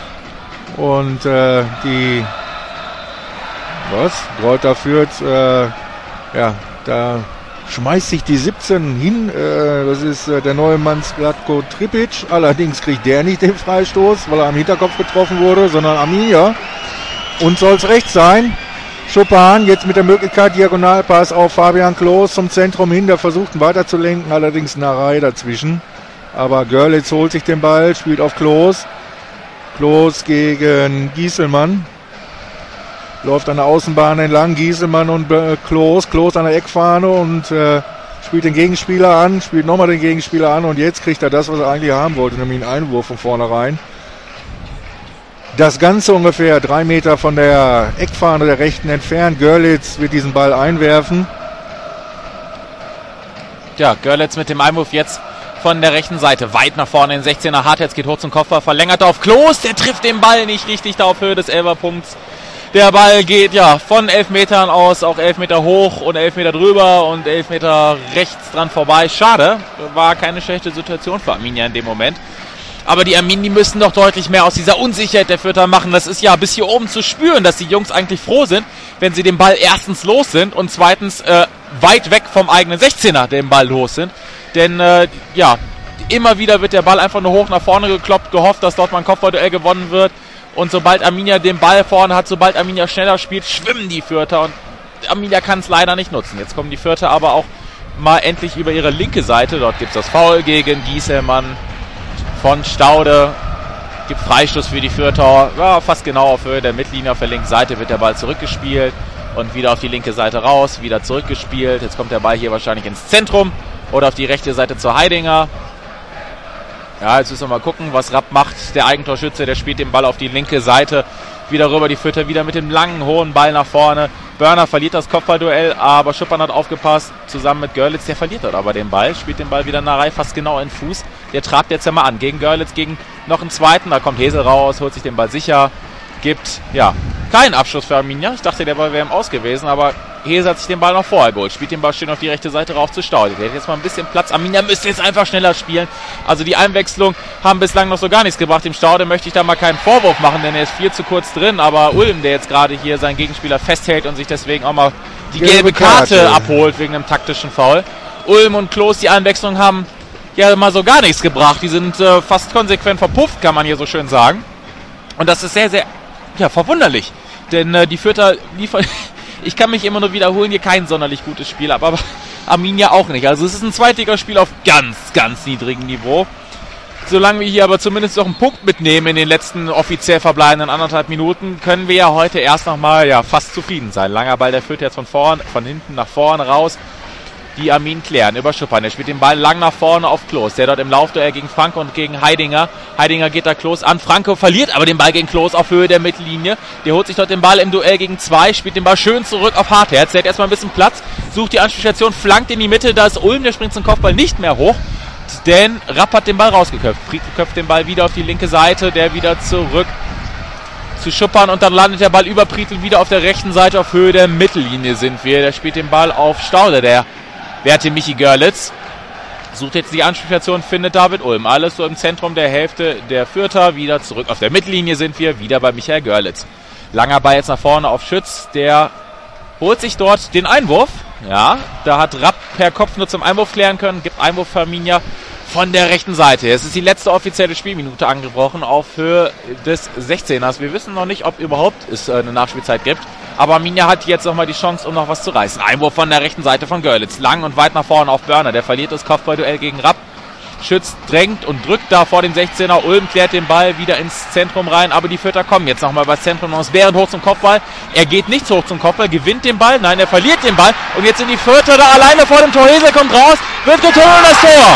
Und äh, die Was? Greuther Fürth, äh, ja, da schmeißt sich die siebzehn hin. Äh, das ist äh, der neue Mann Zlatko Tripic. Allerdings kriegt der nicht den Freistoß, weil er am Hinterkopf getroffen wurde, sondern Arminia. Und soll es recht sein. Schuppan jetzt mit der Möglichkeit, Diagonalpass auf Fabian Klos zum Zentrum hin. Der versucht ihn weiterzulenken, allerdings Narei dazwischen. Aber Görlitz holt sich den Ball, spielt auf Klos. Klos gegen Gieselmann. Läuft an der Außenbahn entlang, Gieselmann und äh, Klos. Klos an der Eckfahne und äh, spielt den Gegenspieler an, spielt nochmal den Gegenspieler an und jetzt kriegt er das, was er eigentlich haben wollte, nämlich einen Einwurf von vornherein. Das Ganze ungefähr drei Meter von der Eckfahne der Rechten entfernt. Görlitz wird diesen Ball einwerfen. Ja, Görlitz mit dem Einwurf jetzt von der rechten Seite. Weit nach vorne in den sechzehner. Hartherz geht hoch zum Kopfball, verlängert auf Klos. Der trifft den Ball nicht richtig da auf Höhe des Elferpunkts. Der Ball geht ja von elf Metern aus, auch elf Meter hoch und elf Meter drüber und elf Meter rechts dran vorbei. Schade, war keine schlechte Situation für Arminia in dem Moment. Aber die Arminen, die müssen doch deutlich mehr aus dieser Unsicherheit der Fürther machen. Das ist ja bis hier oben zu spüren, dass die Jungs eigentlich froh sind, wenn sie den Ball erstens los sind und zweitens äh, weit weg vom eigenen sechzehner den Ball los sind. Denn äh, ja, immer wieder wird der Ball einfach nur hoch nach vorne gekloppt, gehofft, dass dort mal ein Kopfballduell gewonnen wird. Und sobald Arminia den Ball vorne hat, sobald Arminia schneller spielt, schwimmen die Fürther und Arminia kann es leider nicht nutzen. Jetzt kommen die Fürther aber auch mal endlich über ihre linke Seite. Dort gibt es das Foul gegen Gieselmann von Staude. Gibt Freistoß für die Fürther. Ja, fast genau auf Höhe der Mittellinie. Auf der linken Seite wird der Ball zurückgespielt und wieder auf die linke Seite raus, wieder zurückgespielt. Jetzt kommt der Ball hier wahrscheinlich ins Zentrum oder auf die rechte Seite zu Heidinger. Ja, jetzt müssen wir mal gucken, was Rapp macht. Der Eigentorschütze, der spielt den Ball auf die linke Seite. Wieder rüber, die Fürther wieder mit dem langen, hohen Ball nach vorne. Börner verliert das Kopfballduell, aber Schuppan hat aufgepasst, zusammen mit Görlitz. Der verliert dort aber den Ball, spielt den Ball wieder Narei fast genau in den Fuß. Der trabt jetzt ja mal an gegen Görlitz, gegen noch einen zweiten. Da kommt Hesel raus, holt sich den Ball sicher. Gibt, ja, keinen Abschluss für Arminia. Ich dachte, der Ball wäre im Aus gewesen, aber Hesel hat sich den Ball noch vorher geholt. Spielt den Ball schön auf die rechte Seite rauf zu Staude. Der hat jetzt mal ein bisschen Platz. Arminia müsste jetzt einfach schneller spielen. Also die Einwechslung haben bislang noch so gar nichts gebracht. Dem Staude möchte ich da mal keinen Vorwurf machen, denn er ist viel zu kurz drin. Aber Ulm, der jetzt gerade hier seinen Gegenspieler festhält und sich deswegen auch mal die gelbe Karte, Karte abholt wegen einem taktischen Foul. Ulm und Klos, die Einwechslung haben ja mal so gar nichts gebracht. Die sind äh, fast konsequent verpufft, kann man hier so schön sagen. Und das ist sehr, sehr ja, verwunderlich. Denn äh, die Fürther liefern... Ich kann mich immer nur wiederholen, hier kein sonderlich gutes Spiel, aber Arminia auch nicht. Also es ist ein Zweitligaspiel auf ganz, ganz niedrigem Niveau. Solange wir hier aber zumindest noch einen Punkt mitnehmen in den letzten offiziell verbleibenden anderthalb Minuten, können wir ja heute erst nochmal ja, fast zufrieden sein. Langer Ball, der führt jetzt von vorn, von hinten nach vorne raus. Die Arminen klären über Schuppan. Der spielt den Ball lang nach vorne auf Klos. Der dort im Laufduell gegen Franke und gegen Heidinger. Heidinger geht da Klos an. Franke verliert aber den Ball gegen Klos auf Höhe der Mittellinie. Der holt sich dort den Ball im Duell gegen zwei. Spielt den Ball schön zurück auf Hartherz. Der hat erstmal ein bisschen Platz. Sucht die Anspielstation. Flankt in die Mitte. Da ist Ulm. Der springt zum Kopfball nicht mehr hoch. Denn Rapp hat den Ball rausgeköpft. Friedl köpft den Ball wieder auf die linke Seite. Der wieder zurück zu Schuppern und dann landet der Ball über Prietl wieder auf der rechten Seite auf Höhe der Mittellinie sind wir. Der spielt den Ball auf Staude, der werte Michi Görlitz. Sucht jetzt die Anspielstation, findet David Ulm. Alles so im Zentrum der Hälfte der Fürther. Wieder zurück auf der Mittellinie sind wir, wieder bei Michael Görlitz. Langer Ball jetzt nach vorne auf Schütz, der holt sich dort den Einwurf. Ja, da hat Rapp per Kopf nur zum Einwurf klären können, gibt Einwurf für Arminia von der rechten Seite. Es ist die letzte offizielle Spielminute angebrochen auf Höhe des sechzehners. Wir wissen noch nicht, ob überhaupt es eine Nachspielzeit gibt. Aber Arminia hat jetzt nochmal die Chance, um noch was zu reißen. Einwurf von der rechten Seite von Görlitz. Lang und weit nach vorne auf Börner. Der verliert das Kopfballduell gegen Rapp. Schütz drängt und drückt da vor den sechzehner. Ulm klärt den Ball wieder ins Zentrum rein. Aber die Fürther kommen jetzt nochmal über das Zentrum aus. Behrend hoch zum Kopfball. Er geht nicht hoch zum Kopfball, gewinnt den Ball. Nein, er verliert den Ball. Und jetzt sind die Fürther da alleine vor dem Tor. Hesel kommt raus, wird geturnt und das Tor.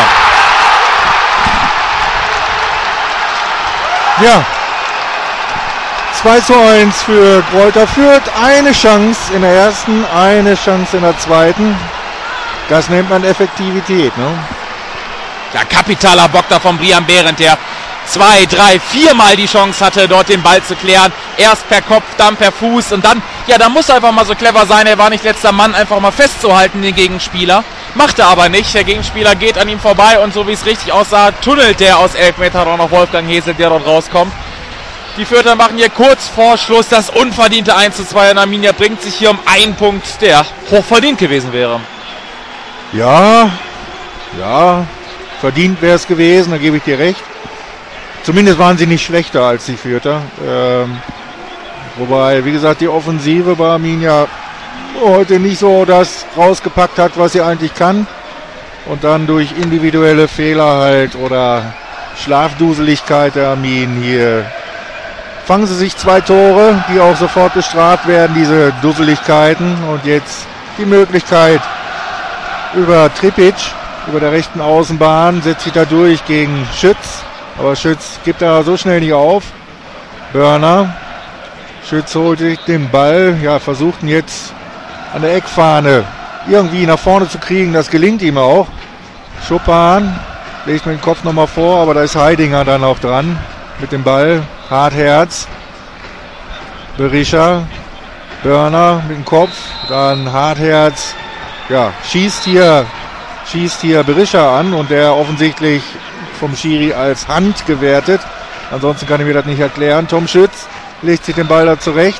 Ja, zwei zu eins für Greuther Fürth. Eine Chance in der ersten, eine Chance in der zweiten. Das nennt man Effektivität, ne? Ja, kapitaler Bock da von Brian Behrendt, der zwei, drei, viermal die Chance hatte, dort den Ball zu klären. Erst per Kopf, dann per Fuß und dann, ja, da muss er einfach mal so clever sein. Er war nicht letzter Mann, einfach mal festzuhalten, den Gegenspieler. Macht er aber nicht. Der Gegenspieler geht an ihm vorbei und so wie es richtig aussah, tunnelt der aus elf Metern auch noch Wolfgang Hesel, der dort rauskommt. Die Fürther machen hier kurz vor Schluss das unverdiente eins zu zwei und Arminia bringt sich hier um einen Punkt, der hochverdient gewesen wäre. Ja, ja, verdient wäre es gewesen, da gebe ich dir recht. Zumindest waren sie nicht schlechter als die Fürther. Ähm, wobei, wie gesagt, die Offensive bei Arminia heute nicht so das rausgepackt hat, was sie eigentlich kann. Und dann durch individuelle Fehler halt oder Schlafduseligkeit der Arminen hier fangen sie sich zwei Tore, die auch sofort bestraft werden, diese Dusseligkeiten. Und jetzt die Möglichkeit über Tripic, über der rechten Außenbahn, setzt sich da durch gegen Schütz. Aber Schütz gibt da so schnell nicht auf. Börner. Schütz holt sich den Ball, ja, versucht ihn jetzt an der Eckfahne irgendwie nach vorne zu kriegen. Das gelingt ihm auch. Schuppan legt mir den Kopf nochmal vor, aber da ist Heidinger dann auch dran mit dem Ball. Hartherz. Berischer. Börner mit dem Kopf. Dann Hartherz. Ja, schießt hier, schießt hier Berischer an und der offensichtlich vom Schiri als Hand gewertet. Ansonsten kann ich mir das nicht erklären. Tom Schütz legt sich den Ball da zurecht.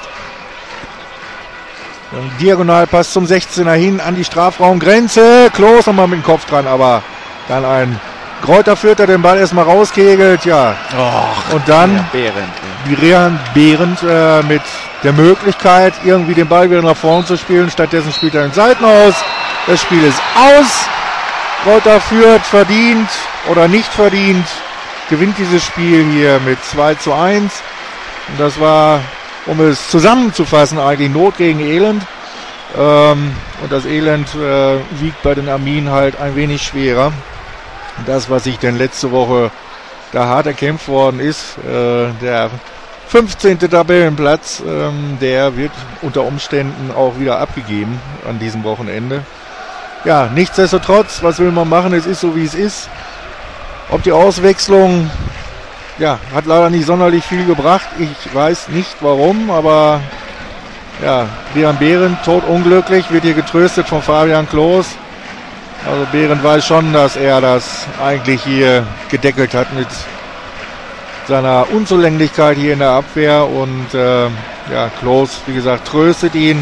Diagonalpass zum sechzehner hin an die Strafraumgrenze. Klos nochmal mit dem Kopf dran, aber dann ein Greuther Fürth, der den Ball erstmal rauskegelt. Ja. Och, und dann Brian Behrendt äh, mit der Möglichkeit, irgendwie den Ball wieder nach vorne zu spielen. Stattdessen spielt er in Seiten aus. Das Spiel ist aus. Greuther Fürth verdient oder nicht verdient, gewinnt dieses Spiel hier mit zwei zu eins. Und das war, um es zusammenzufassen, eigentlich Not gegen Elend. Ähm, und das Elend äh, wiegt bei den Arminen halt ein wenig schwerer. Das, was sich denn letzte Woche da hart erkämpft worden ist, äh, der fünfzehnte Tabellenplatz, ähm, der wird unter Umständen auch wieder abgegeben an diesem Wochenende. Ja, nichtsdestotrotz, was will man machen? Es ist so, wie es ist. Ob die Auswechslung, ja, hat leider nicht sonderlich viel gebracht. Ich weiß nicht warum, aber ja, Brian Behrendt, totunglücklich, wird hier getröstet von Fabian Klos. Also Behrendt weiß schon, dass er das eigentlich hier gedeckelt hat mit seiner Unzulänglichkeit hier in der Abwehr. Und äh, ja, Klos, wie gesagt, tröstet ihn.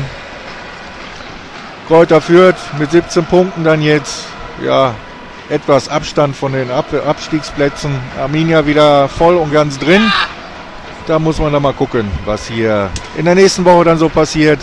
Greuther Fürth mit siebzehn Punkten dann jetzt, ja, etwas Abstand von den Ab- Abstiegsplätzen. Arminia wieder voll und ganz drin. Da muss man dann mal gucken, was hier in der nächsten Woche dann so passiert.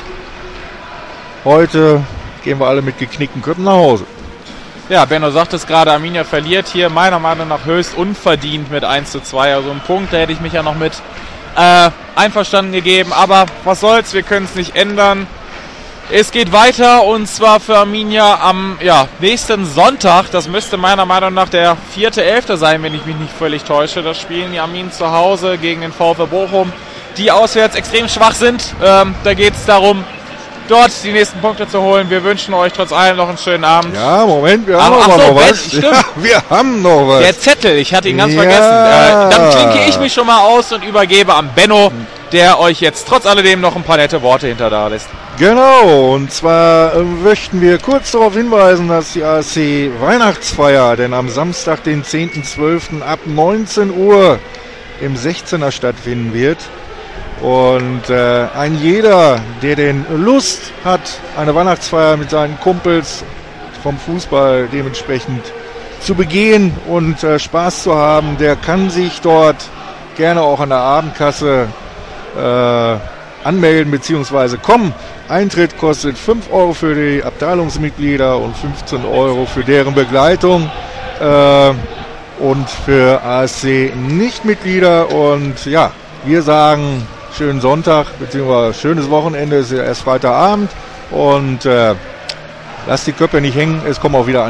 Heute gehen wir alle mit geknickten Köpfen nach Hause. Ja, Benno sagt es gerade, Arminia verliert hier meiner Meinung nach höchst unverdient mit eins zu zwei. Also einen Punkt, da hätte ich mich ja noch mit äh, einverstanden gegeben. Aber was soll's, wir können es nicht ändern. Es geht weiter und zwar für Arminia am ja, nächsten Sonntag. Das müsste meiner Meinung nach der vierte Elfte sein, wenn ich mich nicht völlig täusche. Das spielen die Arminen zu Hause gegen den VfL Bochum, die auswärts extrem schwach sind. Ähm, da geht es darum, dort die nächsten Punkte zu holen. Wir wünschen euch trotz allem noch einen schönen Abend. Ja, Moment, wir haben ach, ach so, noch Ben, was. stimmt. Ja, wir haben noch was. Der Zettel, ich hatte ihn ganz ja. vergessen. Äh, dann klinke ich mich schon mal aus und übergebe an Benno der euch jetzt trotz alledem noch ein paar nette Worte hinter da lässt. Genau, und zwar äh, möchten wir kurz darauf hinweisen, dass die A S C Weihnachtsfeier denn am Samstag, den zehnten zwölften ab neunzehn Uhr im sechzehner stattfinden wird. Und äh, ein jeder, der den Lust hat, eine Weihnachtsfeier mit seinen Kumpels vom Fußball dementsprechend zu begehen und äh, Spaß zu haben, der kann sich dort gerne auch an der Abendkasse äh, anmelden bzw. kommen. Eintritt kostet fünf Euro für die Abteilungsmitglieder und fünfzehn Euro für deren Begleitung äh, und für A S C-Nichtmitglieder. Und ja, wir sagen schönen Sonntag bzw. schönes Wochenende, ist ja erst Freitagabend und äh, lasst die Köpfe nicht hängen, es kommen auch wieder